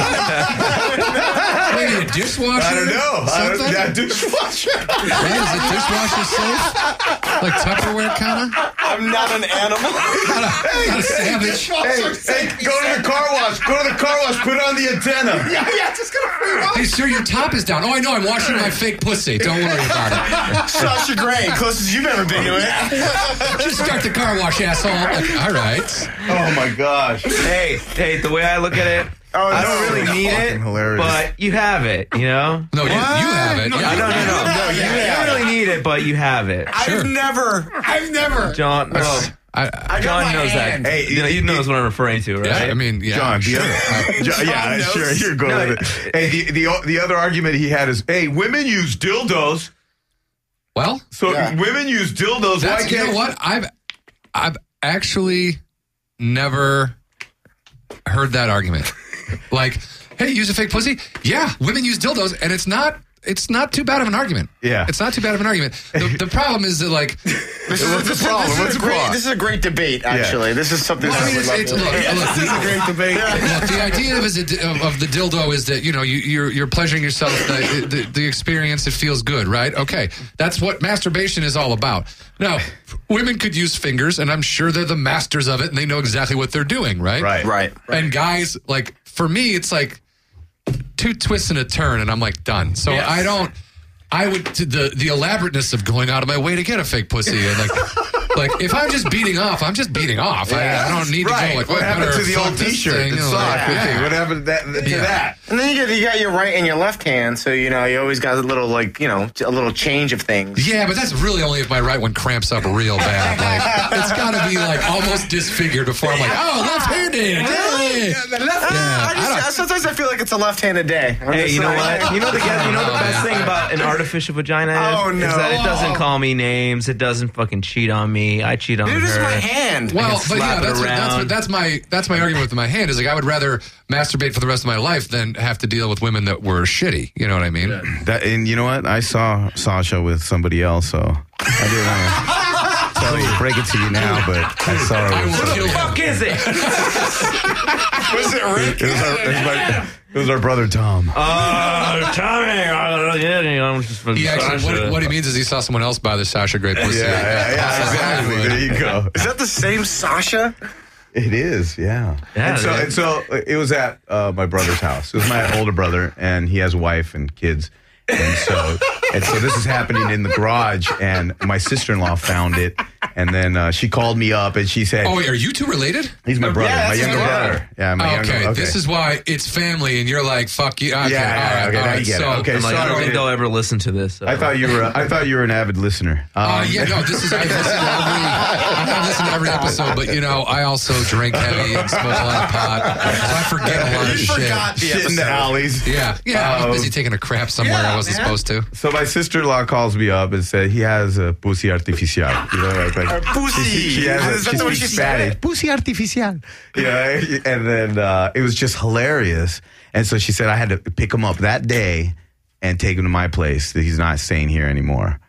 Maybe a dishwasher. I don't know. I don't, Something? that dishwasher. Right? Is it dishwasher safe? Like Tupperware kind of? I'm not an animal. Not a, not a savage. Hey, hey, go to the car wash. Go to the car wash. Put on the antenna. yeah, yeah, just gonna free run. Hey, sir, your top is down. Oh, I know. I'm washing my fake pussy. Don't worry about it. Sasha Grey, closest you've ever been to it. Just start the car wash, asshole. Like, all right. Oh my gosh. hey, hey, the way I look at it, Oh, I don't no. really need Fucking it, hilarious. but you have it, you know? No, you, you have it. No, Yeah. I don't know. No, no, No, you, you you have don't really need it, but you have it. Sure. I've never, I've never. John, well, I, I got John my knows hand. that. Hey, you know, he it- knows what I'm referring to, right? yeah, I mean, yeah. John, the sure. other, John, yeah, knows. sure, you're going No, with it. Hey, the, the the other argument he had is, hey, women use dildos, Well, so Yeah. women use dildos. Why that's, you can't know what? I've, I've actually never heard that argument. Like, hey, use a fake pussy? Yeah, women use dildos, and it's not. It's not too bad of an argument. Yeah. It's not too bad of an argument. The, the problem is that, like, This is, What's the this is- problem? This is, What's a the great, problem? this is a great debate, actually. This is something Well, I that mean, we it's, love it's, to- look, Yeah, look, this is a great debate. Look, the idea of, is it, of, of the dildo is that, you know, you, you're you're pleasuring yourself, the, the, the experience, it feels good, right? Okay, that's what masturbation is all about. Now, women could use fingers, and I'm sure they're the masters of it, and they know exactly what they're doing, right? Right. Right. And guys, like, for me, it's like two twists and a turn, and I'm like, done. So Yes. I don't, I would, to the the elaborateness of going out of my way to get a fake pussy, and like, like if I'm just beating off, I'm just beating off. I, I don't need Right. to go like, what happened better to the fuck old this T-shirt, thing, the you know, sock like, thing? yeah. What happened to that? To Yeah. that? And then you got, you got your right and your left hand, so, you know, you always got a little, like, you know, a little change of things. Yeah, but that's really only if my right one cramps up real bad. Like, it's got to be, like, almost disfigured before I'm like, oh, left-handed. Hey. Yeah, the left, Yeah, I just, I sometimes I feel like it's a left-handed day. I'm Hey, just you know like- what? You know the you know the Oh, best man. thing about an artificial vagina is, Oh, no. is that it doesn't call me names. It doesn't fucking cheat on me. I cheat on Dude, this is her. my hand. Well, can but yeah, slap it that's, what, that's, what, around. that's my that's my argument with my hand is like I would rather masturbate for the rest of my life than have to deal with women that were shitty. You know what I mean? That, and you know what? I saw Sasha with somebody else, so I didn't want to tell you, break it to you now, but I saw her I with will somebody kill else. him. Fuck is it? Was it Rick? It was, our, it, was my, it was our brother Tom. Oh, Tommy. Uh, yeah, you know, I'm just fucking He actually, Sasha. what, what he means is he saw someone else buy the Sasha Grey pussy. yeah, yeah, yeah, exactly. There you go. Is that the same Sasha? It is, yeah. Yeah, and so, it and so it was at uh, my brother's house. It was my older brother, and he has a wife and kids. And so, and so this is happening in the garage, and my sister-in-law found it, and then uh, she called me up, and she said, Oh, wait, are you two related? "He's my brother, Yeah, my that's younger his brother." brother. Yeah, my younger. Okay, Okay, this is why it's family, and you're like, fuck you. Okay, Yeah, yeah, all right, okay, all now right. you get it. So, Okay, I'm like, I sorry. don't think they'll ever listen to this. So. I thought you were. I thought you were an avid listener. Um, Uh, yeah, no, this is, I've listened to every, I've listened to every episode, but, you know, I also drink heavy and smoke a lot of pot, so I forget a lot of You shit. forgot the shit in the episode. alleys. Yeah, yeah, I Um, was busy taking a crap somewhere yeah, I wasn't man. supposed to. So my sister-in-law calls me up and said he has a pussy artificial. You know, like, like pussy. She, she has a, Is that she the way speaks she Spanish. said? Pussy artificial. Yeah, and then uh, it was just hilarious. And so she said I had to pick him up that day and take him to my place. That he's not staying here anymore.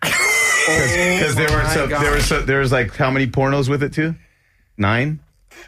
Because there were some, there was some, there was like how many pornos with it too? Nine.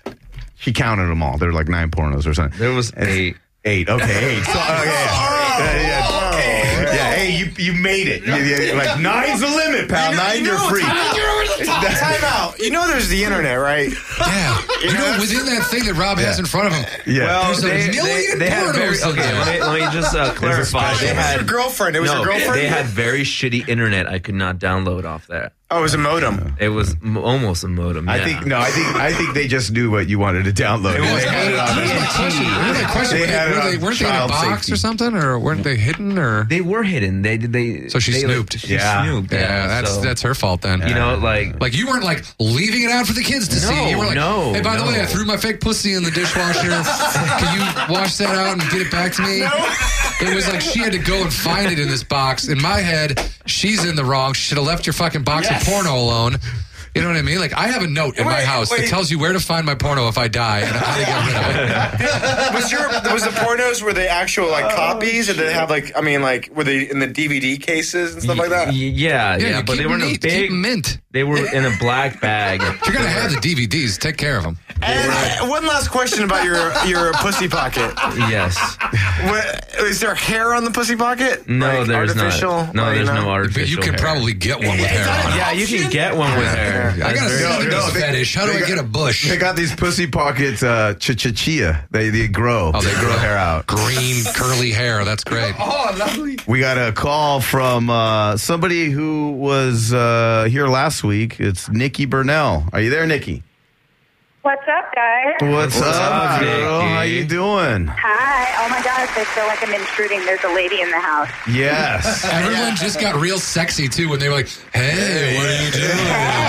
She counted them all. There were like nine pornos or something. There was And- eight. Eight. Okay, eight. So, okay, yeah. Yeah, yeah. Yeah, hey, you you made it. You- you- like nine's the limit, pal. You know- Nine, you you're know, free. time- You're over the top. Time out. You know there's the internet, right? Yeah. You know, within that thing that Rob has in front of him, Yeah. Well, There's a they, they, million they had very pornos in okay. there. Let me, let me just uh, clarify. special. They It was had your girlfriend. It was no, your girlfriend. They had very shitty internet. I could not download off that. Oh, it was a modem. It was m- almost a modem. I yeah. think no. I think I think they just knew what you wanted to download. It and was they had it on Here's it. my question. Here's my question. They Were had it they, were on they, weren't they in a child box safety. or something, or weren't they hidden, or? They were hidden. They did. They So she they, snooped. Like, she Yeah. snooped. Yeah, Yeah, that's so, that's her fault then. You know, like Like you weren't like leaving it out for the kids to see. No, You were like, no, hey, by the no. way, I threw my fake pussy in the dishwasher. Can you wash that out and get it back to me? It was like she had to go and find it in this box. In my head, she's in the wrong. She should have left your fucking box Yes. of porno alone. You know what I mean? Like I have a note in my Wait, house that wait. tells you where to find my porno if I die and how to get rid of it. Was your was the pornos were they actual like copies, or did they have like I mean like were they in the D V D cases and stuff like that? y- yeah, yeah, you but keep they were in a neat, keep big. mint. They were in a black bag. If you're gonna have the D V Ds, take care of them. And one last question about your your pussy pocket. Yes. What, is there hair on the pussy pocket? No, Like there's artificial? not. No, Like, there's you know? no artificial. But you can hair. probably get one with hair on it. Yeah, you can get one with hair. I That's gotta very see No, the no, this they- fetish. How do they I got- get a bush? They got these pussy pockets, uh, ch-ch-chia. They they grow. Oh, they grow hair out. Green curly hair. That's great. Oh, lovely. We got a call from uh, somebody who was uh, here last week. It's Nikki Burnell. Are you there, Nikki? What's up, guys? What's, What's up, up, girl? Nikki? How you doing? Hi. Oh my gosh, I feel like I'm intruding. There's a lady in the house. Yes. Everyone just got real sexy too when they were like, "Hey, what are you doing?"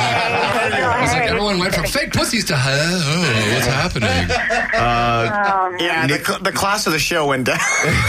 It was like everyone went from fake pussies to, "Oh, what's happening?" Uh, Um, Yeah, the, cl- the class of the show went down.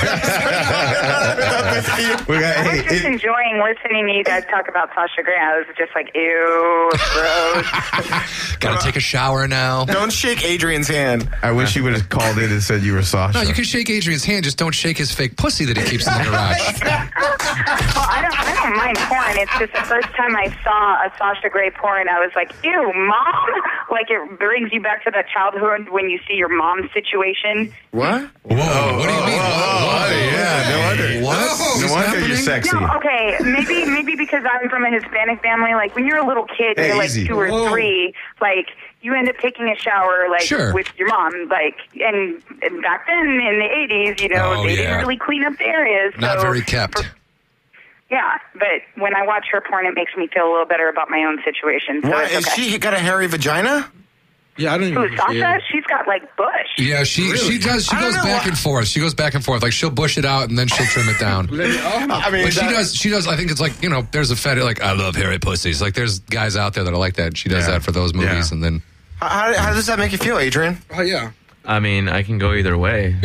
we got, I was hey, just it- enjoying listening to you guys talk about Sasha Grey. I was just like, ew, gross. Gotta take a shower now. Don't shake Adrian's hand. I wish you would have called in and said you were Sasha. No, you can shake Adrian's hand, just don't shake his fake pussy that he keeps in the garage. Well, I don't, I don't mind porn. It's just the first time I saw a Sasha Grey porn, I was like, ew, mom? Like it brings you back to that childhood when you see your mom's situation. What? Whoa, what do you mean? Whoa, What? whoa, yeah, no wonder. What? No is wonder you're happening? sexy. No, okay, maybe maybe because I'm from a Hispanic family. Like when you're a little kid, Hey, you're like easy. two or Whoa. three. Like you end up taking a shower, like Sure. with your mom. Like and, and back then in the eighties, you know, Oh, they yeah. didn't really clean up the areas. Not so very kept. for- yeah, but when I watch her porn, it makes me feel a little better about my own situation. So What? it's Is okay. she got a hairy vagina? Yeah, I don't Who, Sasha? She's got like bush. Yeah, she Really? she does. She I don't goes know back why- and forth. She goes back and forth. Like she'll bush it out and then she'll trim it down. I mean, But she that- does. She does. I think it's like you know. There's a fetish. Like I love hairy pussies. Like there's guys out there that are like that. She does Yeah. that for those movies, Yeah. and then How, how, how does that make you feel, Adrian? Oh, yeah. I mean, I can go either way.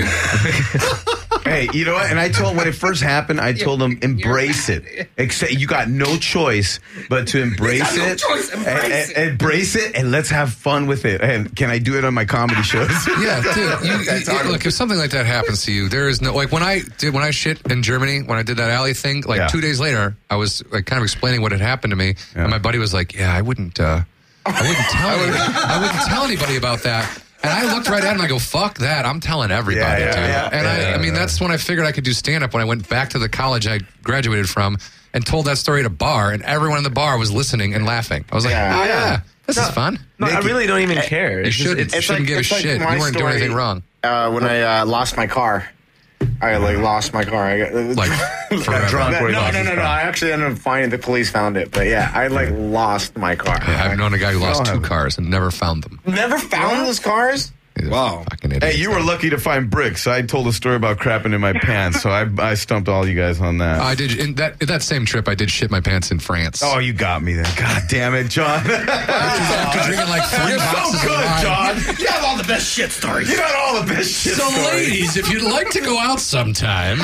Hey, you know what? And I told when it first happened, I told him embrace it. Except you got no choice but to embrace You got no it, choice, embrace and, it. and- embrace it, and let's have fun with it. And can I do it on my comedy shows? yeah, dude. You, That's you- awesome. look, if something like that happens to you, there is no like when I did when I shit in Germany when I did that alley thing. Like Yeah. two days later, I was like kind of explaining what had happened to me, and my buddy was like, "Yeah, I wouldn't, uh, I wouldn't tell, anybody, I wouldn't tell anybody about that." And I looked right at him and I go, "Fuck that! I'm telling everybody, Yeah, yeah, dude." yeah. and I, Yeah, I mean, yeah. that's when I figured I could do stand up when I went back to the college I graduated from and told that story at a bar, and everyone in the bar was listening and laughing. I was like, Yeah. "Oh yeah, this is fun." No, I really don't even care. You It's just, shouldn't, it's, you shouldn't give a it's like shit. my You weren't doing story. anything wrong. Uh, when I uh, lost my car. I like lost my car. I got Like forever. drunk no, where he no, lost no, his no, no. car. I actually ended up finding the police found it, but yeah, I like lost my car. Yeah, I've known a guy who lost all two have it. cars and never found them. Never found those cars. He's a Wow. fucking idiot. Hey, you were lucky to find bricks. I told a story about crapping in my pants, so I, I stumped all you guys on that. I did in that that same trip. I did shit my pants in France. Oh, you got me then. God damn it, John. After drinking like three You're so boxes of good, wine. John. You have all the best shit stories. You got all the best shit So, stories. ladies, if you'd like to go out sometime,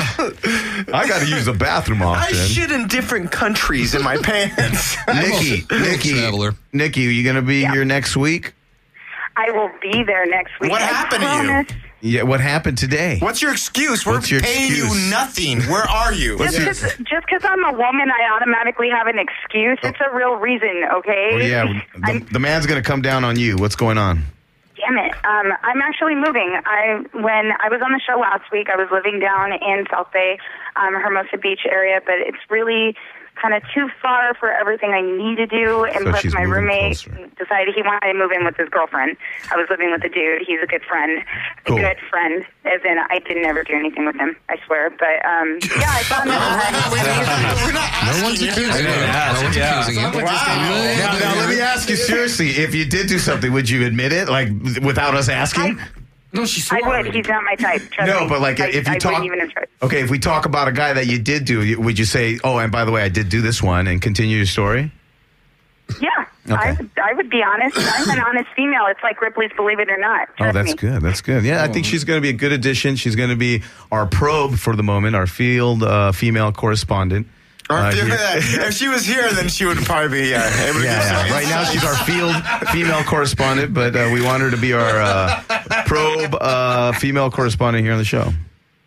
I got to use the bathroom I often. shit in different countries in my pants. Nikki, I'm a Nikki, traveler. Nikki, are you going to be here next week? I will be there next week. What I happened to you? promise. Yeah. What happened today? What's your excuse? We're What's your paying excuse? you nothing. Where are you? What's Just your- because just 'cause I'm a woman, I automatically have an excuse. It's a real reason, okay? Oh, yeah, the, I'm- the man's going to come down on you. What's going on? Damn it. Um, I'm actually moving. I When I was on the show last week, I was living down in South Bay, um, Hermosa Beach area, but it's really kind of too far for everything I need to do. And So plus, she's my moving roommate closer. decided he wanted to move in with his girlfriend. I was living with a dude. He's a good friend. A Cool. good friend. As in, I didn't ever do anything with him, I swear. But, um, yeah, I found that. We're not no one's asking you. accusing you. Yeah, No one's yeah. accusing you. Now, now, let me ask you seriously. If you did do something, would you admit it, like, without us asking? No, she's I would. He's not my type. Trust No, me. but like I, if you I talk, wouldn't even try. okay, if we talk about a guy that you did do, you- would you say, "Oh, and by the way, I did do this one," and continue your story? Yeah, I would. I would be honest. I'm an honest female. It's like Ripley's Believe It or Not. Oh, Trust that's me. good. That's good. Yeah, I think she's going to be a good addition. She's going to be our probe for the moment, our field uh, female correspondent. Or Uh, if, you- here- if she was here, then she would probably be uh, able to Yeah, give some yeah. Right now insight. she's our field female correspondent, but uh, we want her to be our uh, probe uh, female correspondent here on the show.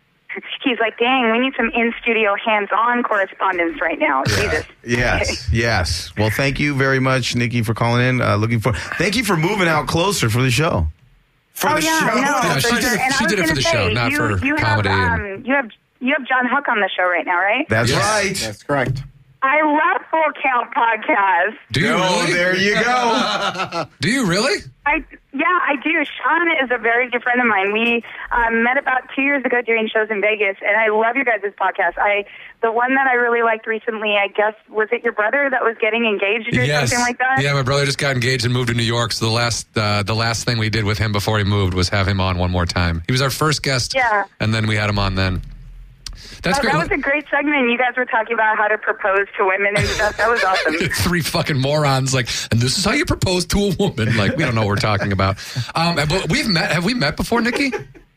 He's like, dang, we need some in studio, hands on correspondence right now. Jesus. Yes, yes. Well, thank you very much, Nikki, for calling in. Uh, looking for. Thank you for moving out closer for the show. For oh the yeah, show. no. Yeah, for she sure. did it- And I she was did it for gonna the say, show, not you, for you comedy Have, and- um, you have you have John Huck on the show right now, right? That's Yes. right. That's correct. I love Full Count podcast. Do you Oh, really? there you go. Do you really? I yeah, I do. Sean is a very good friend of mine. We um, met about two years ago doing shows in Vegas, and I love your guys' podcast. I the one that I really liked recently, I guess, was it your brother that was getting engaged or Yes. something like that? Yeah, my brother just got engaged and moved to New York. So the last uh, the last thing we did with him before he moved was have him on one more time. He was our first guest. Yeah. And then we had him on then. That's Oh, great. that was a great segment. You guys were talking about how to propose to women and stuff. That was awesome. Three fucking morons like, and this is how you propose to a woman. Like, we don't know what we're talking about. Um, but we've met. Have we met before, Nikki?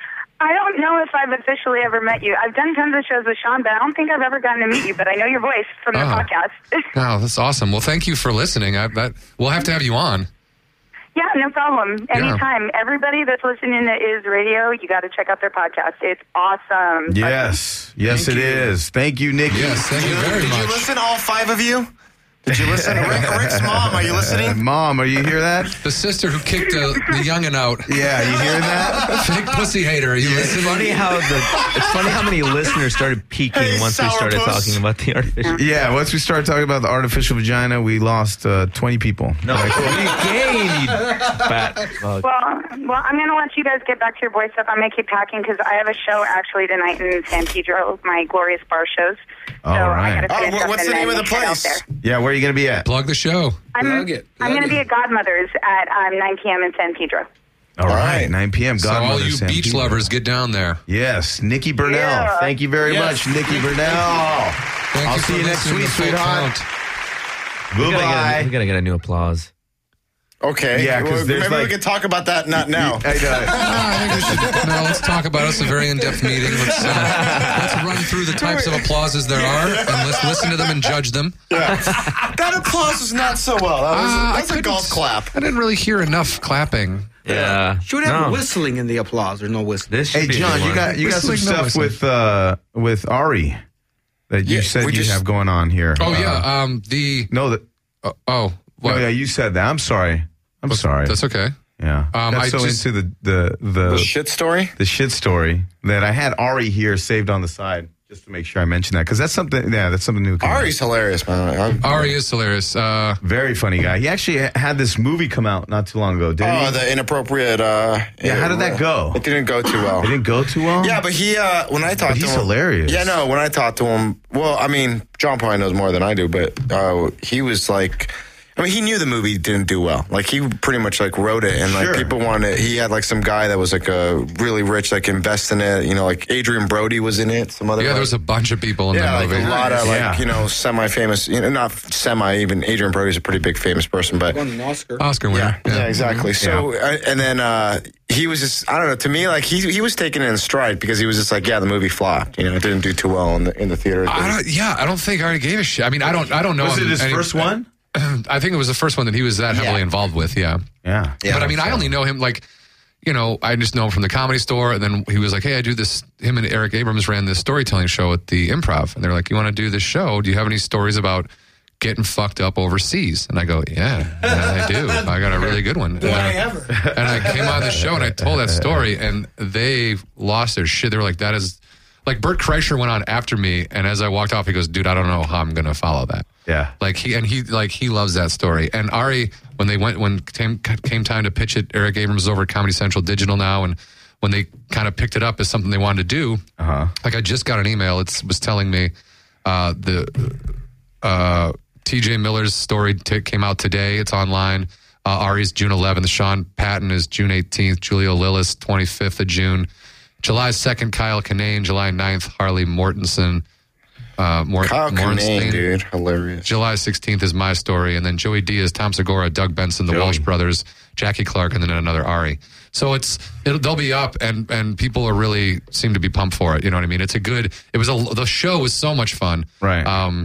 I don't know if I've officially ever met you. I've done tons of shows with Sean, but I don't think I've ever gotten to meet you. But I know your voice from the Oh. podcast. Oh, that's awesome. Well, thank you for listening. I, that, we'll have to have you on. Yeah, no problem. Yeah. Anytime. Everybody that's listening to Is Radio, you got to check out their podcast. It's awesome. Yes, yes, it is. Thank you, Nikki. Yes, thank you very Did you much. listen, all five of you? Did you listen? Rick, Rick's mom, are you listening? Mom, are you hear that? The sister who kicked the, the youngin' out. Yeah, you hear that? Fake pussy hater. Are you It's listening? funny how the it's funny how many listeners started peaking Hey, once we started sourpuss. talking about the artificial. Yeah, once we started talking about the artificial vagina, we lost uh, twenty people. No, we gained, you fat fuck. Well, well, I'm going to let you guys get back to your voice stuff. I'm going to keep packing because I have a show actually tonight in San Pedro, my Glorious Bar shows. So All right. I got to Oh, finish wha- up what's and the name then of the head out place? there. Yeah, where Where are you going to be at? Plug the show. I'm, Plug it. I'm going to be at Godmother's at um, nine p.m. in San Pedro. All right, nine p.m. So all Godmother, you San beach Pedro. lovers, get down there. Yes, Nikki Burnell. Yeah. Thank you very Yes. much, Nikki Burnell. Thank I'll you see for you next listening week, to Full sweetheart. Count. We gotta, get a, Goodbye. we gotta get a new applause. Okay. Yeah, 'cause Well, there's maybe like- we could talk about that not now. I know. I think we should, no, let's talk about it. It's a very in-depth meeting. Let's, uh, let's run through the types of applauses there are, and let's listen to them and judge them. That applause was not so well. That was, Uh, that's I a golf couldn't- clap. I didn't really hear enough clapping. Yeah. Should have no. whistling in the applause or no whistling? This should Hey, be a John, good you one. got you got some Whistling, no stuff whistling. with uh, with Ari that you Yeah, said we you just- have going on here. Oh, Uh, yeah. Um, the. No, that. Uh, oh, what? Oh, yeah, you said that. I'm sorry. I'm sorry. That's okay. Yeah. Um, Got I so just- into the the the, The shit story? the shit story that I had Ari here saved on the side just to make sure I mention that because that's something. Yeah, that's something new. coming. Ari's hilarious, man. I'm- Ari is hilarious. Uh, Very funny guy. He actually had this movie come out not too long ago, didn't Oh, he? the inappropriate. Uh, Yeah, how did that go? It didn't go too well. It didn't go too well. Yeah, but he, uh, when I talked But to he's him. hilarious. Yeah, no, when I talked to him, well, I mean, John probably knows more than I do, but uh, he was like, I mean, he knew the movie didn't do well. Like, he pretty much, like, wrote it, and, like, Sure. people wanted, he had, like, some guy that was, like, a really rich, like, invest in it. You know, like, Adrian Brody was in it, some other yeah, like, there was a bunch of people in yeah, that like movie. a lot of, like, Yeah. you know, semi-famous, you know, not semi, even Adrian Brody's a pretty big famous person, but. Won an Oscar. Oscar winner. Yeah, yeah, exactly. So, uh, and then uh, he was just, I don't know, to me, like, he he was taking it in stride because he was just like, yeah, the movie flopped. You know, it didn't do too well in the, in the theater. I don't, yeah, I don't think Ari gave a shit. I mean, I don't, I don't know. Was it him his any- first one? I think it was the first one that he was that heavily Yeah. involved with. Yeah. Yeah. Yeah, but I mean, I so. only know him like, you know, I just know him from the Comedy Store, and then he was like, "Hey, I do this." Him and Eric Abrams ran this storytelling show at the Improv, and they're like, "You want to do this show? Do you have any stories about getting fucked up overseas?" And I go, "Yeah, yeah I do. I got a really good one." And I, and I came on the show and I told that story, and they lost their shit. They were like, "That is." Like Bert Kreischer went on after me, and as I walked off, he goes, "Dude, I don't know how I'm going to follow that." Yeah. Like he and he like he loves that story. And Ari, when they went when came came time to pitch it, Eric Abrams is over at Comedy Central Digital now, and when they kind of picked it up as something they wanted to do, Uh-huh. like I just got an email. It was telling me uh, the uh, T J Miller's story t- came out today. It's online. Uh, Ari's June eleventh. Sean Patton is June eighteenth. Julio Lillis twenty-fifth of June. July second, Kyle Kinane. July ninth, Harley Mortensen. Uh, Mort- Kyle Mortenstein. Kinane, dude, hilarious. July sixteenth is my story, and then Joey Diaz, Tom Segura, Doug Benson, the Joey. Walsh brothers, Jackie Clark, and then another Ari. So it's it'll, they'll be up, and and people are really seem to be pumped for it. You know what I mean? It's a good. It was a the show was so much fun. Right. Um,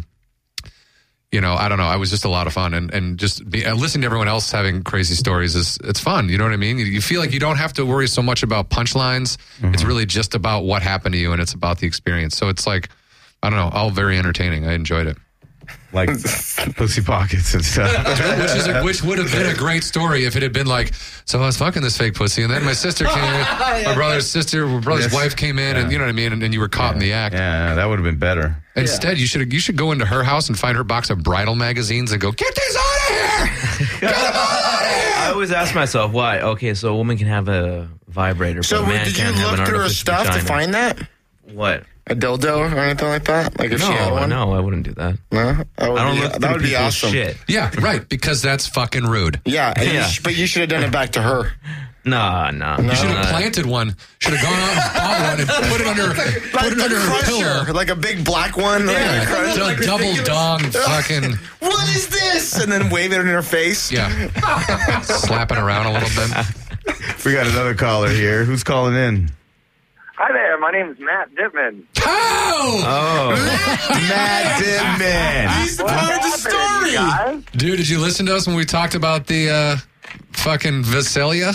you know, I don't know. It was just a lot of fun, and and just be, uh, listening to everyone else having crazy stories is it's fun. You know what I mean? You, you feel like you don't have to worry so much about punchlines. It's really just about what happened to you, and it's about the experience. So it's like, I don't know, all very entertaining. I enjoyed it. Like pussy pockets and stuff. which is a, which would have been a great story if it had been like, so I was fucking this fake pussy, and then my sister came in, my brother's sister, my brother's Yes. wife came in, and you know what I mean, and, and you were caught in the act. Yeah, that would have been better. Instead, you should you should go into her house and find her box of bridal magazines and go, get these out of here! Get them out of here! I always ask myself why. Okay, so a woman can have a vibrator, So, but a man did you can't have look an through her artificial stuff to vagina. find that? What? A dildo or anything like that? Like if she had No, one? no, I wouldn't do that. No? That would I don't be, look that through would be people's awesome. shit. Yeah, right, because that's fucking rude. Yeah, and you Yeah. sh- but you should have done it back to her. Nah, nah. You should have nah. planted one. Should have gone out and bought one and put it under, put it under her pillow. Crusher, like a big black one. Like Yeah, a crusher. a double dong fucking, What is this? And then wave it in her face. yeah, slapping around a little bit. We got another caller here. Who's calling in? Hi there, my name is Matt Dittman. Oh! Oh, Matt Dittman. He's the part of the story. Guys? Dude, did you listen to us when we talked about the uh, fucking Visalia?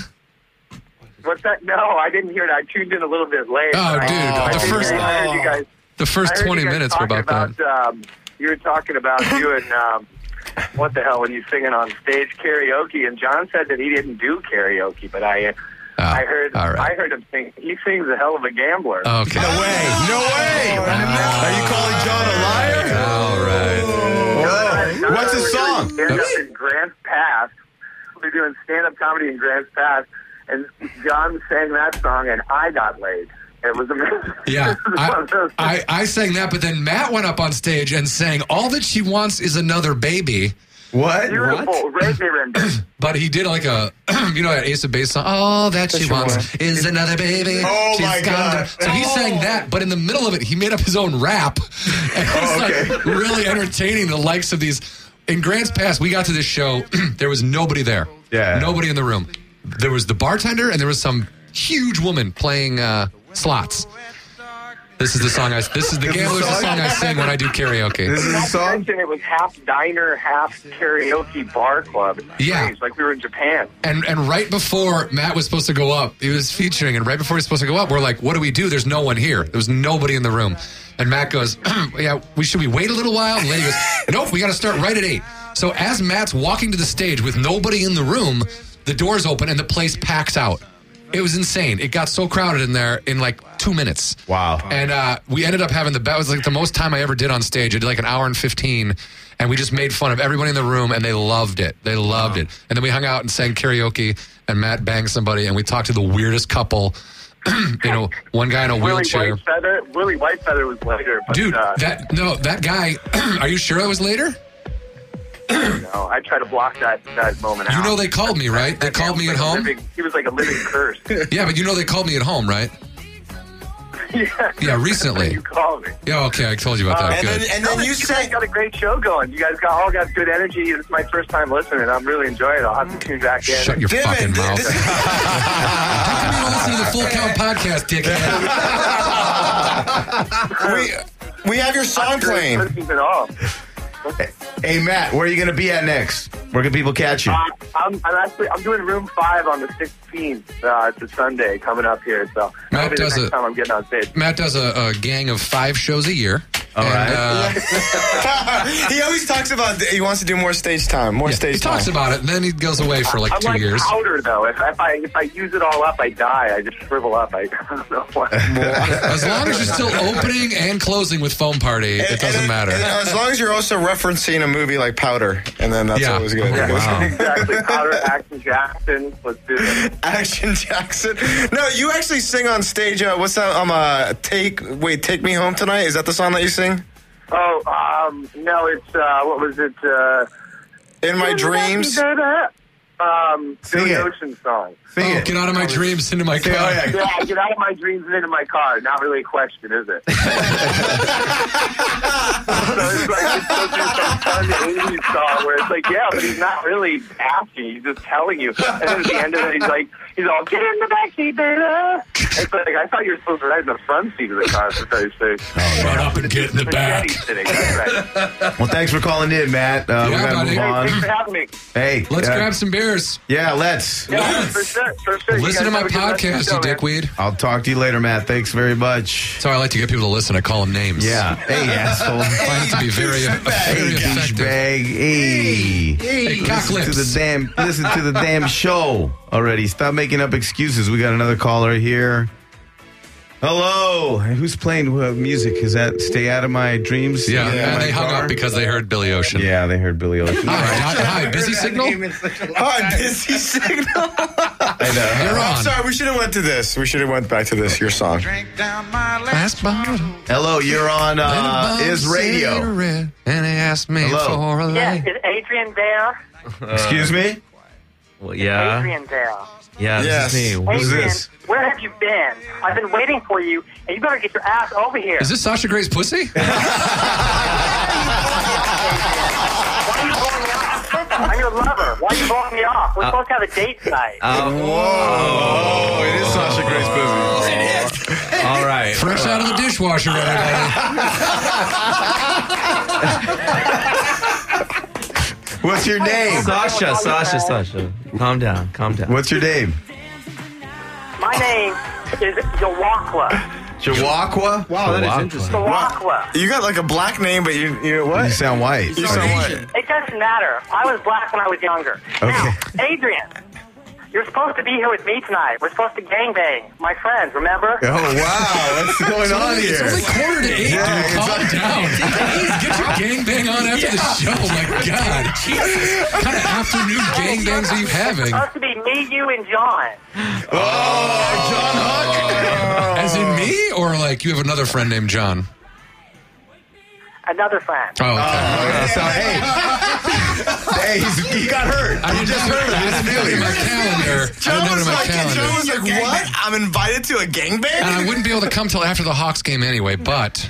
What's that? No, I didn't hear it. I tuned in a little bit late. Oh, I- dude, I the did first- hear- I heard you guys. The first I heard twenty you guys minutes were talking about that. Um, you were talking about doing um, what the hell when you singing on stage karaoke, and John said that he didn't do karaoke, but I. Uh, Oh, I heard. all right. I heard him sing. He sings a hell of a gambler. Okay. No way. No way. Are you calling John a liar? All right. Whoa. What's his song? Stand up in Grants Pass. We're doing stand up comedy in Grants Pass, and John sang that song, and I got laid. It was amazing. Yeah, I, I, I sang that, but then Matt went up on stage and sang "All That She Wants Is Another Baby." What? Beautiful. Right there, and But he did like a, you know, that Ace of Base song. All that she wants is another baby. Oh, She's my gone God. to-" So he sang that, but in the middle of it, he made up his own rap. And it was Oh, okay. like really entertaining the likes of these. In Grants Pass, we got to this show. There was nobody there. Yeah. Nobody in the room. There was the bartender, and there was some huge woman playing uh, slots. This is the song I. This is the Gamblers the song I sing when I do karaoke. This is the not to song? mention it was half diner, half karaoke bar club. It's Yeah. strange, like we were in Japan. And and right before Matt was supposed to go up, he was featuring, and right before he was supposed to go up, we're like, what do we do? There's no one here. There was nobody in the room. And Matt goes, yeah, we should we wait a little while? And Lady goes, nope, we got to start right at eight. So as Matt's walking to the stage with nobody in the room, the doors open and the place packs out. It was insane. It got so crowded in there in like two minutes. Wow. And uh, we ended up having the best. It was like the most time I ever did on stage. I did like an hour and fifteen. And we just made fun of everybody in the room, and they loved it. They loved it. And then we hung out and sang karaoke, and Matt banged somebody, and we talked to the weirdest couple. You know, one guy in a Willie wheelchair. Whitefeather, Willie Whitefeather was later. But, Dude, uh, that no, that guy. Are you sure that was later? no, I try to block that, that moment out. You know they called me, right? They called me at home. Living, he was like a living curse. Yeah, but you know they called me at home, right? yeah. Yeah, recently. You called me. Yeah, okay, I told you about that. Uh, Good. and then you you guys got a great show going. You guys got all got good energy. It's my first time listening. I'm really enjoying it. I'll have to tune back in. Shut your Damn fucking it, mouth. this- How come you don't listen to the Full Count podcast, dickhead? we, we have your song playing. Listening at all. Hey, Matt, where are you going to be at next? Where can people catch you? Uh, I'm, I'm actually I'm doing room five on the sixteenth. Uh, it's a Sunday coming up here, so Matt that'll be the does next a- time I'm getting on stage. Matt does a, a gang of five shows a year. All and, right. uh, He always talks about he wants to do more stage time, more yeah, stage he talks time. about it, and then he goes away for like I'm two like years. powder though. If, if I if I use it all up, I die. I just shrivel up. I, I don't know what. As long as you're still opening and closing with Foam Party, it doesn't and, matter. and as long as you're also referencing a movie like Powder, and then that's Yeah. always good. Wow. Exactly. Powder, Action Jackson. Let's do it. Action Jackson. No, you actually sing on stage. Uh, what's that? Um, uh, take wait, take me home tonight. Is that the song that you sing? Oh, um, no, it's uh, what was it? Uh, In my dreams. Um, Sing Billy it. Ocean song. Sing Oh, it. get out of my dreams into my car. Oh, yeah. Yeah, get out of my dreams and into my car. Not really a question, is it? So it's like it's supposed to be some fun eighties song where it's like, yeah, but he's not really asking. He's just telling you. And then at the end of it, he's like, he's all, get in the backseat, baby. It's like, I thought you were supposed to ride in the front seat of the car, for Christ's sake. Oh, run up and get in the back. Machete's sitting, that's right. Well, thanks for calling in, Matt. Uh, we Yeah, gotta buddy. move Hey, on. thanks for having me. Hey, Let's uh, grab some beers. Yeah, let's. Yeah, for sure, for sure. You Listen guys to my have a good rest of the podcast, show, you man. dickweed. I'll talk to you later, Matt. Thanks very much. That's how I like to get people to listen. I call them names. Yeah. Hey, asshole. I find it to be very, uh, very Hey, effective. douchebag. Hey. Hey, Listen cocklips. to the damn. Listen to the damn show already. Stop making up excuses. We got another caller here. Hello. Hey, who's playing uh, music? Is that "Stay Out of My Dreams"? Yeah, In and my they hung car? up because they heard Billy Ocean. Yeah, they heard Billy Ocean. Hi, hi, hi, busy signal? Oh, busy signal. I know. You're I'm on. sorry. We should have went to this. We should have went back to this. Your song. Last bottle. Hello, you're on uh, Is Radio. And he asked me Hello. for a Yeah, light. is Adrian there? Excuse me? Well, yeah. Adrian there. Yeah, Yes. this is me. Who's Adrian, this? where have you been? I've been waiting for you, and you better get your ass over here. Is this Sasha Gray's pussy? Why are you blowing me off? I'm your lover. Why are you blowing me off? We're Uh, supposed to have a date tonight. Uh, Oh, it is Sasha Gray's pussy. all right. Fresh out of the dishwasher, everybody. What's your name? Sasha, Sasha, Sasha. Calm down, calm down. What's your name? My name is Yawakwa. Chihuahua? Wow, that is interesting. Yawakwa. You got like a black name, but you you what? You sound white. You sound white. It doesn't matter. I was black when I was younger. Okay. Now, Adrian, You're supposed to be here with me tonight. We're supposed to gangbang. My friends, remember? Oh, wow. What's going on It's here? only quarter to eight, Yeah, dude. Calm it's- down. Get your gangbang on after the show. My God. Jesus. What kind of afternoon gangbangs are you It's having? supposed to be me, you, and John. Oh, John Huck. As in me? Or like you have another friend named John? Another friend. Oh, okay. Oh, so, hey, hey, he's, he got hurt. I He just hurt him. I His didn't have it in my feelings. calendar. I Joe didn't have it was in my like, calendar. Joe was like, what? I'm invited to a gangbang? And I wouldn't be able to come till after the Hawks game anyway, but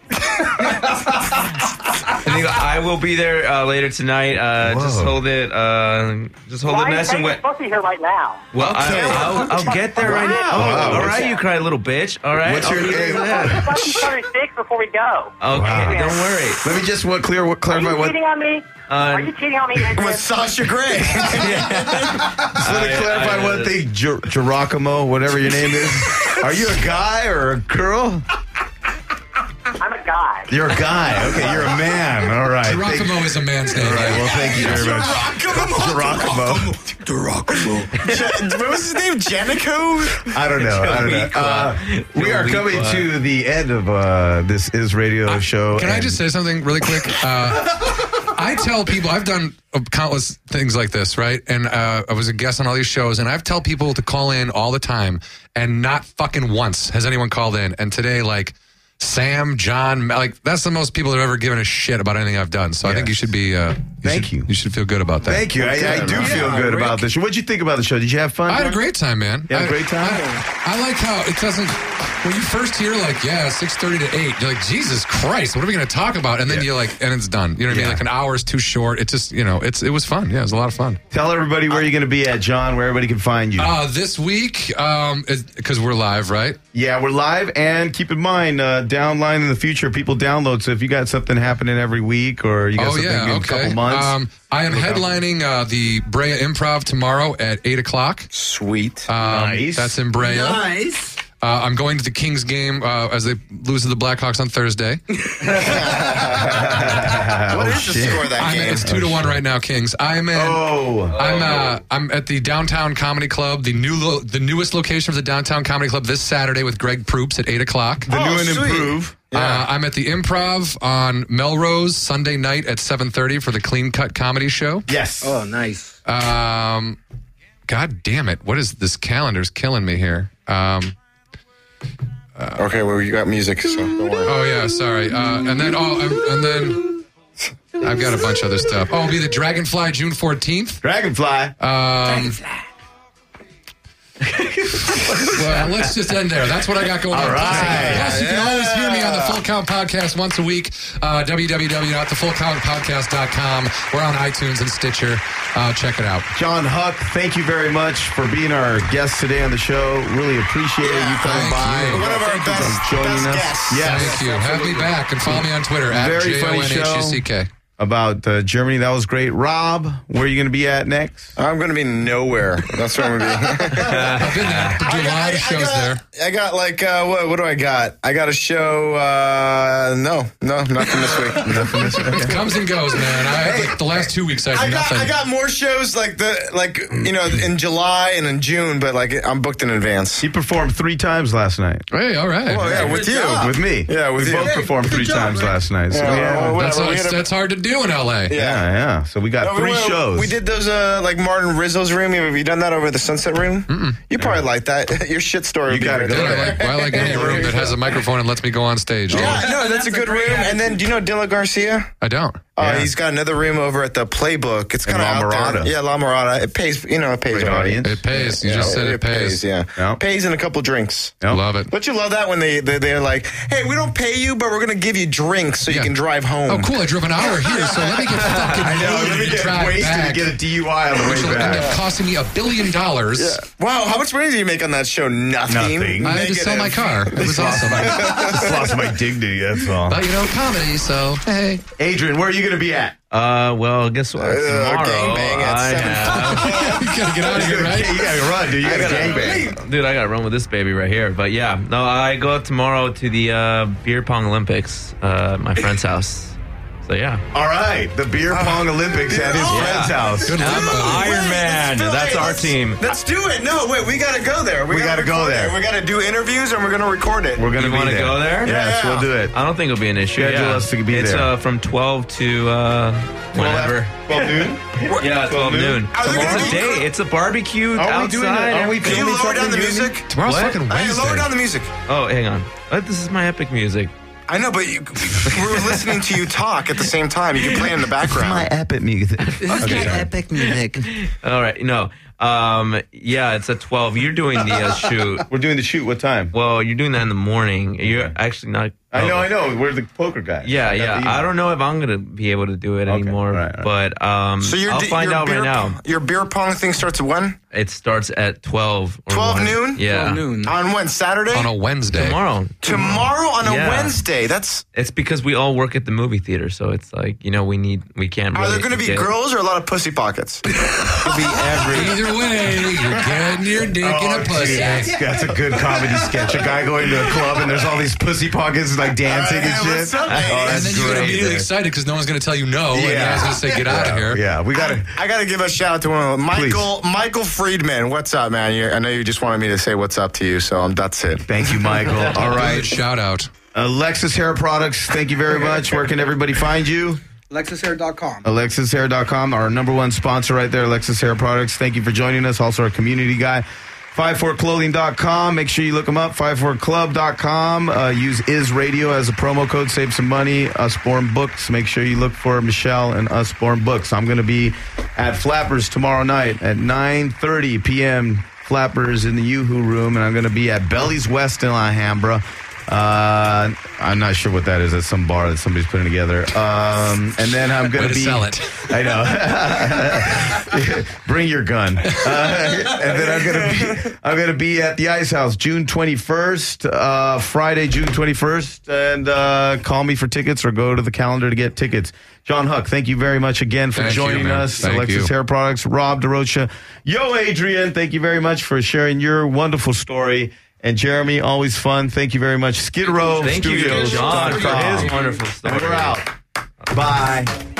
And you go, I will be there uh, later tonight. Uh, just Whoa. hold it. Uh, just hold Why it are nice you and wet. supposed to be here right now? Well, Okay. I, I'll, I'll get there right now. Oh, Wow. all right, you cry, little bitch. All right. What's I'll your be there name? for that. Let's each other six before we go. Okay, Wow. don't worry. Let me just what clear what Are clarify you what. cheating on me? Uh, Are you cheating on me? With Sasha Grey. Just let me I- clarify I- one thing, Ger- Geronimo, whatever your name is. Are you a guy or a girl? I'm a guy. You're a guy. Okay, you're a man. All right. Thank- Geronimo is a man's name. All right. Well, thank you very much. Geronimo. What was his name? Janico? I don't know. I don't know. Uh, we are coming to the end of uh, this Is Radio show. Can I and- just say something really quick? Uh, I tell people, I've done countless things like this, right? And uh, I was a guest on all these shows, and I've tell people to call in all the time, and not fucking once has anyone called in. And today, like, Sam, John, like, that's the most people that have ever given a shit about anything I've done. So I think you should be, uh, you Thank should, you. You should feel good about that. Thank you. I, I do feel good about this show. What'd you think about the show? Did you have fun? I had a great time, man. You had a I- great time? I, I like how it doesn't. When you first hear like, yeah, six thirty to eight, you're like, Jesus Christ, what are we going to talk about? And then Yeah. you're like, and it's done. You know what I Yeah. mean? Like an hour is too short. It just, you know, it's it was fun. Yeah, it was a lot of fun. Tell everybody where you're going to be at, John, where everybody can find you. Uh, this week, um, because we're live, right? Yeah, we're live, and keep in mind, uh, downline in the future, people download. So if you got something happening every week, or you got Oh something yeah, in a okay. couple months, Um, I am look out. headlining uh, the Brea Improv tomorrow at eight o'clock. Sweet. Um, Nice. That's in Brea. Nice. Uh, I'm going to the Kings game uh, as they lose to the Blackhawks on Thursday. What oh, is the shit. score of that I'm, game? it's two to one right now, Kings. I'm in. Oh, I'm uh, I'm at the Downtown Comedy Club, the new lo- the newest location for the Downtown Comedy Club this Saturday with Greg Proops at eight o'clock. the Oh, new and sweet. improve. Uh, I'm at the Improv on Melrose Sunday night at seven thirty for the Clean Cut Comedy Show. Yes. Oh, nice. Um, God damn it! What is this calendar's killing me here? Um, Okay, well, you got music, so don't worry. oh yeah, sorry. Uh, and then oh, um, and then I've got a bunch of other stuff. Oh, it'll be the Dragonfly June fourteenth. Dragonfly. Um, well, let's just end there. That's what I got going All on. right. Plus, you can always hear me on the Full Count Podcast once a week. Uh, w w w dot the full count podcast dot com. We're on iTunes and Stitcher. Uh, check it out. John Huck, thank you very much for being our guest today on the show. Really appreciate you coming thank by. you. One of our Thank you best- for joining best us. guests. Yes. Thank you. Have me back and follow me on Twitter at Very J O funny N H U C K. About uh, Germany. That was great. Rob, where are you going to be at next? I'm going to be nowhere. That's where I'm going to be. I've been there. Do a lot of shows got, there. I got like, uh, what, what do I got? I got a show, uh, no, no, nothing this week. Nothing this week. It comes and goes, man. I had, like, the last two weeks I had I got, nothing. I got more shows like the, like, you know, in July and in June, but like I'm booked in advance. He performed three times last night. Hey, all right. Oh, yeah, with you. With me. Yeah, with we you. both performed three times last night. So Yeah, yeah. well, That's, whatever. that's, We had a- that's hard to do in L A. Yeah. Yeah, yeah. So we got No, we three went- shows. We did those, uh, like Martin Rizzo's room. Have you done that over the Sunset Room? Mm-mm. You probably like that. Your shit story. You would be gotta great. go I there. like, well, I like any room that has a microphone and lets me go on stage. Yeah, no, that's a good room. And then, do you know Dilla Garcia? I don't. Uh, Yeah. He's got another room over at the Playbook. It's In kind of La out there. Mirada. Yeah, La Mirada. It pays, you know, it pays. Great all right. audience. It pays. You just said it, pays. Yeah, Yep. pays and a couple drinks. Yep. Love it. Don't you love that when they, they they're like, hey, we don't pay you, but we're gonna give you drinks so Yeah. you can drive home. Oh, cool. I drove an hour here, so let me get fucking I know. loaded Let me and get drive wasted back, and get a D U I on the which way will end up back. costing me a billion dollars. Yeah. Wow, how much money did you make on that show? Nothing. Nothing. I had to sell my car. It was awesome. Just lost my dignity, that's all. But, you know, comedy, so, hey. Adrian, where are you going to be at? Uh, well, guess what? Tomorrow, gangbang at I seven. have, You gotta get out of here, right? You gotta run, dude. You gotta gangbang. dude, I gotta run with this baby right here. But yeah, no, I go out tomorrow to the uh, beer pong Olympics, uh, at my friend's house. So yeah. All right, the beer pong Olympics at his Oh, friend's yeah. house. Good I'm Iron Wait, Man. let's do- That's hey, our let's- team. Let's do it. No, wait, we gotta go there. We gotta go record there. it. We gotta do interviews and we're gonna record it. We're gonna You be want to there. go there? Yes, Yeah. we'll do it. I don't think it'll be an issue. Schedule yeah. us to be it's, there. uh, from twelve to uh, whenever. twelve noon? Yeah, twelve noon. Are there Tomorrow's gonna a be- day. It's a barbecue Are we outside. doing it? Are we Can you filming lower down something, the you and me? music? Tomorrow's What? fucking Hey, Wednesday. lower down the music. Oh, hang on. Uh, this is my epic music. I know, but you, we were listening to you talk at the same time. You can play in the background. My epic music. This is my epic music. All right. No. Um. Yeah, it's at twelve. You're doing the uh, shoot. We're doing the shoot. What time? Well, you're doing that in the morning. You're actually not. I know, oh. I know. We're the poker guys. Yeah, I got the yeah. email. I don't know if I'm gonna be able to do it anymore, right, right. but um, So your, I'll find your out beer, right now. Your beer pong thing starts at when? It starts at twelve. Or twelve one. noon? Yeah. twelve noon. On when? Saturday? On a Wednesday. Tomorrow. Tomorrow on a Yeah. Wednesday. That's. It's because we all work at the movie theater, so it's like you know we need we can't. Are really there going to be get- girls or a lot of pussy pockets? It'll be every. Either way, you're getting your dick in a pussy. That's, that's a good comedy sketch. A guy going to a club and there's all these pussy pockets like dancing and shit. what's up, ladies? Oh, And that's then you get great. immediately excited because no one's going to tell you no. And the guy's going to say, get out of here. Yeah, we got to. I got to give a shout out to one of them. Michael Michael Friedman. What's up, man? You, I know you just wanted me to say what's up to you, so um, that's it. Thank you, Michael. All right. Good shout out. Alexis Hair Products, thank you very much. Where can everybody find you? Alexis Hair dot com. Alexis Hair dot com, our number one sponsor right there, Alexis Hair Products. Thank you for joining us. Also, our community guy. five four clothing dot com. Make sure you look them up. five four club dot com. Uh, use Is Radio as a promo code. Save some money. Usborne Books. Make sure you look for Michelle and Usborne Books. I'm going to be at Flappers tomorrow night at nine thirty p.m. Flappers in the Yoo-Hoo Room. And I'm going to be at Belly's West in Alhambra. Uh, I'm not sure what that is. That's some bar that somebody's putting together. Um, and then I'm going Way to be sell it. I know. Bring your gun. Uh, and then I'm gonna be I'm gonna be at the Ice House June twenty-first, uh, Friday, June twenty-first, and uh, call me for tickets or go to the calendar to get tickets. John Huck, thank you very much again for Thank you, joining man. us. Thank Alexis you. Hair Products, Rob DeRocha, Yo Adrian, thank you very much for sharing your wonderful story. And Jeremy, always fun. Thank you very much. Skid Row Thank you, Studios. John, for dot com. his wonderful story. And we're out. Bye.